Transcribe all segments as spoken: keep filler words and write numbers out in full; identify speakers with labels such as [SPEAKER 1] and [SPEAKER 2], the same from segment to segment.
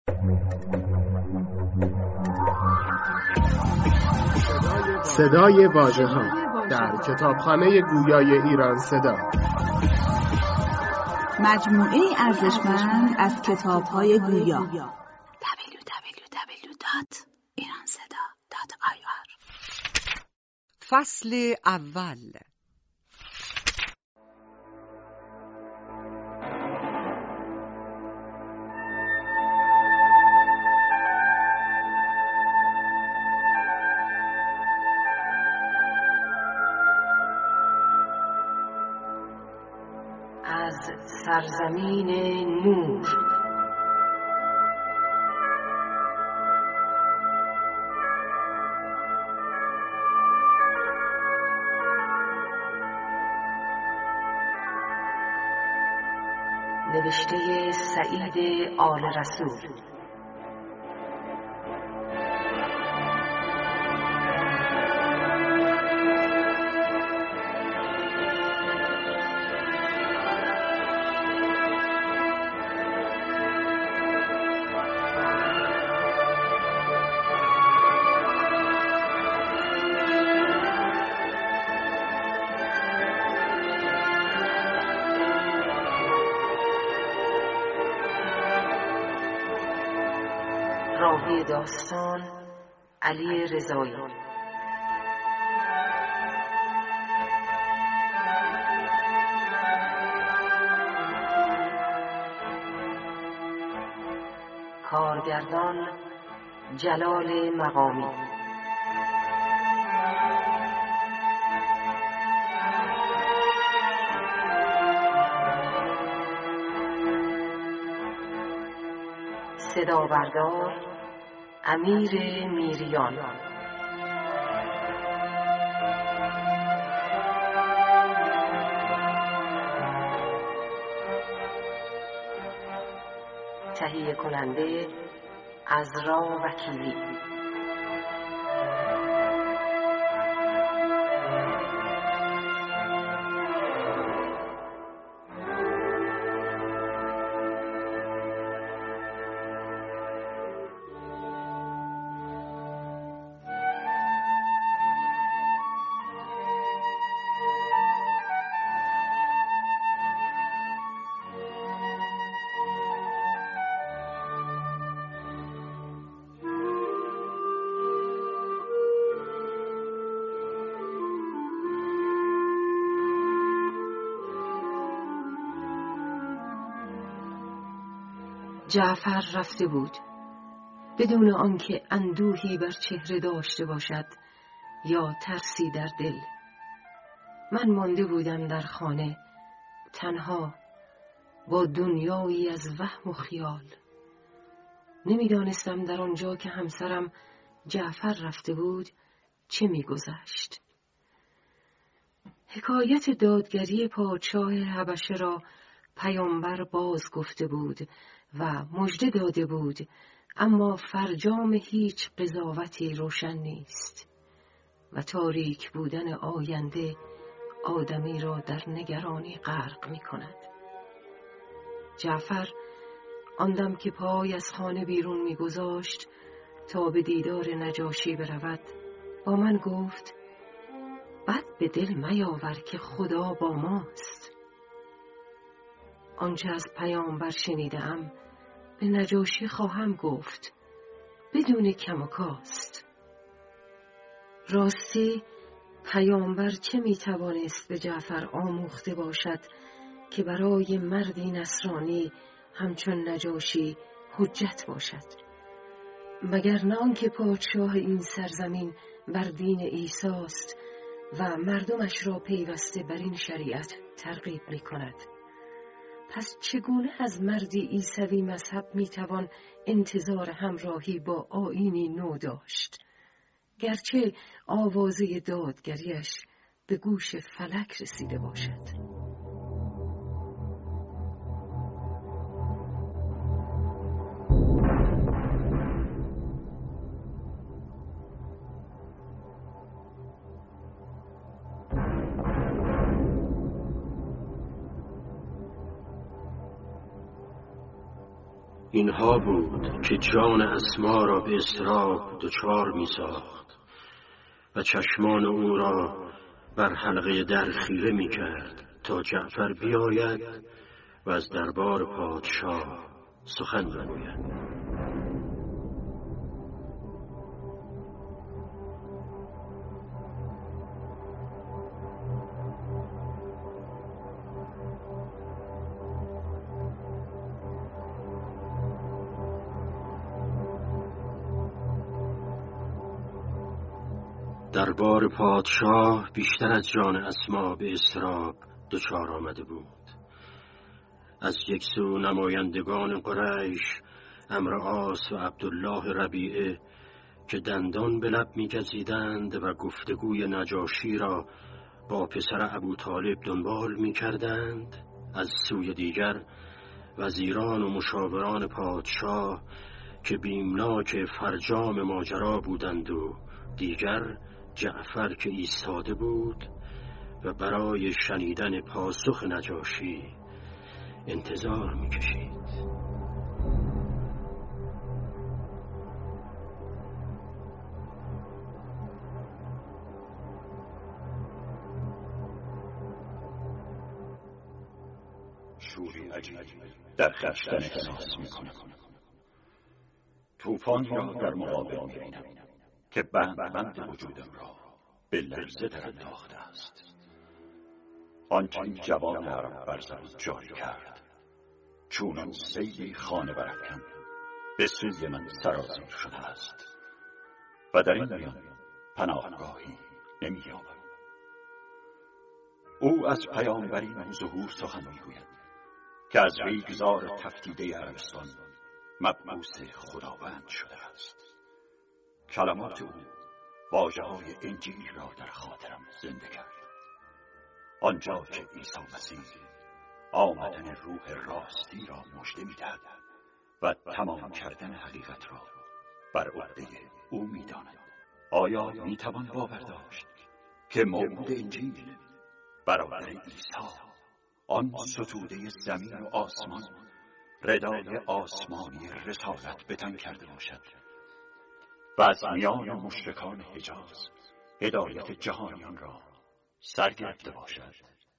[SPEAKER 1] صدای واژه‌ها در کتابخانه گویای ایران صدا،
[SPEAKER 2] مجموعه ارزشمند از کتاب‌های گویا. دبلیو دبلیو دبلیو دات ایران صدا دات آی آر.
[SPEAKER 3] فصل اول.
[SPEAKER 4] از سرزمین نور. نوشته سعید آل رسول. راوی داستان علی رضایی. کارگردان جلال مقامی. صدا بردار امیر میریان. تهیه کننده عذرا وکیلی. جعفر رفته بود بدون آنکه اندوهی بر چهره داشته باشد یا ترسی در دل. من مانده بودم در خانه تنها با دنیایی از وهم و خیال. نمیدانستم در آنجا که همسرم جعفر رفته بود چه میگذشت. حکایت دادگری پادشاه حبشه را پیامبر باز گفته بود و مژده داده بود، اما فرجام هیچ قضاوتی روشن نیست و تاریک بودن آینده آدمی را در نگرانی غرق می کند. جعفر آندم که پای از خانه بیرون می گذاشت تا به دیدار نجاشی برود با من گفت بد به دل میاور که خدا با ماست. آنچه از پیامبر شنیدم به نجاشی خواهم گفت بدون کم و کاست. راستی پیامبر چه میتوانست به جعفر آموخته باشد که برای مردی نصرانی همچون نجاشی حجت باشد؟ مگر نه آنکه پادشاه این سرزمین بر دین عیسی است و مردمش را پیوسته بر این شریعت ترغیب می کند. پس چگونه از مردی عیسوی مذهب میتوان انتظار همراهی با آیینی نو داشت؟ گرچه آوازه دادگریش به گوش فلک رسیده باشد.
[SPEAKER 3] اینها بود که جان اسما را به اضطراب دچار می ساخت و چشمان او را بر حلقه در خیره می کرد تا جعفر بیاید و از دربار پادشاه سخن بگوید. دربار پادشاه بیشتر از جان اسما به اضطراب دچار آمده بود. از یک سو نمایندگان قریش عمرو عاص و عبدالله ربیعه که دندان به لب می‌گزیدند و گفتگوی نجاشی را با پسر ابوطالب دنبال می‌کردند، از سوی دیگر وزیران و مشاوران پادشاه که بیمناک فرجام ماجرا بودند و دیگر جعفر که ایستاده بود و برای شنیدن پاسخ نجاشی انتظار می‌کشید.
[SPEAKER 5] شوری عجیب در خویشتن احساس می‌کنم. طوفانی را در مقابل می‌بینم که بند بند وجودم را به لرزه در انداخته است. آنچه این جوان عرب بر زمین جاری کرد چونان سیلی خانه برافکن به سوی من سرازیر شده است و در این میان پناهگاهی نمی‌یابم. او از پیامبری ظهور سخن میگوید که از ریگزار تفتیده عربستان مبعوث خداوند شده است. کلمات او واژه‌های انجیل را در خاطرم زنده کرد. آنجا که عیسی مسیح آمدن روح راستی را مژده می‌دهد و تمام کردن حقیقت را بر عهده او می‌داند. آیا می‌توان باور داشت که موعود انجیل برادر عیسی، آن ستوده زمین و آسمان، ردای آسمانی رسالت به تن کرده باشد و از میان مشرکان حجاز هدایت جهانیان را سر گرفته باشد؟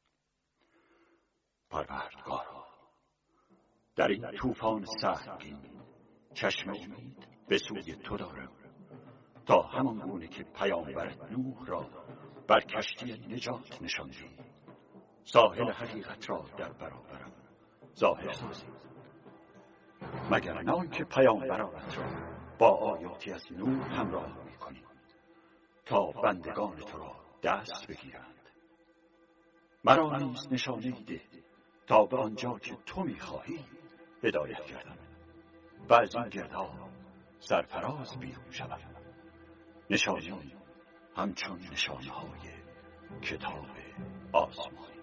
[SPEAKER 5] پروردگارا، در این طوفان سهمگین چشم امید به سوی تو دارم تا همان گونه که پیامبرت نوح را بر کشتی نجات نشاندی ساحل حقیقت را در برابرم ظاهر سازی. مگر نه آنکه پیامبرانت را با آیاتی از نور همراه می‌کنی تا بندگان تو را دست بگیرند؟ مرا نیز نشانه ده تا به آنجا که تو می‌خواهی هدایت کردم و از این گرداب سرفراز بیرون شوم. نشانه همچون نشانه‌های کتاب آسمانی.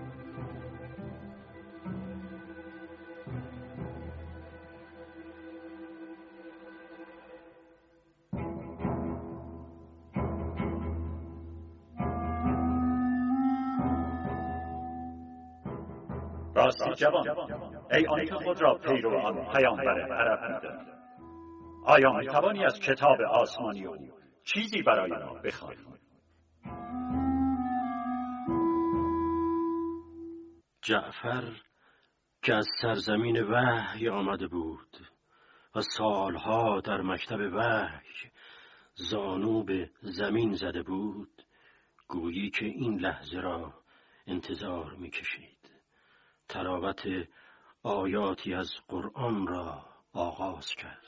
[SPEAKER 5] راستی جوان، ای آنکه خود را پیرو آن پیامبر عرب می‌دانی، آیا می‌توانی از کتاب آسمانی او چیزی برای ما بخوانی؟
[SPEAKER 3] جعفر که از سرزمین وحی آمده بود و سالها در مکتب وحی زانو به زمین زده بود، گویی که این لحظه را انتظار می‌کشید. تلاوت آیاتی از قرآن را آغاز کرد.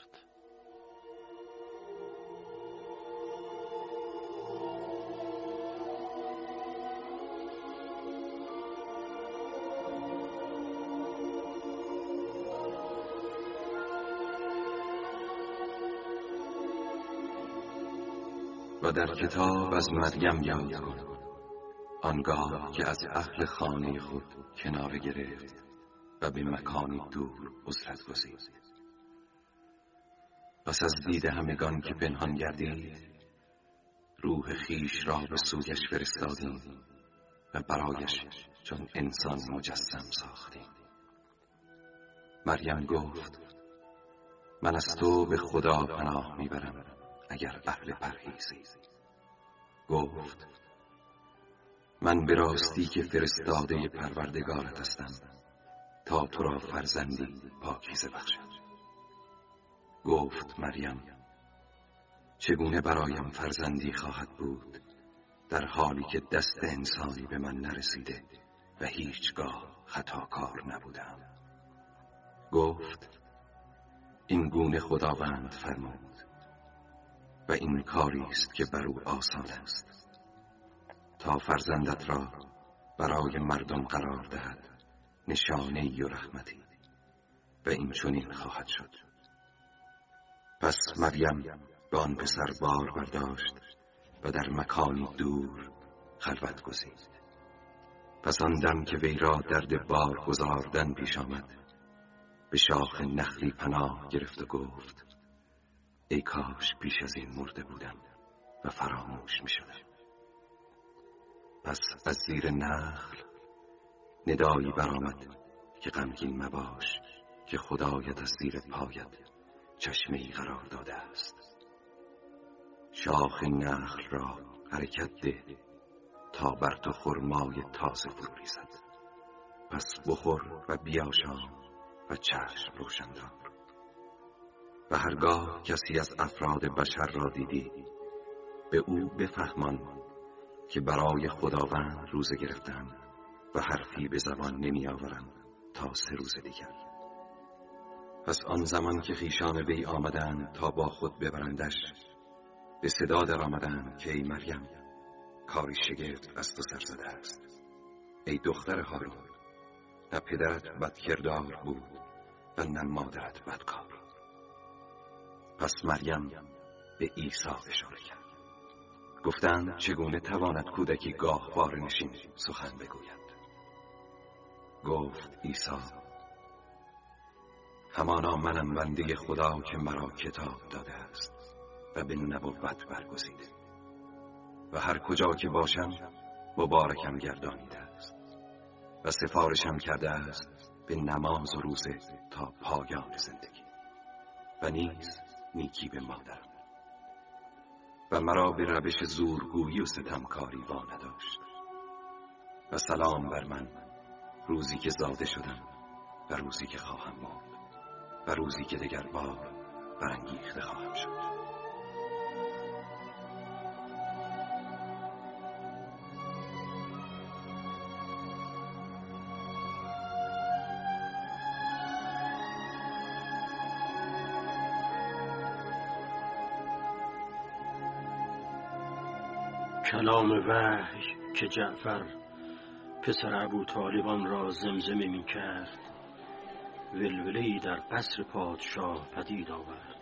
[SPEAKER 6] و در کتاب از مریم یاد کن، آنگاه که از اهل خانه خود کناره گرفت و به مکانی دور عزلت گزید. پس از دید همگان که پنهان گردید، روح خیش را به سویش فرستادیم و برایش چون انسان مجسم ساختیم. مریم گفت: من از تو به خدا پناه میبرم اگر اهل پرهیزی. گفت من به راستی که فرستاده پروردگارت هستم تا تو را فرزندی پاکیزه بخشد. گفت مریم چگونه برایم فرزندی خواهد بود در حالی که دست انسانی به من نرسیده و هیچگاه خطاکار نبودم. گفت این گونه خداوند فرمود و این کاری است که بر او آسان است تا فرزندت را برای مردم قرار دهد نشانه‌ای و رحمتی و این چنین خواهد شد. پس مریم به آن پسر بار برداشت و در مکانی دور خلوت گزید. پس آن دم که وی را درد بار گذاردن پیش آمد به شاخ نخلی پناه گرفت و گفت ای کاش پیش از این مرده بودم و فراموش می شدم. پس از زیر نخل ندایی برآمد که غمگین مباش که خدایت از زیر پایت چشمه‌ای قرار داده است. شاخ نخل را حرکت ده تا بر تو خرمای تازه فرو ریزد. پس بخور و بیاشام و چشم روشن دار. و هرگاه کسی از افراد بشر را دیدی به او بفهمان که برای خداوند روزه گرفتم و حرفی به زبان نمی آورم تا سه روز دیگر. پس آن زمان که خیشان وی آمدند تا با خود ببرندش به صدا در آمدند که ای مریم کاری شگفت از تو سر زده است. ای دختر هارون نه پدرت بدکردار بود و نه مادرت بدکار. پس مریم به عیسی اشاره کرد. گفتند چگونه تواند کودکی گاهواره نشین سخن بگوید؟ گفت عیسی همانا منم بنده خدا که مرا کتاب داده است و به نبوت برگزیده و هر کجا که باشم مبارکم گردانیده است و سفارشم کرده است به نماز و روزه تا پایان زندگی و نیز نیکی به مادرم و مرا به روش زورگویی و ستمکاری وا نداشت. و سلام بر من روزی که زاده شدم و روزی که خواهم مرد و روزی که دگر بار برانگیخته خواهم شد.
[SPEAKER 3] کلام وحی که جعفر پسر ابو طالب را زمزمه می کرد ولوله‌ای در قصر پادشاه پدید آورد.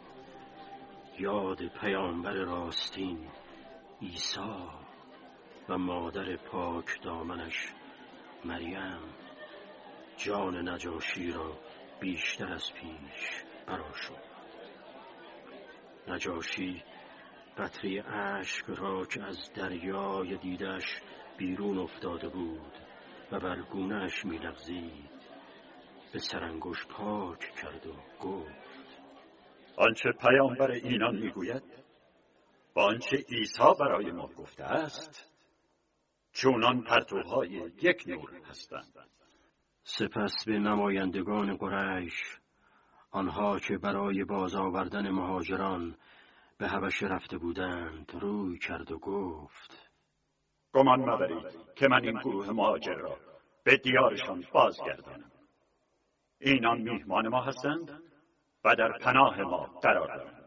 [SPEAKER 3] یاد پیامبر راستین عیسی و مادر پاک دامنش مریم جان نجاشی را بیشتر از پیش برآشفت. نجاشی قطره اشک را که از دریای دیدش بیرون افتاده بود و بر گونه‌اش می‌لغزید به سرانگشت پاک کرد و گفت
[SPEAKER 5] آنچه پیامبر اینان میگوید و آنچه عیسی برای ما گفته است چونان پرتوهای یک نور هستند.
[SPEAKER 3] سپس به نمایندگان قریش آنها که برای باز آوردن مهاجران به حبشه رفته بودند روی کرد و گفت
[SPEAKER 5] گمان مبرید که من این گروه مهاجر را به دیارشان بازگردانم. اینان میهمان ما هستند و در پناه ما قرار دارند.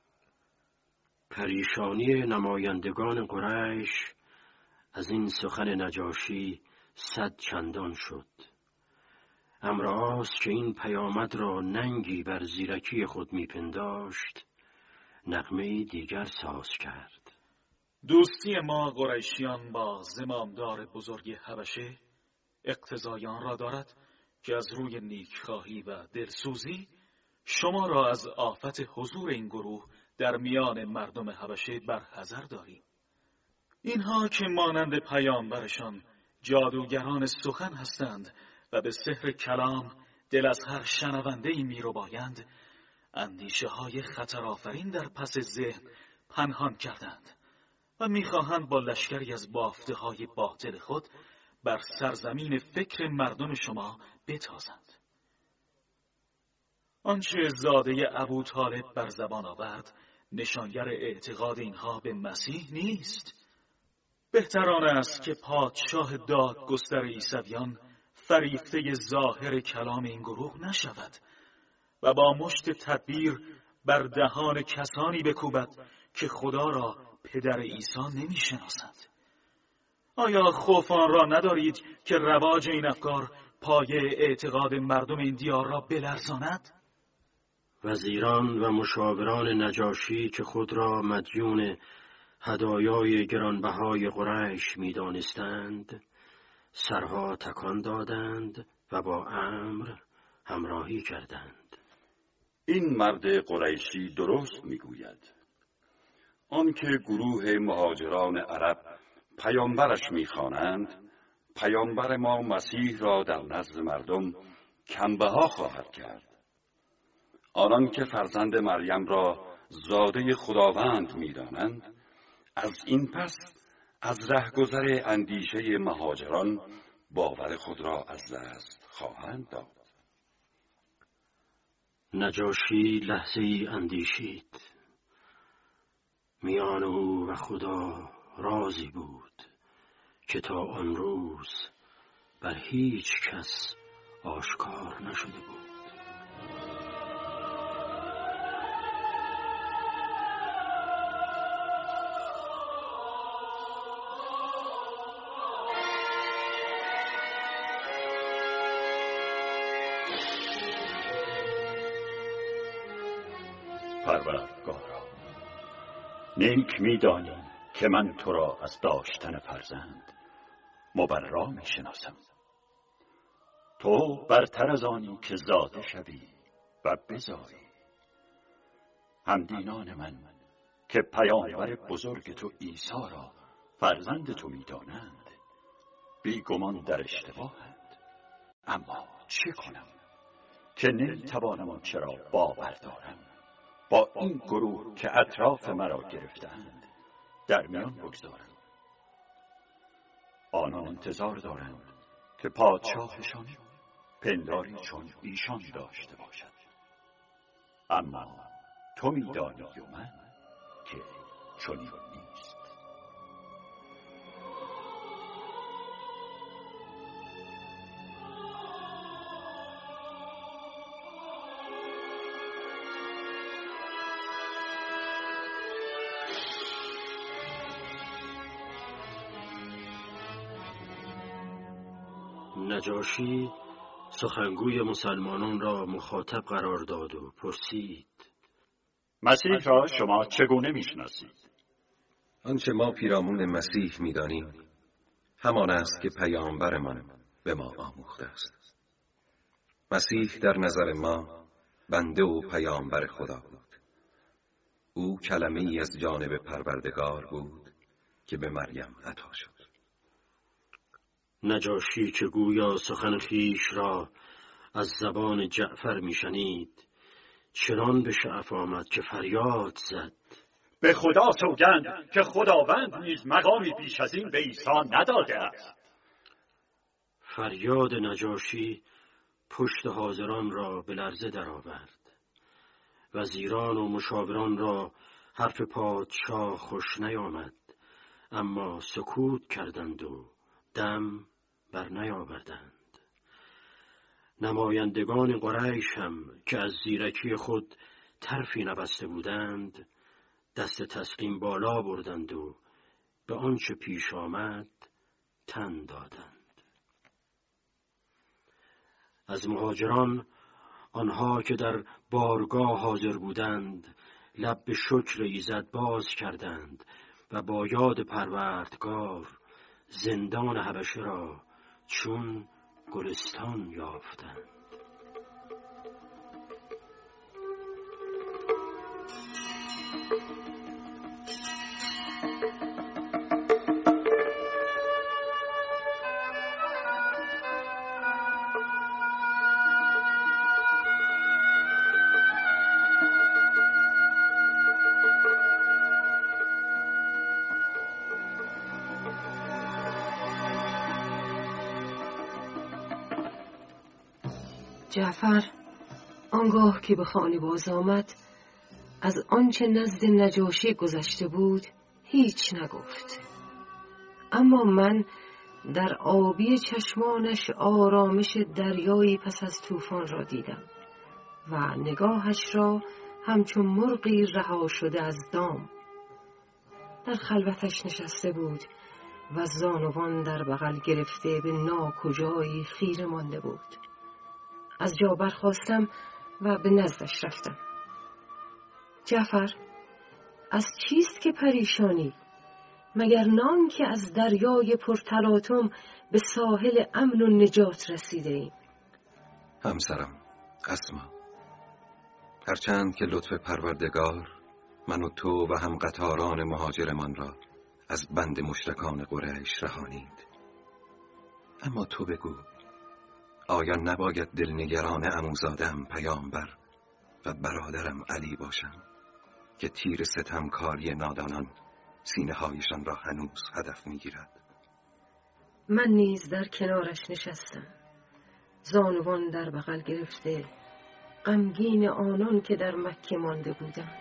[SPEAKER 3] پریشانی نمایندگان قریش از این سخن نجاشی صد چندان شد. امراض که این پیامد را ننگی بر زیرکی خود میپنداشت نغمه دیگر ساز کرد.
[SPEAKER 7] دوستی ما قریشیان با زمامدار بزرگ حبشه اقتضایان را دارد که از روی نیکخواهی و دلسوزی شما را از آفت حضور این گروه در میان مردم حبشه برحذر داریم. اینها که مانند پیامبرشان جادوگران سخن هستند و به سحر کلام دل از هر شنونده‌ای می‌ربایند، اندیشه های خطرآفرین در پس ذهن پنهان کردند و میخواهند با لشکری از بافته های باطل خود بر سرزمین فکر مردم شما بتازند. آنچه زاده ابو طالب بر زبان آورد نشانگر اعتقاد اینها به مسیح نیست. بهتر آن است که پادشاه دادگستر عیسویان فریفته ظاهر کلام این گروه نشود و با مشت تدبیر بر دهان کسانی بکوبد که خدا را پدر عیسی نمی‌شناسند. آیا خوف آن را ندارید که رواج این افکار پایه اعتقاد مردم این دیار را بلرزاند؟
[SPEAKER 3] وزیران و مشاوران نجاشی که خود را مدیون هدایای گرانبهای قریش می‌دانستند، سرها تکان دادند و با امر همراهی کردند.
[SPEAKER 5] این مرد قریشی درست میگوید. آنکه گروه مهاجران عرب پیامبرش میخوانند، پیامبر ما مسیح را در نزد مردم کمبها خواهد کرد. آنان که فرزند مریم را زاده خداوند میدانند، از این پس از رهگذر اندیشه مهاجران باور خود را از دست خواهند داد.
[SPEAKER 3] نجاشی لحظه ای اندیشید. میان او و خدا رازی بود که تا آن روز بر هیچ کس آشکار نشده بود.
[SPEAKER 5] پروردگارا، نیک می‌دانی که من تو را از داشتن فرزند مبرا می‌شناسم. تو برتر از آنی که زاده شوی و بزایی. همدینان من که پیامبر بزرگ تو عیسی را فرزند تو می‌دانند، بیگمان در اشتباهند. اما چه کنم که نمی‌توانم آنچه را باور دارم با این گروه که اطراف مرا گرفتند در میان بگذارم. آنان انتظار دارند که پادشاهشان پنداری چون ایشان داشته باشد. اما تو می‌دانی و من که چنین نیست.
[SPEAKER 3] نجاشی سخنگوی مسلمانان را مخاطب قرار داد و پرسید:
[SPEAKER 5] مسیح را شما چگونه میشناسید؟
[SPEAKER 6] آنچه ما پیرامون مسیح میدانیم همان است که پیامبرمان به ما آموخته است. مسیح در نظر ما بنده و پیامبر خدا بود. او کلمه‌ای از جانب پروردگار بود که به مریم عطا شد.
[SPEAKER 3] نجاشی که گویا سخن خویش را از زبان جعفر میشنید، چنان به شعف آمد که فریاد زد:
[SPEAKER 5] به خدا سوگند که خداوند نیز مقامی بیش از این به عیسی نداده است.
[SPEAKER 3] فریاد نجاشی پشت حاضران را به لرزه درآورد. وزیران و مشاوران را حرف پادشاه خوش نیامد، اما سکوت کردند و دم بر نیاوردند. نمایندگان قریش هم که از زیرکی خود طرفی نبسته بودند، دست تسلیم بالا بردند و به آنچه پیش آمد تن دادند. از مهاجران آنها که در بارگاه حاضر بودند لب به شکر ایزد باز کردند و با یاد پروردگار زندان حبشه را چون گلستان یافتند.
[SPEAKER 4] جعفر آنگاه که به خانه باز آمد از آنچه نزد نجاشی گذشته بود هیچ نگفت، اما من در آبی چشمانش آرامش دریایی پس از طوفان را دیدم و نگاهش را همچون مرغی رها شده از دام. در خلوتش نشسته بود و زانوان در بغل گرفته به ناکجایی خیره مانده بود. از جا برخاستم و به نزدش رفتم. جعفر، از چیست که پریشانی؟ مگر نان که از دریای پرتلاطم به ساحل امن و نجات رسیده ایم؟
[SPEAKER 6] همسرم اسما، هرچند که لطف پروردگار من و تو و هم قطاران مهاجرمان را از بند مشرکان قریش رهانید، اما تو بگو آیا نباید دلنگران عموزاده‌ام پیامبر و برادرم علی باشم که تیر ستمکاری نادانان سینه هایشان را هنوز هدف میگیرد؟
[SPEAKER 4] من نیز در کنارش نشستم، زانوان در بغل گرفته، غمگین آنان که در مکه مانده بودند.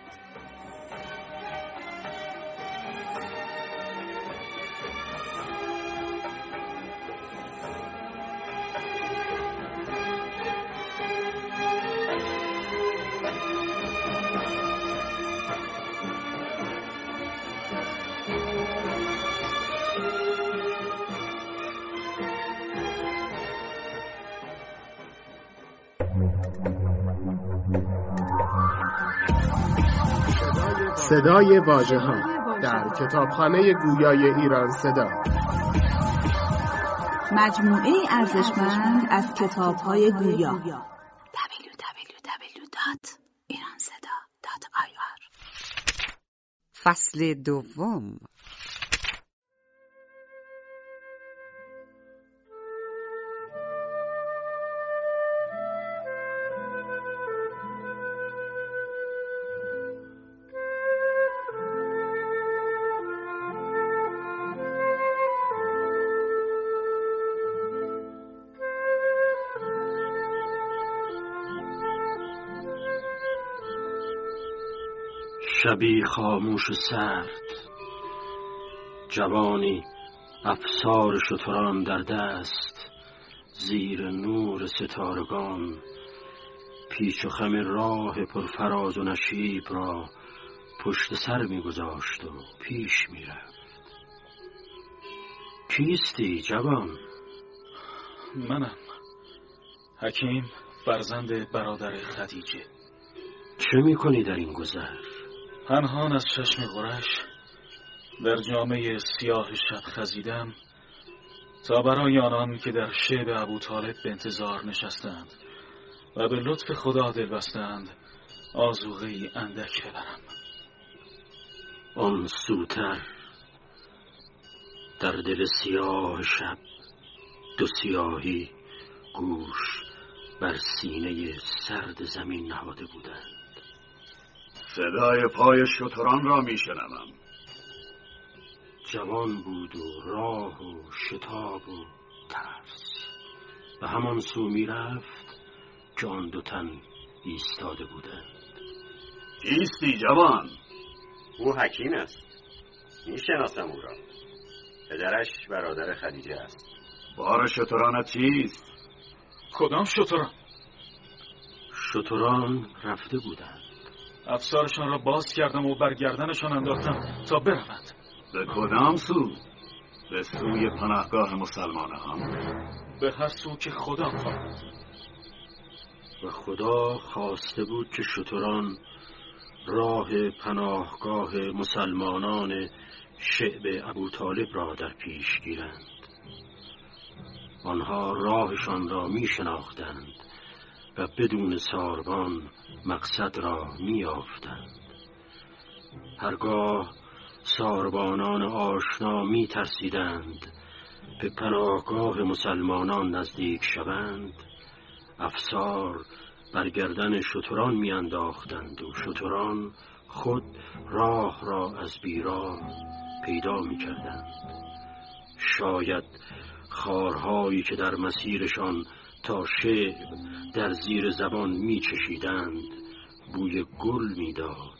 [SPEAKER 1] صدای واژه‌ها در کتابخانه گویای ایران صدا،
[SPEAKER 2] مجموعه ارزشمند از کتاب‌های گویا. دبلیو دبلیو دبلیو دات ایران صدا دات آی آر.
[SPEAKER 8] فصل دوم.
[SPEAKER 3] شبی خاموش و سرد، جوانی افسار شتران در دست، زیر نور ستارگان پیچ و خم راه پرفراز و نشیب را پشت سر می‌گذاشت و پیش می‌رفت. کیستی جوان؟
[SPEAKER 7] منم حکیم، فرزند برادر خدیجه.
[SPEAKER 3] چه می‌کنی در این گذر؟
[SPEAKER 7] پنهان از چشم قریش در جامعه سیاه شب خزیدم تا برای آنان که در شعب ابوطالب به انتظار نشستند و به لطف خدا دل بستند آذوقه‌ای اندک ببرم.
[SPEAKER 3] آن سوتر در دل سیاه شب دو سیاهی گوش بر سینه سرد زمین نهاده بودند.
[SPEAKER 5] صدای پای شتران را میشنوم.
[SPEAKER 3] جوان بود و راه و شتاب و ترس. به همان سو میرفت که آن دو تن ایستاده بودند.
[SPEAKER 5] کیستی جوان؟
[SPEAKER 3] او حکیم است، میشناسم او را. پدرش برادر خدیجه است.
[SPEAKER 5] بار شترانت چیست؟
[SPEAKER 7] کدام شتران؟
[SPEAKER 3] شتران رفته بودند.
[SPEAKER 7] افسارشان را باز کردم و بر گردنشان انداختم تا بروند.
[SPEAKER 5] به کدام سو؟ به سوی پناهگاه مسلمانان؟
[SPEAKER 7] به هر سو که خدا خواهد.
[SPEAKER 3] و خدا خواسته بود که شتران راه پناهگاه مسلمانان شعب ابوطالب را در پیش گیرند. آنها راهشان را می شناختند و بدون ساربان مقصد را می یافتند. هرگاه ساربانان آشنا می ترسیدند به پناهگاه مسلمانان نزدیک شوند، افسار بر گردن شتران می انداختند و شتران خود راه را از بیراه پیدا می کردند. شاید خارهایی که در مسیرشان تا شعر در زیر زبان می چشیدند بوی گل می داد.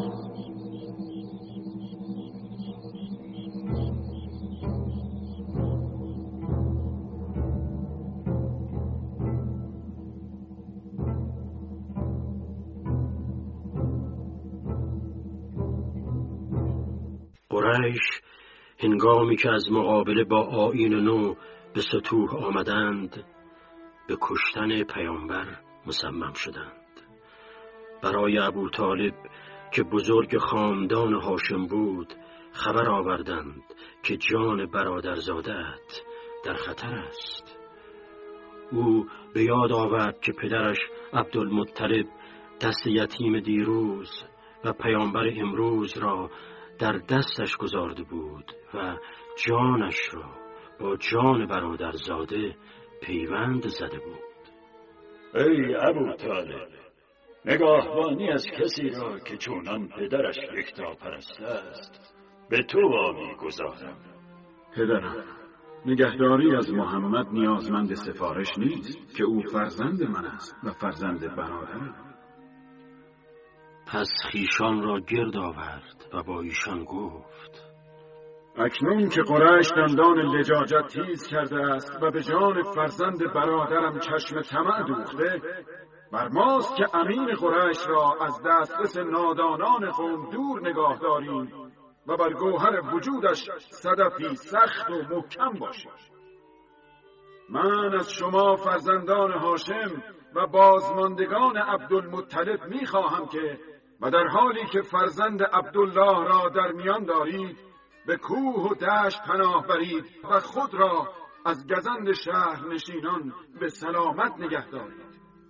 [SPEAKER 3] قریش هنگامی که از مقابله با آیین نو به سطوح آمدند به کشتن پیامبر مصمم شدند. برای ابوطالب که بزرگ خاندان هاشم بود خبر آوردند که جان برادرزاده‌ات در خطر است. او به یاد آورد که پدرش عبدالمطلب دست یتیم دیروز و پیامبر امروز را در دستش گذارده بود و جانش را با جان برادرزاده پیوند زده بود.
[SPEAKER 5] ای ابوطالب، نگاهبانی از کسی را که چونان پدرش یکتا پرست است به تو وامی گذارم.
[SPEAKER 8] پدرم، نگهداری از محمد نیازمند سفارش نیست که او فرزند من است و فرزند برادرم.
[SPEAKER 3] پس خیشان را گرد آورد و با ایشان گفت:
[SPEAKER 8] اکنون که قریش دندان لجاجت تیز کرده است و به جان فرزند برادرم چشم طمع دوخته، بر ماست که امین قریش را از دسترس نادانان قوم دور نگاه داریم و بر گوهر وجودش صدفی سخت و محکم باشیم. من از شما فرزندان هاشم و بازماندگان عبدالمطلب می خواهم که و در حالی که فرزند عبدالله را در میان دارید به کوه و دشت پناه برید و خود را از گزند شهر نشینان به سلامت نگه دارید.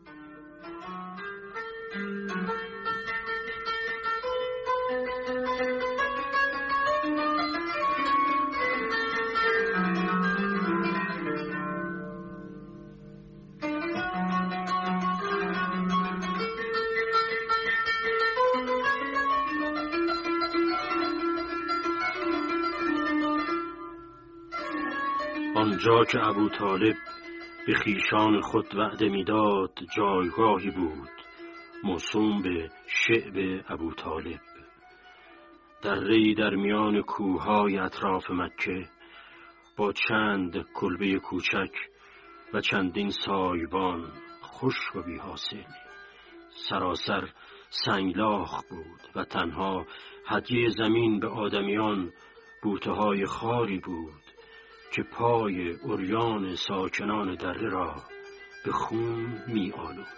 [SPEAKER 3] آنجا که ابوطالب به خیشان خود وعده میداد جایگاهی بود موسوم به شعب ابوطالب، دره‌ای در میان کوههای اطراف مکه با چند کلبه کوچک و چندین سایبان خشک و بی‌حاصل. سراسر سنگلاخ بود و تنها هدیه زمین به آدمیان بوته‌های خاری بود که پای عریان ساکنان دره را به خون می آلود.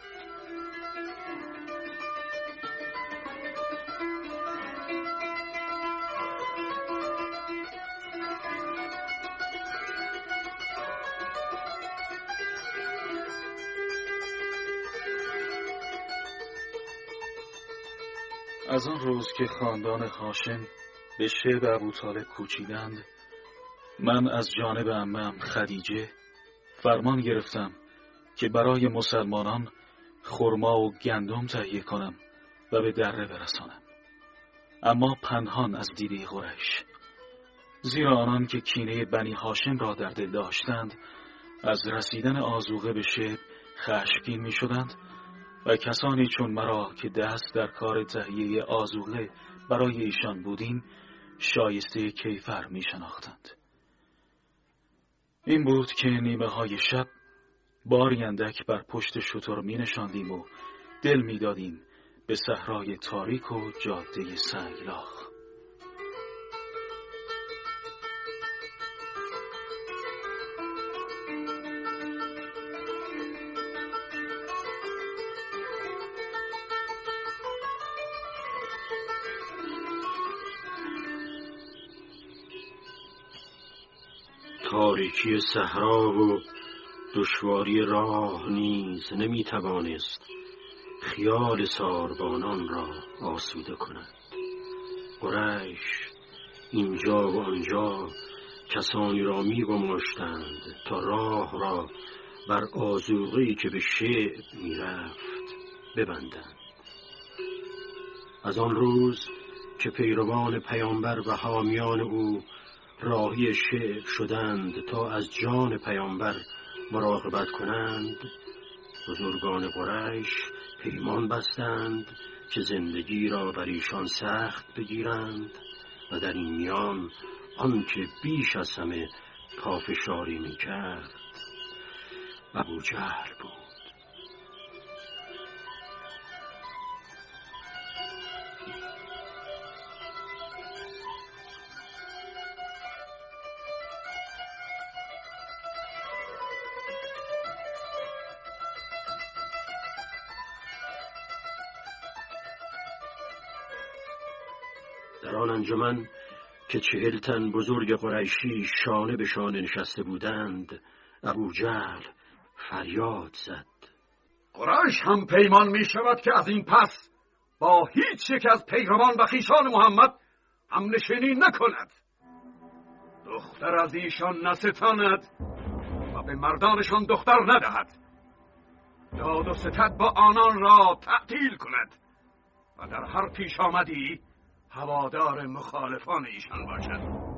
[SPEAKER 7] از آن روز که خاندان هاشم به شعب ابوطالب کوچیدند، من از جانب عمم خدیجه فرمان گرفتم که برای مسلمانان خرما و گندم تهیه کنم و به دره برسانم، اما پنهان از دیده قریش، زیرا آنان که کینه بنی هاشم را در دل داشتند از رسیدن آذوقه به شعب خشمگین می شدند و کسانی چون مرا که دست در کار تهیه آذوقه برای ایشان بودیم شایسته کیفر می شناختند. این بود که نیمه های شب باری اندک بر پشت شتر می نشاندیم و دل می دادیم به صحرای تاریک و جاده سنگلاخ.
[SPEAKER 3] تاریکی صحرا و دشواری راه نیز نمی توانست خیال ساربانان را آسوده کند. قریش اینجا و آنجا کسانی را می گماشتند تا راه را بر آذوقه‌ای که به شعب می رفت ببندند. از آن روز که پیروان پیامبر و حامیان او راهی شعب شدند تا از جان پیامبر مراقبت کنند، بزرگان قریش پیمان بستند که زندگی را بر ایشان سخت بگیرند و در این میان آنکه بیش از همه پافشاری می‌کرد ابوجهل بود. در آن انجمن که چهل تن بزرگ قریشی شانه به شانه نشسته بودند، ابوجهل فریاد زد:
[SPEAKER 8] قریش هم پیمان می شود که از این پس با هیچ یک از پیروان و خویشان محمد هم نشینی نکند، دختر از ایشان نستاند و به مردانشان دختر ندهد، داد و ستد با آنان را تعطیل کند و در هر پیش آمدی هوادار مخالفان ایشان باشد.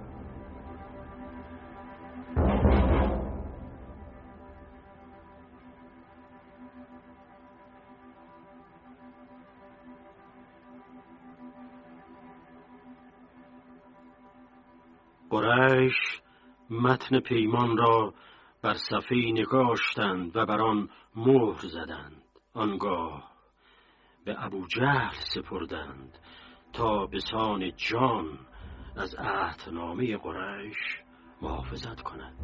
[SPEAKER 3] قریش متن پیمان را بر صفحه‌ای نگاشتند و بر آن مهر زدند. آنگاه به ابوجهل سپردند تا به سان جان از عهدنامه قریش محافظت کند.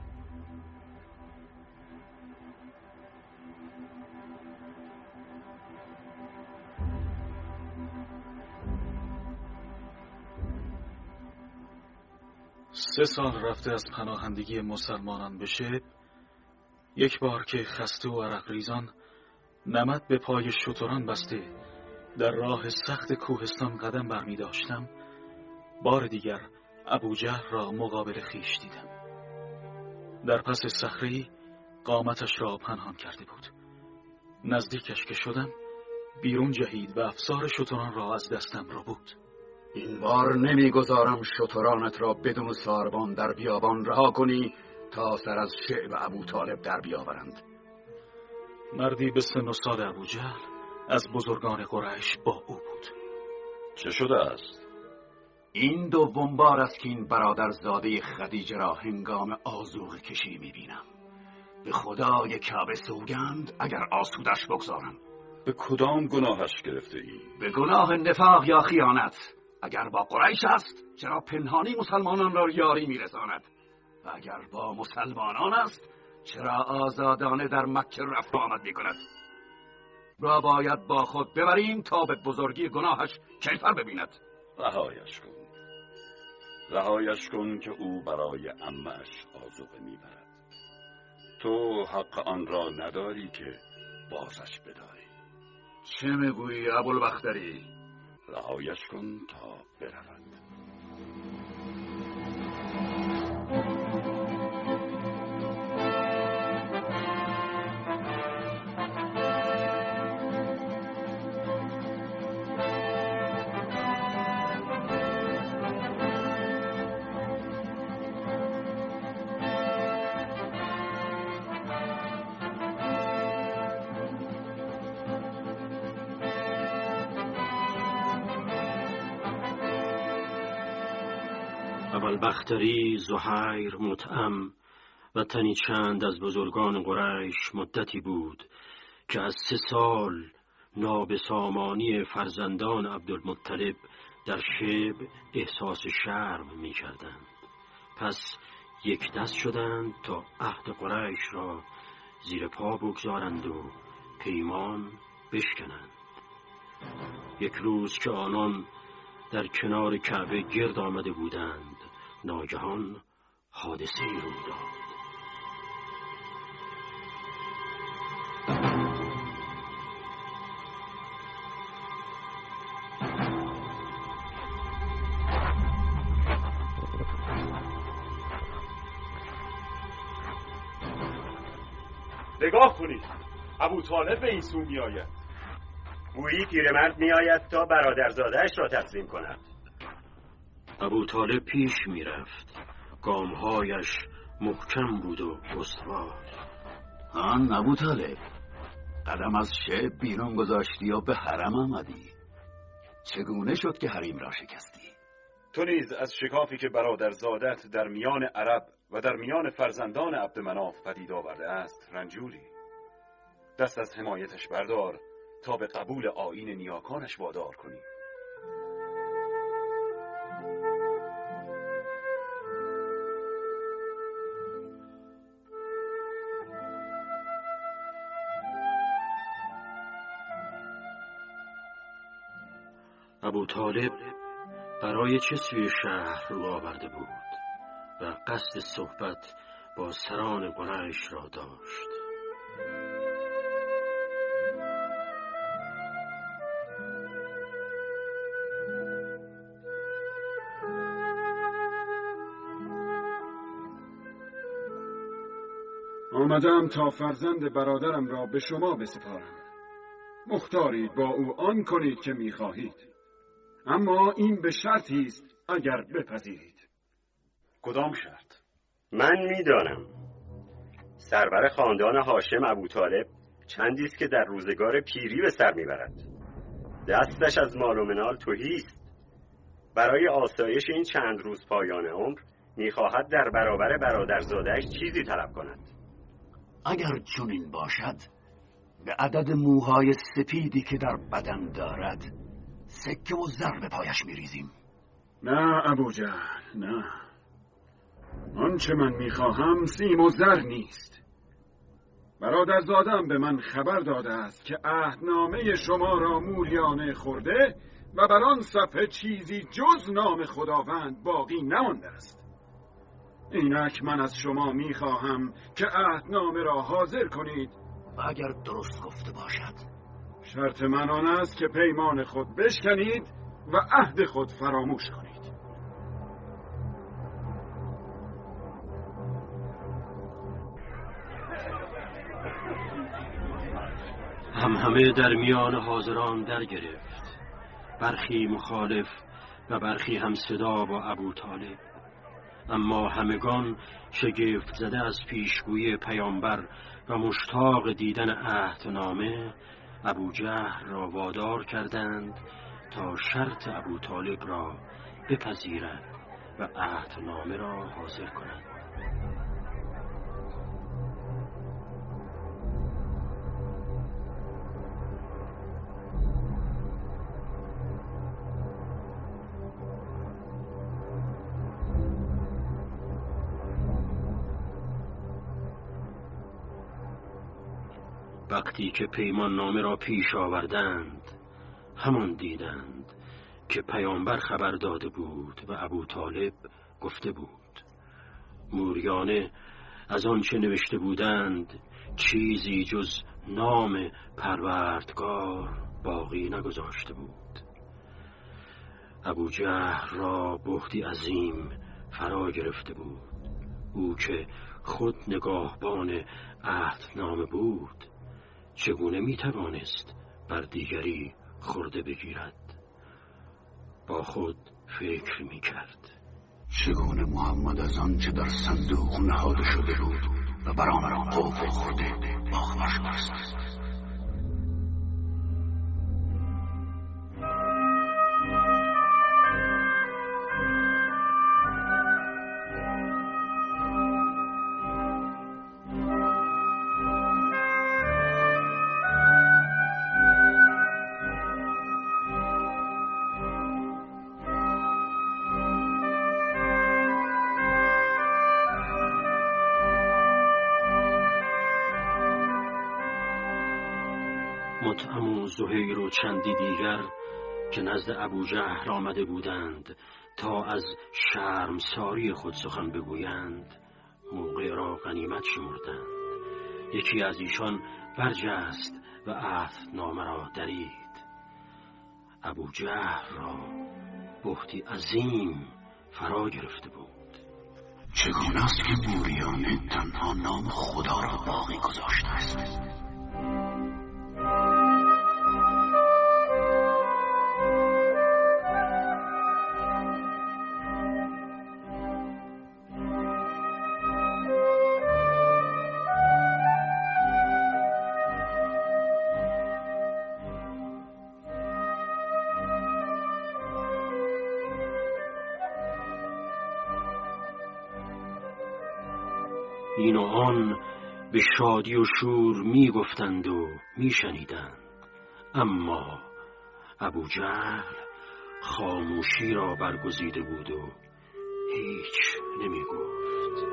[SPEAKER 7] سه سال رفته از پناهندگی مسلمانان به شب، یک بار که خسته و عرق ریزان نمد به پای شتران بسته در راه سخت کوهستان قدم برمی داشتم، بار دیگر ابوجهل را مقابل خویش دیدم. در پس صخره‌ای قامتش را پنهان کرده بود. نزدیکش که شدم بیرون جهید و افسار شتران را از دستم را بود.
[SPEAKER 8] این بار نمیگذارم شترانت را بدون ساربان در بیابان رها کنی تا سر از شعب ابوطالب در بیاورند.
[SPEAKER 7] مردی به سن و سال ابوجهل از بزرگان قریش با او بود.
[SPEAKER 5] چه شده است؟
[SPEAKER 8] این دوم بار است که این برادرزاده خدیجه را هنگام آذوقه کشی میبینم. به خدای کعبه سوگند اگر آسودش بگذارم.
[SPEAKER 5] به کدام گناهش گرفته ای؟
[SPEAKER 8] به گناه نفاق یا خیانت. اگر با قریش است چرا پنهانی مسلمانان را یاری میرساند، و اگر با مسلمانان است چرا آزادانه در مکه رفت و آمد میکند. را باید با خود ببریم تا به بزرگی گناهش کیفر ببیند.
[SPEAKER 5] رهایش کن، رهایش کن که او برای عمه‌اش آذوقه میبرد. تو حق آن را نداری که بازش بداری.
[SPEAKER 8] چه میگویی ابوالبختری؟
[SPEAKER 5] رهایش کن تا برود.
[SPEAKER 3] ابوالبختری، زهیر، مطعم و تنی چند از بزرگان قریش مدتی بود که از سه سال نابسامانی فرزندان عبدالمطلب در شب احساس شرم می کردند. پس یک دست شدند تا عهد قریش را زیر پا بگذارند و پیمان بشکنند. یک روز که آنان در کنار کعبه گرد آمده بودند، ناگهان حادثه ای رخ داد.
[SPEAKER 9] نگاه کنید، ابوطالب به این سو می آید.
[SPEAKER 10] گویی پیرمرد می آید تا برادرزاده‌اش را تسلیم کند.
[SPEAKER 3] ابوطالب پیش می رفت، گامهایش محکم بود و استوار.
[SPEAKER 5] آن ابوطالب، قدم از شعب بیرون گذاشتی و به حرم آمدی. چگونه شد که حریم را شکستی؟
[SPEAKER 9] تو نیز از شکافی که برادرزادت در میان عرب و در میان فرزندان عبدمناف پدید آورده است رنجوری. دست از حمایتش بردار تا به قبول آیین نیاکانش وادار کنی.
[SPEAKER 3] ابوطالب برای چه سوی شهر رو آورده بود و قصد صحبت با سران قریش را داشت.
[SPEAKER 8] آمدم تا فرزند برادرم را به شما بسپارم. مختارید با او آن کنید که می‌خواهید، اما این به شرطی است اگر بپذیرید.
[SPEAKER 9] کدام شرط؟
[SPEAKER 10] من میدانم. سرور خاندان هاشم ابوطالب چندی است که در روزگار پیری به سر میبرد. دستش از مال و منال تهی است. برای آسایش این چند روز پایان عمر میخواهد در برابر برادرزاده‌اش چیزی طلب کند.
[SPEAKER 5] اگر چنین باشد، به عدد موهای سپیدی که در بدن دارد سکه و زر به پایش میریزیم.
[SPEAKER 8] نه ابوجهل، نه. آنچه من میخواهم سیم و زر نیست. برادرزادم به من خبر داده است که عهدنامه شما را موریانه خورده و بر آن صفحه چیزی جز نام خداوند باقی نمانده است. اینک من از شما میخواهم که عهدنامه را حاضر کنید
[SPEAKER 5] و اگر درست گفته باشد،
[SPEAKER 8] شرط من آن است که پیمان خود بشکنید و عهد خود فراموش کنید.
[SPEAKER 3] هم همه در میان حاضران در گرفت، برخی مخالف و برخی هم صدا با ابوطالب. اما همگان شگفت زده از پیشگویی پیامبر و مشتاق دیدن عهدنامه ابوجهل را وادار کردند تا شرط ابوطالب را بپذیرد و عهدنامه را حاضر کند. وقتی که پیمان نامه را پیش آوردند، همان دیدند که پیامبر خبر داده بود و ابوطالب گفته بود. موریانه از آنچه نوشته بودند چیزی جز نام پروردگار باقی نگذاشته بود. ابوجهل را بهتی عظیم فرا گرفته بود. او که خود نگاهبان عهدنامه بود، چگونه میتوانست بر دیگری خورده بگیرد؟ با خود فکر میکرد.
[SPEAKER 5] چگونه محمد از آن چه در صندوق نهاده شده بود و برآمد قفل خورده باخبر شده است؟
[SPEAKER 3] مطعم و زهیر و چندی دیگر که نزد ابوجهل آمده بودند تا از شرمساری خود سخن بگویند، موقع را غنیمت شمردند. یکی از ایشان برجست و عهدنامه را درید. ابوجهل را بهتی عظیم فرا گرفته بود.
[SPEAKER 5] چگونه است که موریانه تنها نام خدا را باقی گذاشته است؟
[SPEAKER 3] این و آن به شادی و شور می گفتند و می شنیدند، اما ابوجهل خاموشی را برگزیده بود و هیچ نمی گفت.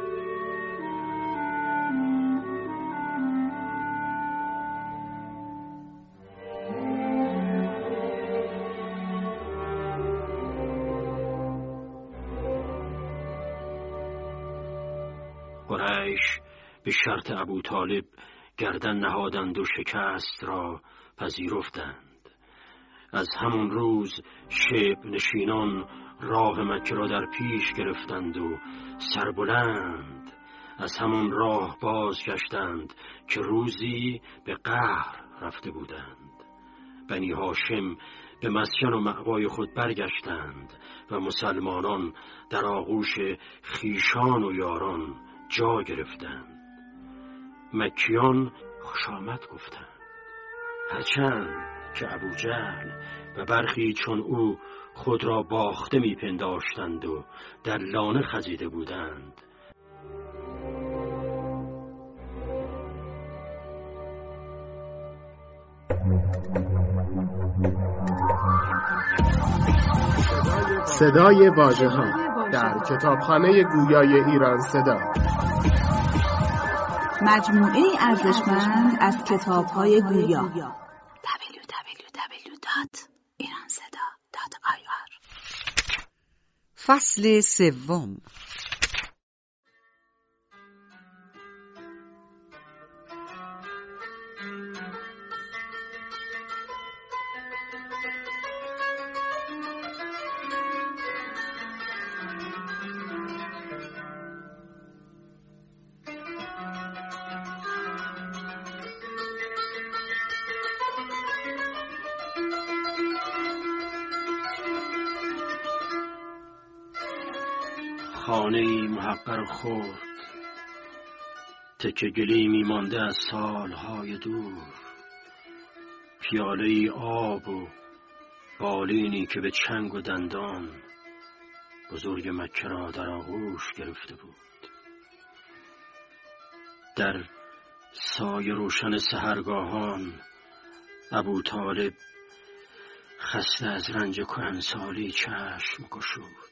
[SPEAKER 3] قریش به شرط ابوطالب گردن نهادند و شکست را پذیرفتند. از همون روز شبه نشینان راه مکه را در پیش گرفتند و سربلند از همون راه بازگشتند که روزی به قهر رفته بودند. بنی هاشم به مسکن و مأوای خود برگشتند و مسلمانان در آغوش خیشان و یاران جا گرفتند. مکیان خوش آمد گفتند، هرچند که ابوجهل و برخی چون او خود را باخته میپنداشتند و در لانه خزیده بودند.
[SPEAKER 1] صدای واژه‌ها در کتابخانه گویای ایران صدا،
[SPEAKER 2] مجموعه ارزشمند از کتاب‌های گویا. دبلیو دبلیو دبلیو دات ایران صدا دات آی آر.
[SPEAKER 11] فصل سوم.
[SPEAKER 3] خانه‌ای محقر خورد، تکه گلیمی مانده از سالهای دور، پیاله‌ای آب و بالینی که به چنگ و دندان بزرگ مکه را در آغوش گرفته بود. در سایه روشن سحرگاهان ابوطالب خسته از رنج کهنسالی چشم گشود.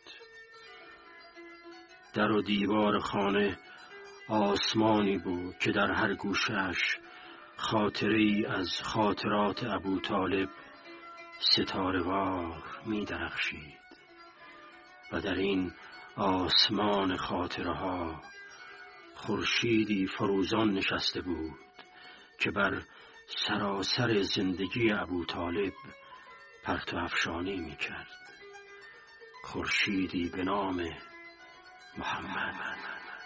[SPEAKER 3] در و دیوار خانه آسمانی بود که در هر گوشش خاطره‌ای از خاطرات ابوطالب ستاره‌وار می درخشید و در این آسمان خاطره‌ها خورشیدی فروزان نشسته بود که بر سراسر زندگی ابوطالب پرتو افشانی می کرد. خورشیدی به نام محمد.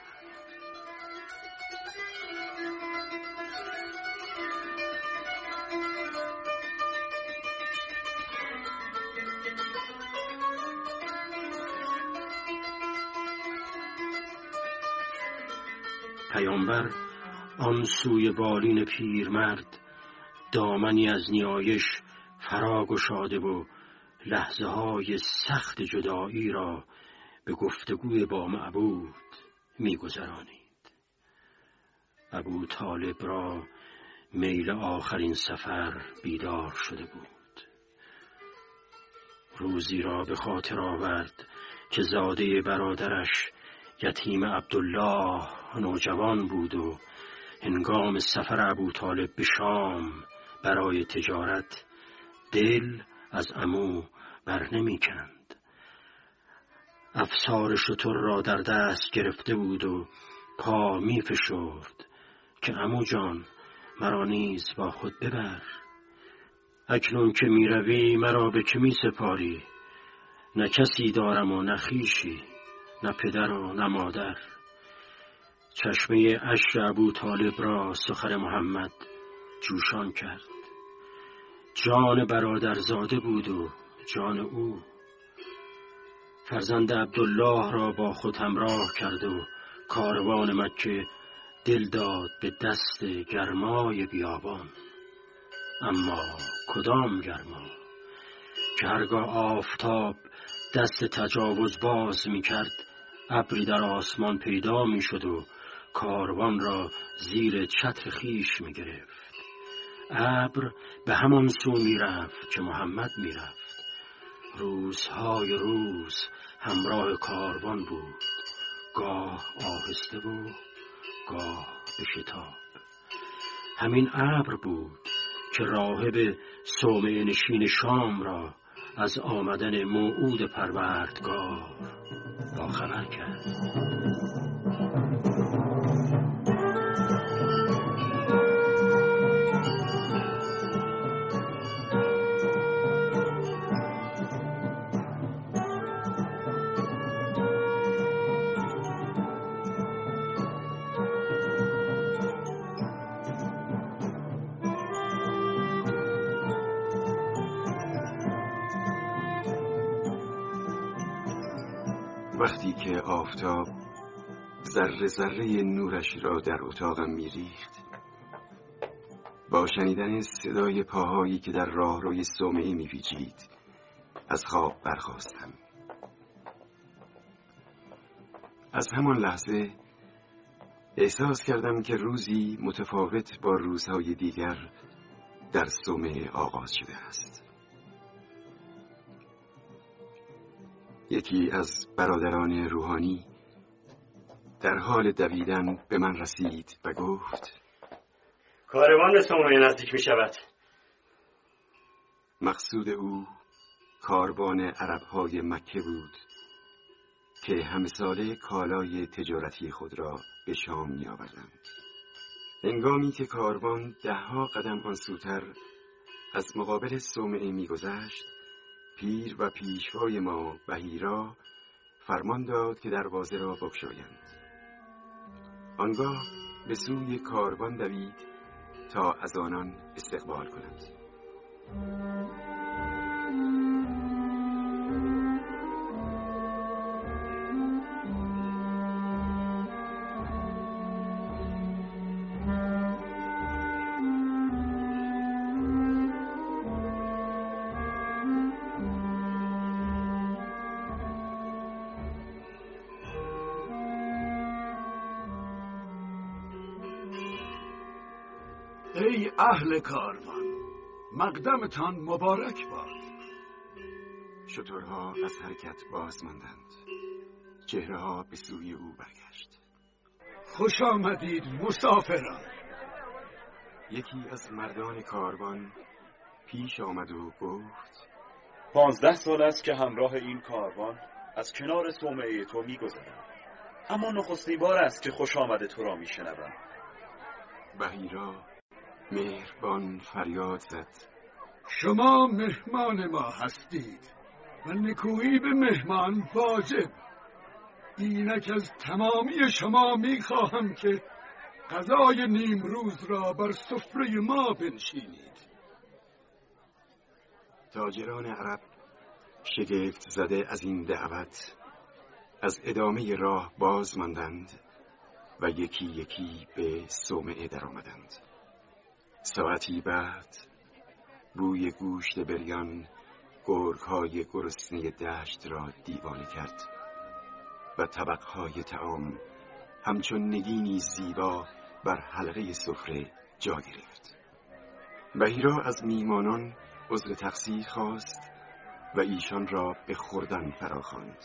[SPEAKER 3] پیامبر آن سوی بالین پیرمرد دامنی از نیایش فرا گشاده و لحظه های سخت جدایی را به گفتگوی با معبود می گذرانید. ابوطالب را میل آخرین سفر بیدار شده بود. روزی را به خاطر آورد که زاده برادرش یتیم عبدالله نوجوان بود و هنگام سفر ابوطالب به شام برای تجارت دل از عمو بر نمی کند. افسار شتر را در دست گرفته بود و پا می فشرد که عمو جان مرا نیز با خود ببر. اکنون که می روی مرا به که می سپاری؟ نه کسی دارم و نه خویشی، نه پدر و نه مادر. چشمه اشک ابوطالب را سخن محمد جوشان کرد. جان برادرزاده بود و جان او. فرزند عبدالله را با خود همراه کرد و کاروان مکه دل داد به دست گرمای بیابان. اما کدام گرما که هرگاه آفتاب دست تجاوز باز می کرد ابری در آسمان پیدا می شد و کاروان را زیر چتر خیش می گرفت. ابر به همان سو می رفت که محمد می رفت. روزهای روز همراه کاروان بود، گاه آهسته بود، گاه به شتاب. همین ابر بود که راهب صومعه نشین شام را از آمدن موعود پروردگار با خبر کرد.
[SPEAKER 6] وقتی که آفتاب ذره ذره نورش را در اتاقم می‌ریخت، با شنیدن صدای پاهایی که در راهروی صومعه می‌پیچید از خواب برخاستم. از همان لحظه احساس کردم که روزی متفاوت با روزهای دیگر در صومعه آغاز شده است. یکی از برادران روحانی در حال دویدن به من رسید و گفت:
[SPEAKER 10] کاروان به صومعه نزدیک می شود.
[SPEAKER 6] مقصود او کاروان عرب‌های مکه بود که همساله کالای تجارتی خود را به شام می آوردند. هنگامی که کاروان دهها قدم آن سوتر از مقابل صومعه می گذشت، پیر و پیشوای ما بحیرا فرمان داد که دروازه را بگشایند. آنگاه به سوی کاروان دوید تا از آنان استقبال کند.
[SPEAKER 8] ای اهل کاروان، مقدمتان مبارک باد.
[SPEAKER 6] شترها از حرکت باز ماندند. چهره‌ها به سوی او برگشت.
[SPEAKER 8] خوش آمدید مسافران.
[SPEAKER 6] یکی از مردان کاروان پیش آمد و گفت:
[SPEAKER 9] پانزده سال است که همراه این کاروان از کنار صومعه تو می‌گذرم، اما نخستین بار است که خوش آمد تو را می‌شنوم.
[SPEAKER 6] بحیرا مهربان فریاد زد:
[SPEAKER 8] شما مهمان ما هستید و نکویی به مهمان واجب. اینک از تمامی شما میخواهم که غذای نیمروز را بر سفره ما بنشینید.
[SPEAKER 6] تاجران عرب شگفت زده از این دعوت از ادامه راه باز ماندند و یکی یکی به صومعه در آمدند. ساعتی بعد بوی گوشت بریان گرگ‌های گرسنه دشت را دیوانه کرد و طبق‌های طعام همچون نگینی زیبا بر حلقه سفره جا گرفت. بحیرا از میمانان عذر تقصیر خواست و ایشان را به خوردن فراخواند.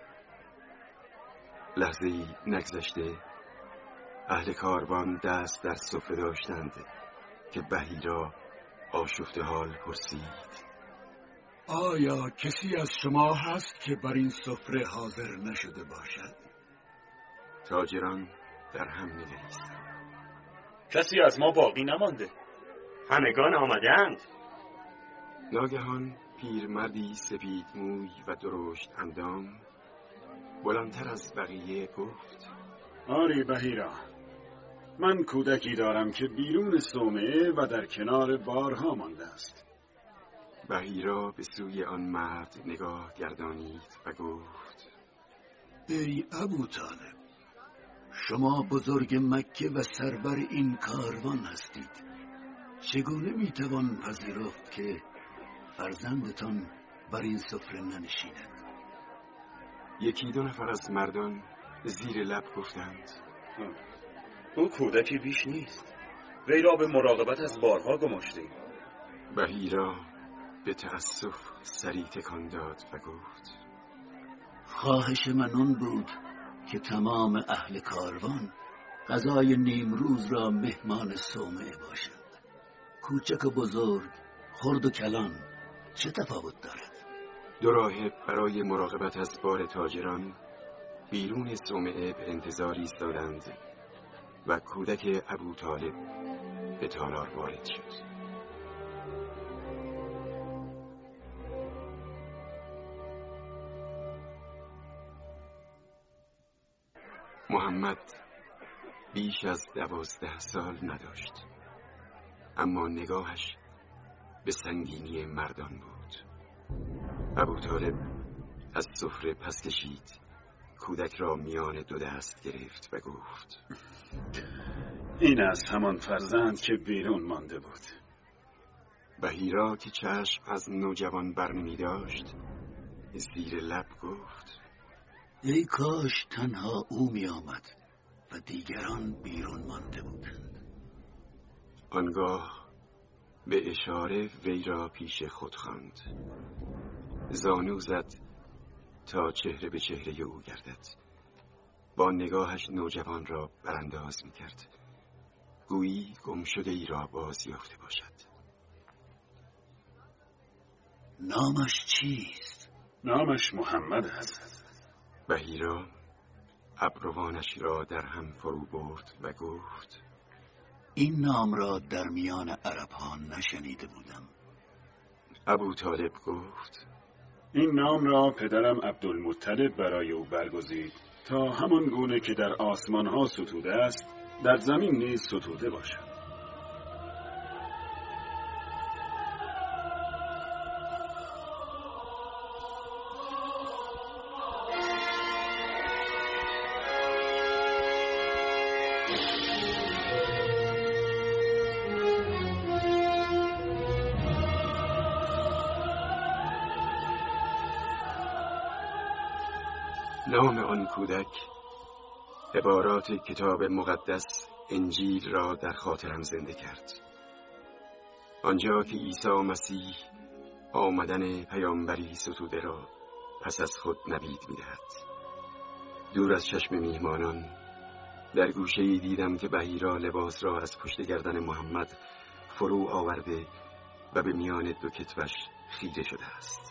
[SPEAKER 6] لحظه‌ای نگذشته اهل کاروان دست در سفره داشتند که بحیرا آشفته حال پرسید:
[SPEAKER 8] آیا کسی از شما هست که بر این سفره حاضر نشده باشد؟
[SPEAKER 6] تاجران در هم نگریستند.
[SPEAKER 9] کسی از ما باقی نمانده.
[SPEAKER 10] همگان آمدند.
[SPEAKER 6] ناگهان پیرمردی سپید موی و درشت اندام بلندتر از بقیه گفت:
[SPEAKER 8] آری بحیرا، من کودکی دارم که بیرون صومعه و در کنار بارها مانده است.
[SPEAKER 6] بحیرا به سوی آن مرد نگاه گردانید و گفت:
[SPEAKER 11] ای ابو طالب، شما بزرگ مکه و سربر این کاروان هستید. چگونه میتوان پذیرفت که فرزندتان بر این سفره ننشیند؟
[SPEAKER 6] یکی دو نفر از مردان زیر لب گفتند:
[SPEAKER 9] او کودکی بیش نیست. وی را به مراقبت از بارها گماشتیم.
[SPEAKER 3] بحیرا به تأسف سری تکان داد و گفت:
[SPEAKER 11] خواهش من آن بود که تمام اهل کاروان غذای نیمروز را مهمان صومعه باشند. کوچک و بزرگ، خرد و کلان، چه تفاوت دارد؟
[SPEAKER 3] دو راهب برای مراقبت از بار تاجران بیرون صومعه به انتظار ایستادند و کودک ابوطالب به تالار وارد شد. محمد بیش از دوازده سال نداشت، اما نگاهش به سنگینی مردان بود. ابوطالب از سفره پس کشید، کودک را میان دو دست گرفت و گفت:
[SPEAKER 9] این از همان فرزند که بیرون مانده بود.
[SPEAKER 3] بحیرا که چشم از نوجوان برنمی داشت زیر لب گفت:
[SPEAKER 11] ای کاش تنها او می آمد و دیگران بیرون مانده بودند.
[SPEAKER 3] آنگاه به اشاره وی را پیش خود خواند. زانو زد تا چهره به چهره او گردد. با نگاهش نوجوان را برانداز می کرد، گویی گمشده ای را باز یافته باشد.
[SPEAKER 11] نامش چیست؟
[SPEAKER 9] نامش محمد است.
[SPEAKER 3] بحیرا ابروانش را در هم فرو برد و گفت:
[SPEAKER 11] این نام را در میان عرب ها نشنیده بودم.
[SPEAKER 3] ابوطالب گفت:
[SPEAKER 9] این نام را پدرم عبدالمطلب برای او برگزید تا همان گونه که در آسمان ها ستوده است در زمین نیز ستوده باشد.
[SPEAKER 3] نام آن کودک عبارات کتاب مقدس انجیل را در خاطرم زنده کرد. آنجا که عیسی مسیح آمدن پیامبری ستوده را پس از خود نوید می‌دهد. دور از چشم میهمانان در گوشه‌ای دیدم که بحیرا لباس را از پشت گردن محمد فرو آورده و به میان دو کتفش خیره شده است.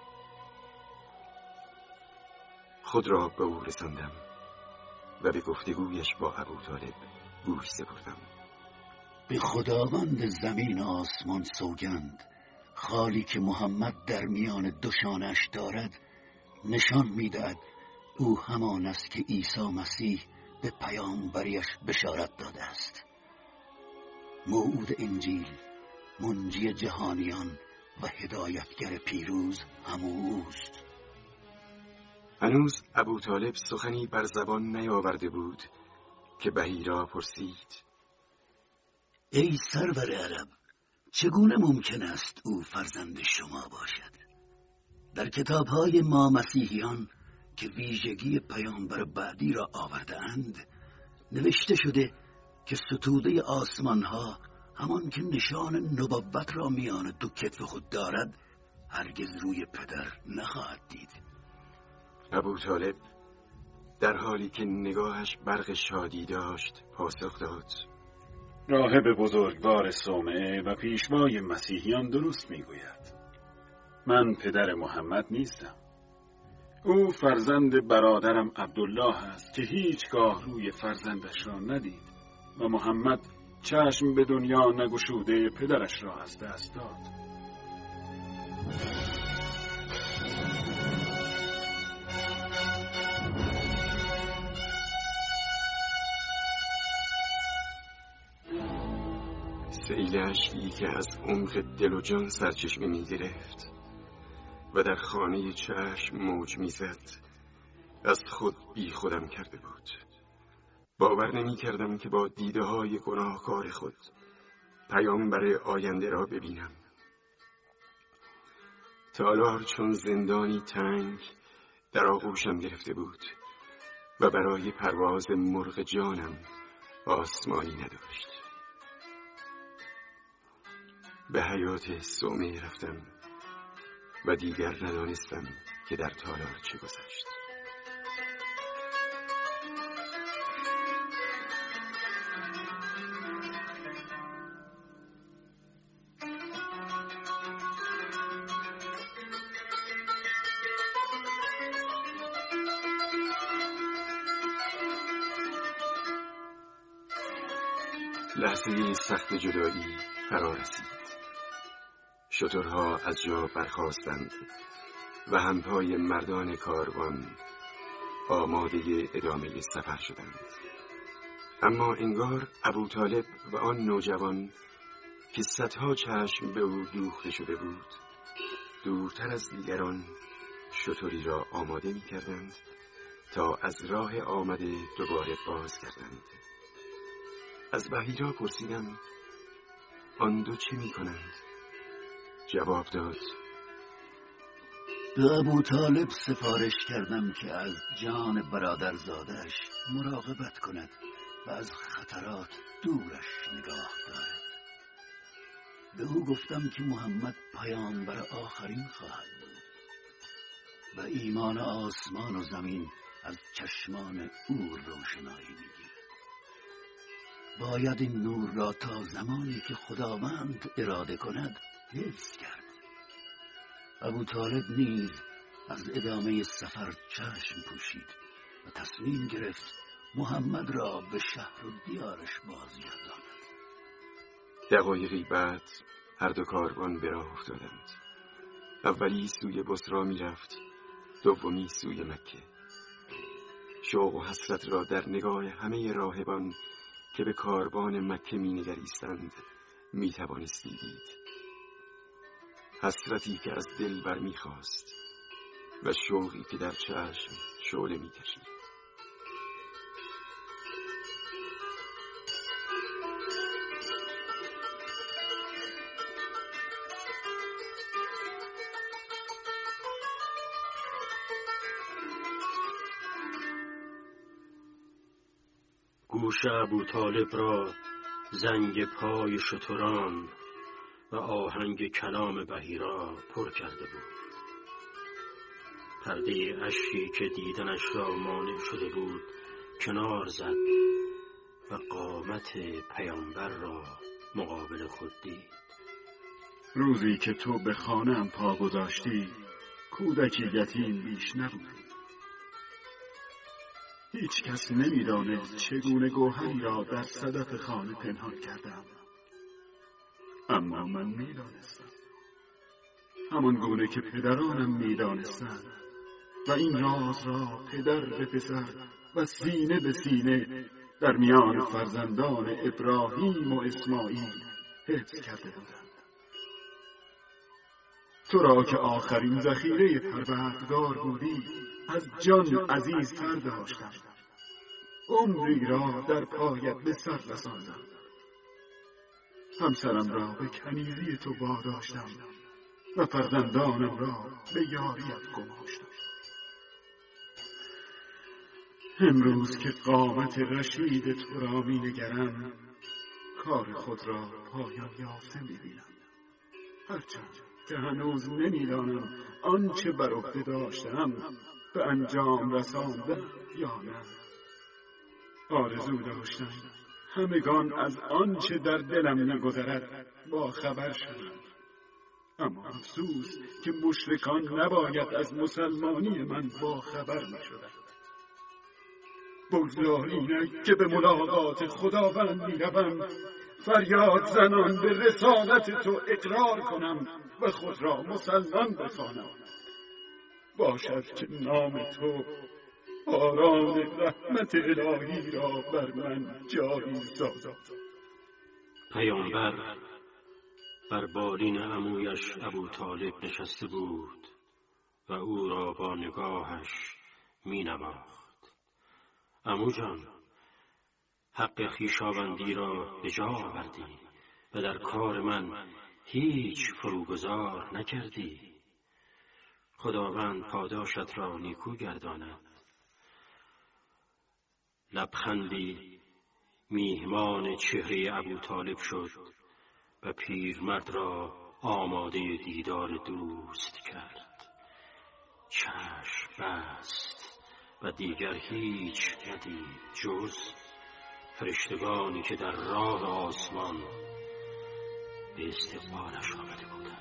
[SPEAKER 3] خود را به او رساندم و به گفتگویش با ابوطالب گوش سپردم.
[SPEAKER 11] به خداوند زمین و آسمان سوگند، خالی که محمد در میان دوشانش دارد نشان میدهد او همان است که عیسی مسیح به پیامبریش بشارت داده است. موعود انجیل، منجی جهانیان و هدایتگر پیروز همو اوست.
[SPEAKER 3] هنوز ابوطالب سخنی بر زبان نیاورده بود که بحیرا پرسید:
[SPEAKER 11] ای سرور عرب، چگونه ممکن است او فرزند شما باشد؟ در کتاب‌های ما مسیحیان که ویژگی پیامبر بعدی را آورده اند نوشته شده که ستوده آسمان‌ها همان که نشان نبوت را میان دو کتف خود دارد هرگز روی پدر نخواهد دید.
[SPEAKER 3] ابوطالب در حالی که نگاهش برق شادی داشت پاسخ داد:
[SPEAKER 9] راهب بزرگوار صومعه و پیشوای مسیحیان درست میگوید. من پدر محمد نیستم. او فرزند برادرم عبدالله است که هیچگاه روی فرزندش را ندید و محمد چشم به دنیا نگشوده پدرش را از دست داد.
[SPEAKER 3] سیل اشکی که از عمق دل و جان سرچشمه می گرفت و در خانه چشم موج می زد از خود بی خودم کرده بود. باور نمی کردم که با دیده های گناهکار خود پیامبر آینده را ببینم. تالار چون زندانی تنگ در آغوشم گرفته بود و برای پرواز مرغ جانم
[SPEAKER 6] آسمانی نداشت. به حیات صومعه رفتم و دیگر ندانستم که در تالار چه گذشت. لحظه سخت جدایی فرا رسید. شترها از جا برخاستند و همپای مردان کاروان آماده ادامه سفر شدند. اما انگار ابوطالب و آن نوجوان که صدها چشم به او دوخته شده بود، دورتر از دیگران شتری را آماده می کردند تا از راه آمده دوباره باز کردند. از بحیرا پرسیدم آن دو چه می کنند؟ جواب داد
[SPEAKER 11] به ابوطالب سفارش کردم که از جان برادرزادش مراقبت کند و از خطرات دورش نگاه دارد. به او گفتم که محمد پیامبر آخرین خواهد بود و ایمان آسمان و زمین از چشمان او روشنایی می‌گیرد. باید این نور را تا زمانی که خداوند اراده کند حفظ کرد. ابوطالب نیز از ادامه سفر چشم پوشید و تصمیم گرفت محمد را به شهر و دیارش بازگرداند.
[SPEAKER 6] دقایقی بعد هر دو کاروان به راه افتادند. اولی سوی بصری می رفت، دومی سوی مکه. شوق و حسرت را در نگاه همه راهبان که به کاروان مکه می نگریستند می توانستی دید. حسرتی که از دل برمی خواست و شوقی که در چشم شعله می کشید.
[SPEAKER 3] گوش ابوطالب را زنگ پای شتران و آهنگ کلام بحیرا پر کرده بود. پرده اشکی که دیدنش را مانع شده بود کنار زد و قامت پیامبر را مقابل خود دید.
[SPEAKER 8] روزی که تو به خانه‌ام پا گذاشتی کودکی یتیم بیش نبودی. هیچ کس نمی‌دانست چگونه گوهری را در صدف خانه پنهان کردم، اما من می‌دانستم، همان گونه که پدرانم می‌دانستند و این راز را پدر به پسر و سینه به سینه در میان فرزندان ابراهیم و اسماعیل حفظ کرده بودند. تو را که آخرین ذخیره پروردگار بودی از جان عزیزتر داشتم. عمری را در پایت به سر رساندم. همسرم را به کنیزی تو واداشتم و فرزندانم را به یاریت گماشتم. امروز که قامت رشید تو را می نگرم کار خود را پایان یافته می بینم، هرچند که هنوز نمیدانم آنچه بر عهده داشتم به انجام رساندم یا نه. آرزو داشتم همگان از آنچه در دلم می‌گذرد با خبر شدند، اما افسوس که مشرکان نباید از مسلمانی من با خبر می‌شدند. بگذار اینک که به ملاقات خداوند می‌روم فریاد زنان به رسالت تو اقرار کنم و خود را مسلمان بخوانم. باشد که نام تو باران رحمت الهی را بر من جاری سازد.
[SPEAKER 3] پیامبر بر بالین عمویش ابوطالب نشسته بود و او را با نگاهش می نواخت. عمو جان، حق خویشاوندی را به جا آوردی و در کار من هیچ فروگذار نکردی. خداوند پاداشت را نیکو گرداند. لبخندی میهمان چهره ابوطالب شد و پیرمرد را آماده دیدار دوست کرد. چشم بست و دیگر هیچ ندید جز فرشتگانی که در راه آسمان به استقبالش آمده بودند.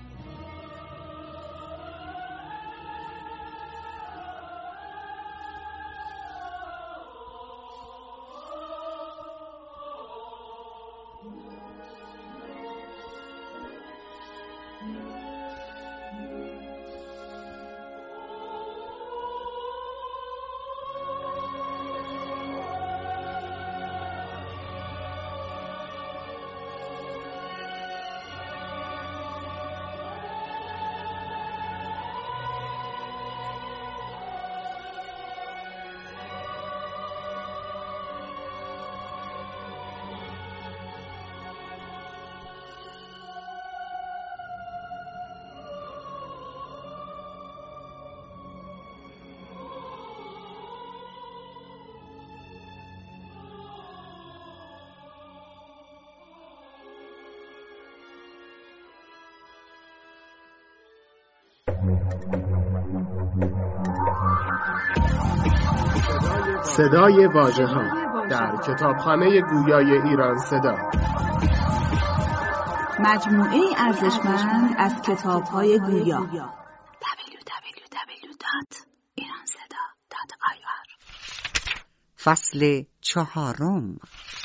[SPEAKER 1] صدای واژه‌ها در کتابخانه گویای ایران صدا،
[SPEAKER 2] مجموعه ارزشمند از کتاب‌های گویا. دبلیو دبلیو دبلیو دات ایران صدا دات آی آر.
[SPEAKER 12] فصل چهارم.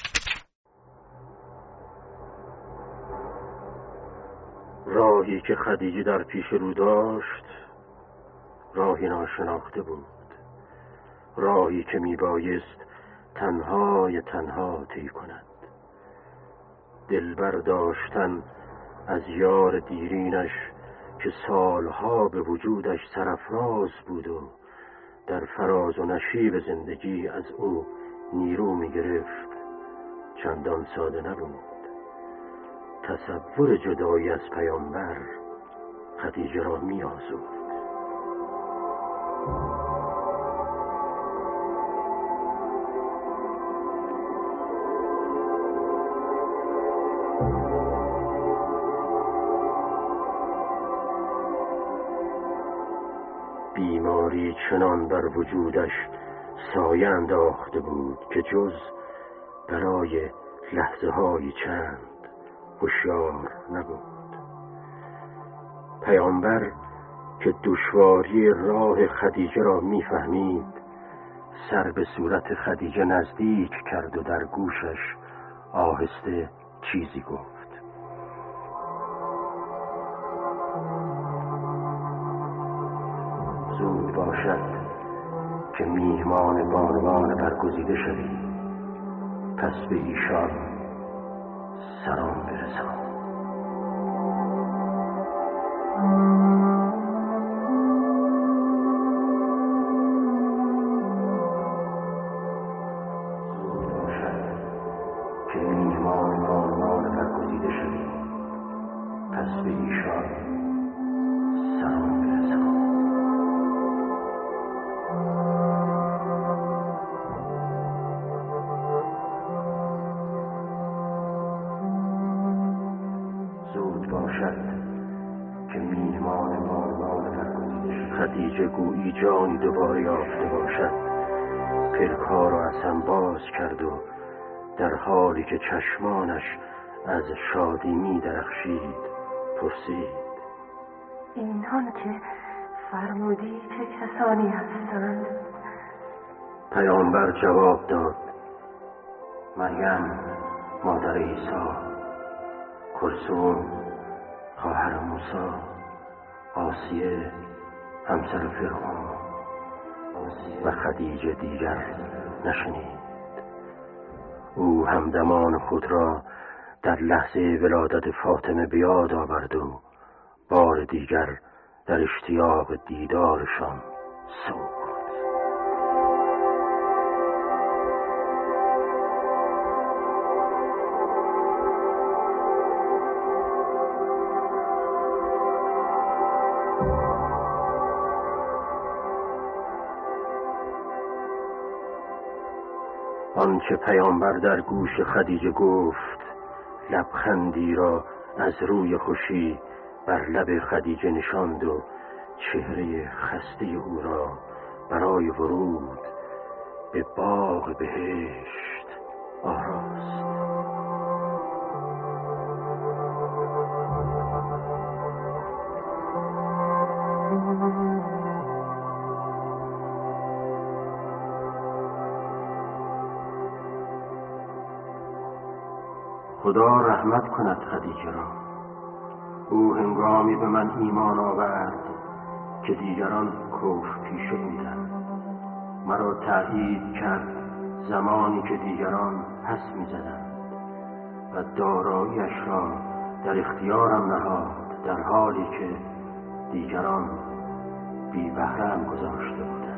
[SPEAKER 3] راهی که خدیجه در پیش رو داشت راهی ناشناخته بود، راهی که میبایست تنهای تنها طی کند. دل برداشتن از یار دیرینش که سالها به وجودش سرافراز بود و در فراز و نشیب زندگی از او نیرو میگرفت چندان ساده نبود. تصور جدایی از پیامبر خدیجه را می‌آزرد. بیماری چنان بر وجودش سایه انداخته بود که جز برای لحظه های چند هوشیار نبود. پیامبر که دشواری راه خدیجه را میفهمید سر به صورت خدیجه نزدیک کرد و در گوشش آهسته چیزی گفت. زود باشد که میهمان بانوان برگزیده شوی، پس به ایشان سلام برسان. زود باشد که میهمان بانوان برگزیده شوی، پس به ایشان سلام برسان. خدیجه گویی جانی دوباره یافته باشد پلک‌ها را از هم باز کرد و در حالی که چشمانش از شادی می درخشید پرسید:
[SPEAKER 4] اینان که فرمودی چه کسانی هستند؟
[SPEAKER 3] پیامبر جواب داد: مریم مادر عیسی، کلثوم خواهر موسی، آسیه همسر فرعون و خدیجه دیگر نشنید. او همدمان خود را در لحظه ولادت فاطمه بیاد آورد و بار دیگر در اشتیاق دیدارشان سوخت. آنچه پیامبر در گوش خدیجه گفت لبخندی را از روی خوشی بر لب خدیجه نشاند و چهره خسته او را برای ورود به باغ بهشت آراست. خدا رحمت کند خدیجه را. او هنگامی به من ایمان آورد که دیگران کفر پیشه بودند. مرا تأیید کرد زمانی که دیگران پس می زدند و داراییش را در اختیارم نهاد در حالی که دیگران بی بهره‌ام گذاشته بودند.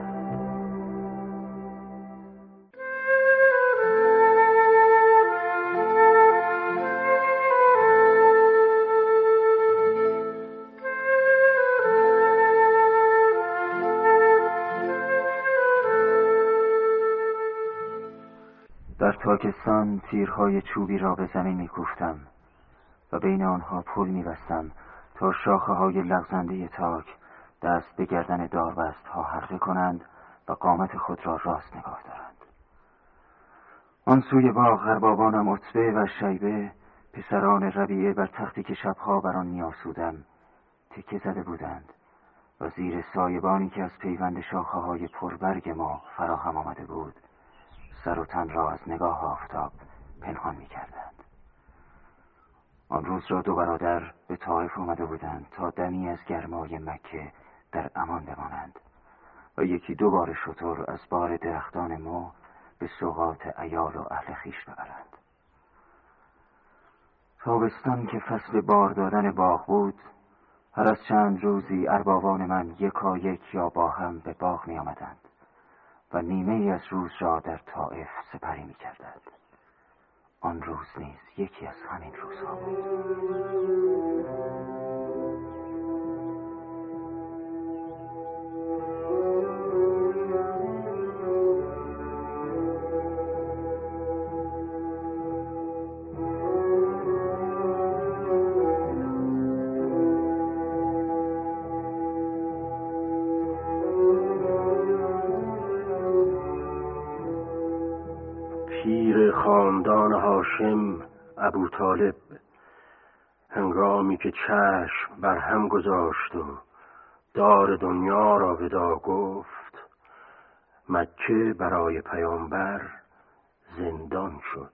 [SPEAKER 13] در تاکستان تیرهای چوبی را به زمین می کوفتم و بین آنها پل می بستم تا شاخه های لغزنده تاک دست به گردن داربست ها حلقه کنند و قامت خود را راست نگاه دارند. آن سوی باغ اربابانم عتبه و شیبه، پسران ربیعه بر تختی که شبها بر آن می آسودم تکه زده بودند و زیر سایبانی که از پیوند شاخه های پربرگ ما فراهم آمده بود سر و تن را از نگاه آفتاب پنهان می کردند. آن روز را دو برادر به طائف آمده بودند تا دمی از گرمای مکه در امان بمانند و یکی دو بار شتر از بار درختان مو به سوغات عیال و اهل خویش ببرند. تابستان که فصل بار دادن باغ بود، هر از چند روزی اربابان من یکا یک یا با هم به باغ می آمدند و نیمه ای از روز را در طائف سپری می کردند. آن روز نیز یکی از همین روزها بود.
[SPEAKER 3] پیر خاندان هاشم ابو طالب هنگامی که چشم بر هم گذاشت و دار دنیا را ودا گفت، مکه برای پیامبر زندان شد.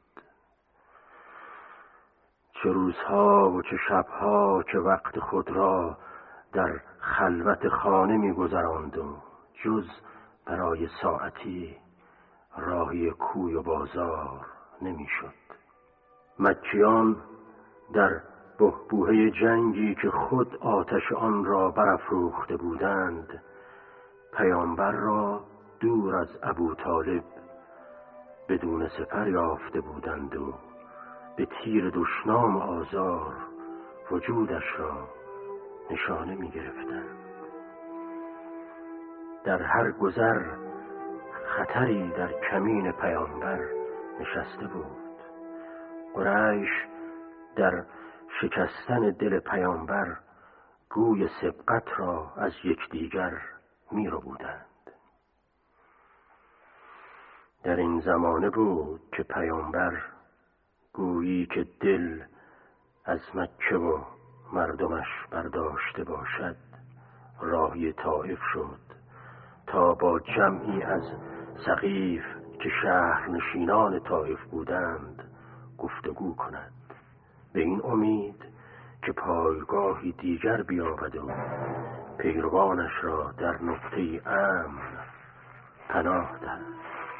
[SPEAKER 3] چه روزها و چه شبها که وقت خود را در خلوت خانه می گذراند و جز برای ساعتی راهی کوی و بازار نمی شد. مکیان در بحبوحه جنگی که خود آتش آن را برافروخته بودند، پیامبر را دور از ابو طالب بدون سپر یافته بودند و به تیر دشنام آزار وجودش را نشانه می گرفتند. در هر گذر خطری در کمین پیامبر نشسته بود. قریش در شکستن دل پیامبر گوی سبقت را از یکدیگر می رو بودند. در این زمانه بود که پیامبر گویی که دل از مکه و مردمش برداشته باشد راهی طائف شد تا با جمعی از ثقیف که شهر نشینان طائف بودند گفتگو کند، به این امید که پایگاهی دیگر بیابد و پیروانش را در نقطه امن پناه دهد.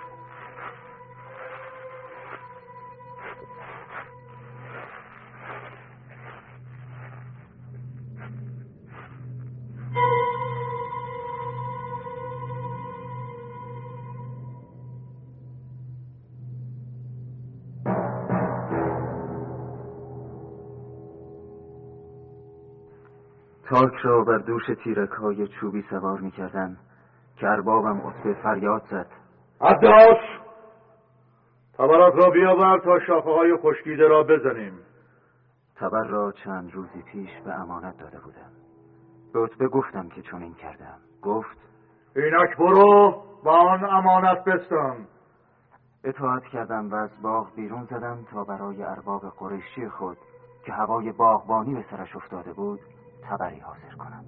[SPEAKER 13] تاک را بر دوش تیرک های چوبی سوار می کردم که اربابم عتبه فریاد زد:
[SPEAKER 14] عباس! تبرک را بیاور تا شاخه های خشکیده را بزنیم.
[SPEAKER 13] تبر را چند روزی پیش به امانت داده بودم. به عتبه گفتم که چون این کردم. گفت
[SPEAKER 14] اینک برو با آن امانت بستان.
[SPEAKER 13] اطاعت کردم و از باغ بیرون زدم تا برای ارباب قریشی خود که هوای باغبانی به سرش افتاده بود تبری حاضر کنم.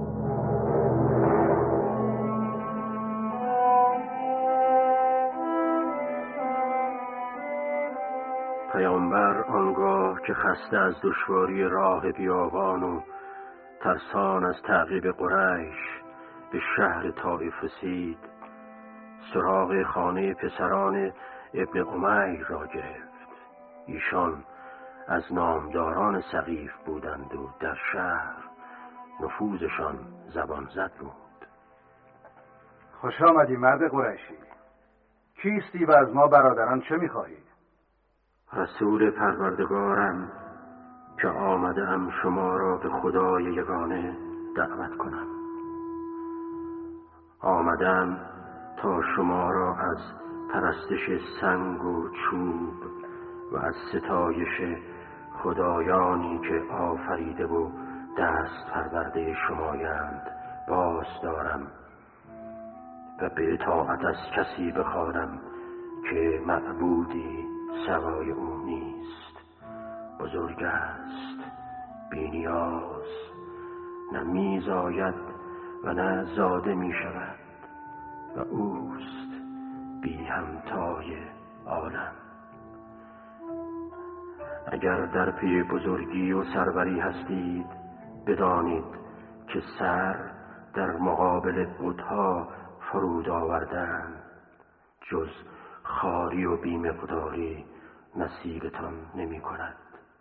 [SPEAKER 3] پیامبر آنگاه که خسته از دشواری راه بیابان و ترسان از تعقیب قریش به شهر طائف رسید، سراغ خانه پسران ابن امیر را گرفت. ایشان از نامداران سقیف بودند و در شهر نفوذشان زبان زد بود.
[SPEAKER 15] خوش آمدی مرد قریشی. کیستی و از ما برادران چه می‌خواهی؟
[SPEAKER 3] رسول پروردگارم که آمدم شما را به خدای یگانه دعوت کنم. آمدم تا شما را از پرستش سنگ و چوب و از ستایش خدایانی که آفریده و دست پرورده شمایند باز دارم و به اطاعت از کسی بخوانم که معبودی سوای او نیست. بزرگ است، بی نیاز، نه میزاید و نه زاده می شود و اوست بی همتای عالم. اگر در پی بزرگی و سروری هستید بدانید که سر در مقابل بت‌ها فرود آوردن جز خاری و بیمقداری نصیبتان نمی کند.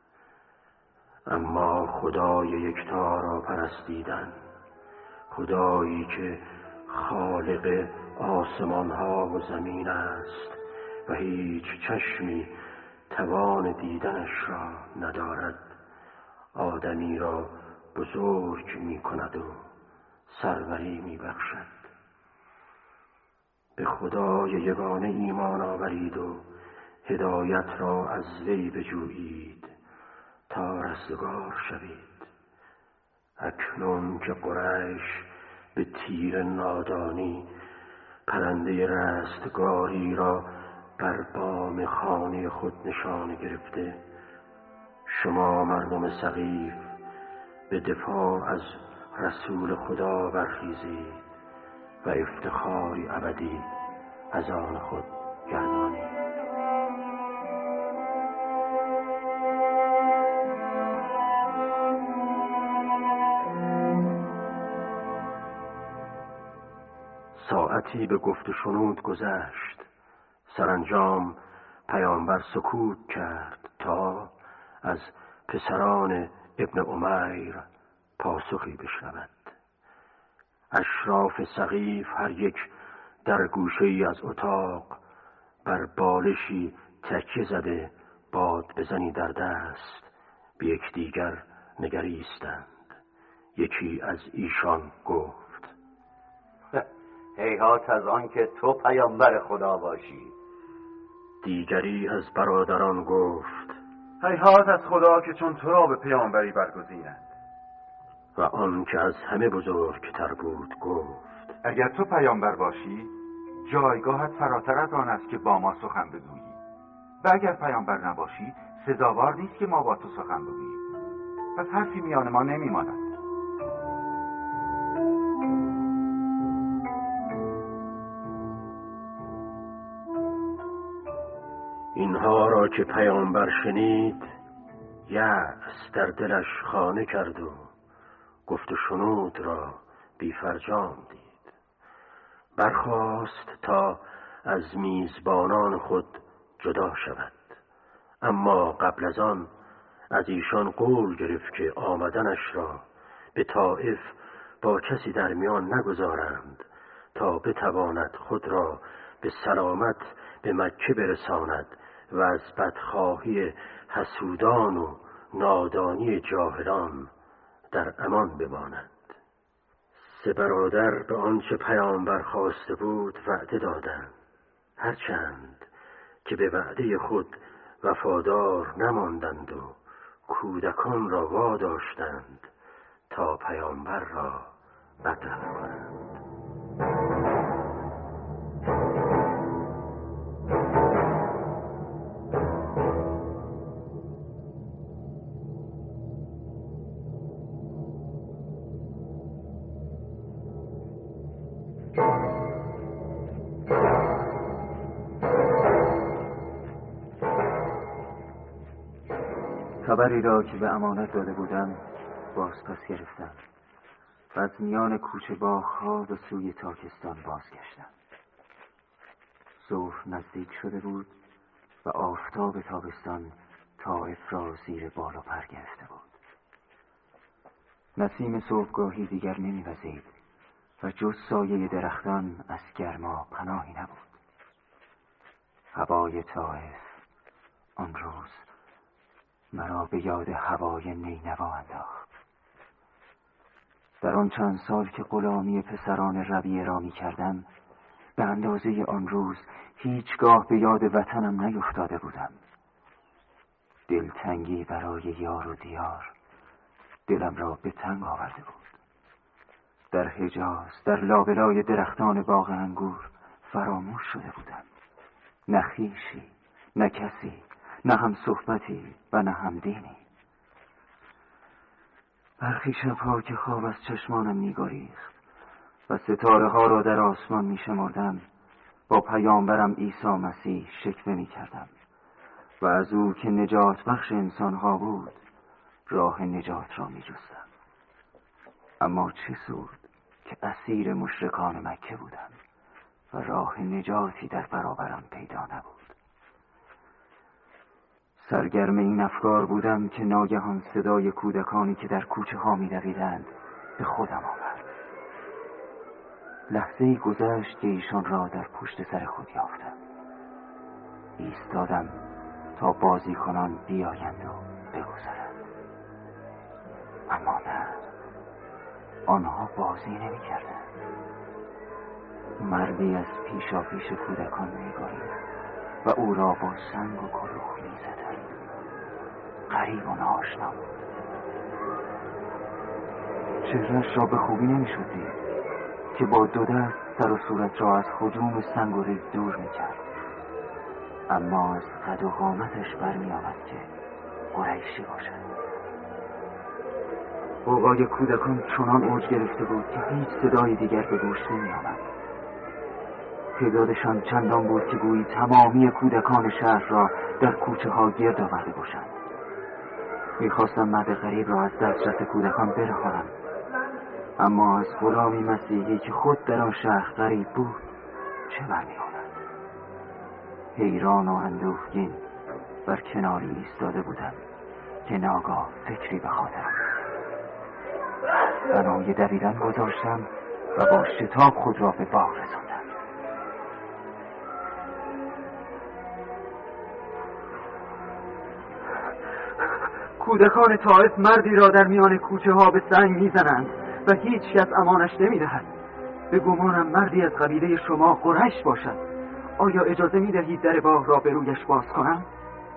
[SPEAKER 3] اما خدای یکتا را پرستیدن، خدایی که خالق آسمان ها و زمین است و هیچ چشمی توان دیدنش را ندارد، آدمی را بزرگ می کند و سروری می بخشد. به خدای یگانه ایمان آورید و هدایت را از وی بجویید تا رستگار شوید. اکنون که قریش به تیر نادانی پرنده رستگاری را بر بام خانه خود نشانه گرفته، شما مردم سقیف به دفاع از رسول خدا برخیزید و افتخاری ابدی از آن خود گردانید. ساعتی به گفت و شنود گذشت. سرانجام پیامبر سکوت کرد تا از پسران ابن امیر پاسخی بشنود. اشراف سقیف هر یک در گوشه‌ای از اتاق بر بالشی تکیه زده باد بزنی در دست به یکدیگر نگریستند. یکی از ایشان گفت
[SPEAKER 11] هیهات از آن که تو پیامبر خدا باشی.
[SPEAKER 3] دیگری از برادران گفت
[SPEAKER 15] هیهات از خدا که چون تو را به پیامبری برگزیند.
[SPEAKER 3] و آن که از همه بزرگتر بود گفت
[SPEAKER 15] اگر تو پیامبر باشی جایگاهت فراتر از آن است که با ما سخن بگویی، و اگر پیامبر نباشی سزاوار نیست که ما با تو سخن بگوییم. پس حرفی میان ما نمیماند.
[SPEAKER 3] اینها را که پیامبر شنید یأس در دلش خانه کرد و گفت و شنود را بی فرجام دید. برخاست تا از میزبانان خود جدا شود، اما قبل از آن از ایشان قول گرفت که آمدنش را به طائف با کسی در میان نگذارند تا بتواند خود را به سلامت به مکه برساند و از بدخواهی حسودان و نادانی جاهلان در امان بماند. سه برادر به آنچه پیامبر خواسته بود وعده دادند، هرچند که به وعده خود وفادار نماندند و کودکان را واداشتند تا پیامبر را بدرقه کنند.
[SPEAKER 13] خبری را که به امانت داده بودم باز پس گرفتم و از میان کوچه باغ‌ها به سوی تاکستان بازگشتم. ظهر نزدیک شده بود و آفتاب تابستان طائف را زیر بال و پر گرفته بود. نسیم صبحگاهی دیگر نمی‌وزید و جز سایه درختان از گرما پناهی نبود. هوای طائف آن روز مرا به یاد هوای نینوا انداخت. در آن چند سال که غلامی پسران ربیعه را می کردم به اندازه آن روز هیچگاه به یاد وطنم نیفتاده بودم. دلتنگی برای یار و دیار دلم را به تنگ آورده بود. در حجاز در لابلای درختان باغ انگور فراموش شده بودم. نه خویشی، نه کسی، نه هم صحبتی و نه هم دینی. برخی شبها که خواب از چشمانم می‌گریخت و ستاره ها را در آسمان می‌شمردم با پیامبرم عیسی مسیح شکوه می‌کردم و از او که نجات بخش انسان‌ها بود راه نجات را می‌جستم. اما چه سود که اسیر مشرکان مکه بودم و راه نجاتی در برابرم پیدا نبود. سرگرم این افکار بودم که ناگهان صدای کودکانی که در کوچه ها می دویدند به خودم آورد. لحظه‌ای گذشت که ایشان را در پشت سر خود یافتم. ایستادم تا بازیکنان بیایند و بگذرند. اما نه، آنها بازی نمی کردند. مردی از پیشا پیش کودکان می گریخت و او را با سنگ و کلوخ می زدند. غریب و ناآشنا بود. چهره‌اش را به خوبی نمی‌شد دید که با دو دست سر و صورت را از هجوم سنگ و ریگ دور می‌کرد. اما از قد و قامتش برمی‌آمد که قریشی باشد. غوغای کودکان چنان اوج گرفته بود که هیچ صدای دیگر به گوش نمی‌آمد. تعدادشان چندان بود که گویی تمامی کودکان شهر را در کوچه ها گرد آورده باشند. میخواستم مرد غریب را از دسترس کودکان برهانم، اما از غلامی مسیحی که خود در آن شهر غریب بود چه برمی‌آمد؟ حیران و اندوهگین بر کناری ایستاده بودم که ناگاه فکری به خاطرم رسید. بنای دویدن گذاشتم و با شتاب خود را به باغ رساندم. کودکان طائف مردی را در میان کوچه ها به سنگ میزنند و هیچ کس امانش نمیدهد. به گمانم مردی از قبیله شما قریش باشد. آیا اجازه میدهید در باغ را به رویش باز کنم؟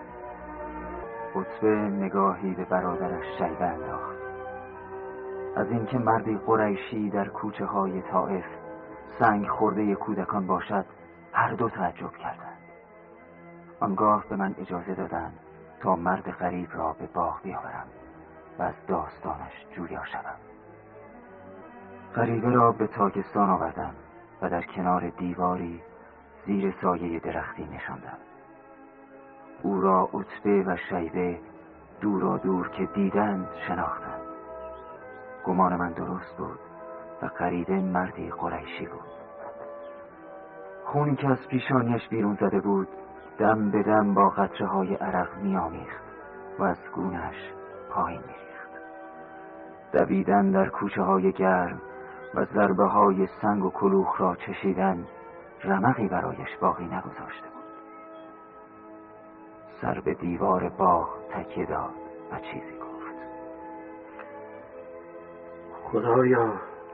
[SPEAKER 13] عتبه نگاهی به برادرش شیبه انداخت. از اینکه مردی قریشی در کوچه های طائف سنگ خورده کودکان باشد هر دو تعجب کردند. آنگاه به من اجازه دادند تا مرد غریب را به باغ بیاورم و از داستانش جویا شوم. غریبه را به تاکستان آوردم و در کنار دیواری زیر سایه درختی نشاندم. او را عتبه و شیبه دورا دور که دیدند شناختند. گمان من درست بود و غریبه مردی قریشی بود. خونی که از پیشانیش بیرون زده بود دم به دم با قطره های عرق می آمیخت و از گونه‌اش پایین می ریخت. دویدن در کوچه های گرم و ضربه های سنگ و کلوخ را چشیدن رمقی برایش باقی نگذاشته بود. سر به دیوار باغ تکیه داد و چیزی گفت.
[SPEAKER 3] خدایا،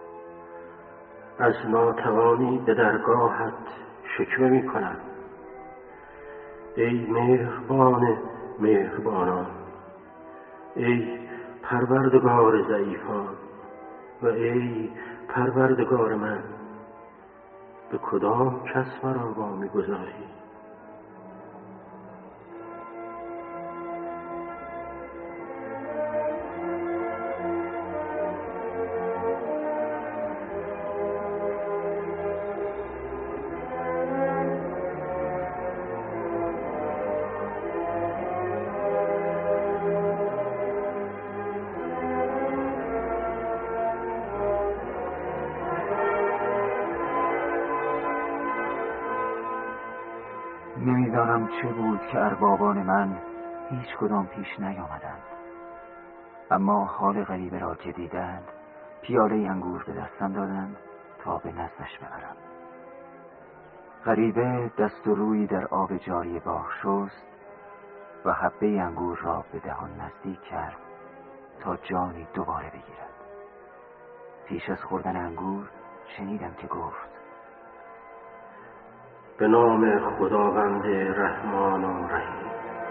[SPEAKER 3] از ناتوانی به درگاهت شکوه می کنم ای مهربان مهربانان، ای پروردگار ضعیفان و ای پروردگار من، به کدام کس مرا وامی گذاری؟
[SPEAKER 13] نمیدانم چه بود که اربابان من هیچ کدام پیش نیامدند، اما حال غریبه را که دیدند پیاله انگور به دستم دادند تا به نزدش ببرم. غریبه دست و روی در آب جاری باغ شست و حبه انگور را به دهان نزدیک کرد تا جانی دوباره بگیرد. پیش از خوردن انگور شنیدم که گفت:
[SPEAKER 3] به نام خداوند رحمان و رحیم.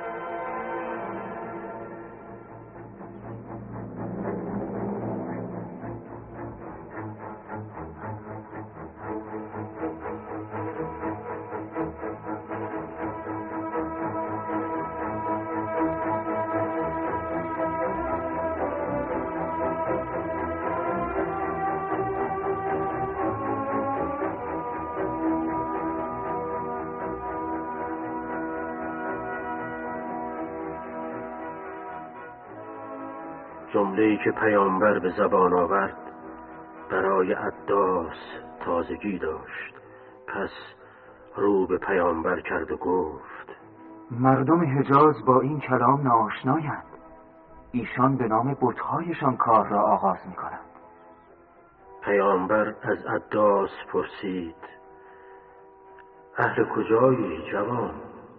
[SPEAKER 3] جمله‌ای که پیامبر به زبان آورد برای عداس تازگی داشت. پس رو به پیامبر کرد و گفت:
[SPEAKER 13] مردم حجاز با این کلام ناآشنایند. ایشان به نام بت‌هایشان کار را آغاز می‌کنند.
[SPEAKER 3] پیامبر از عداس پرسید: اهل کجایی جوان؟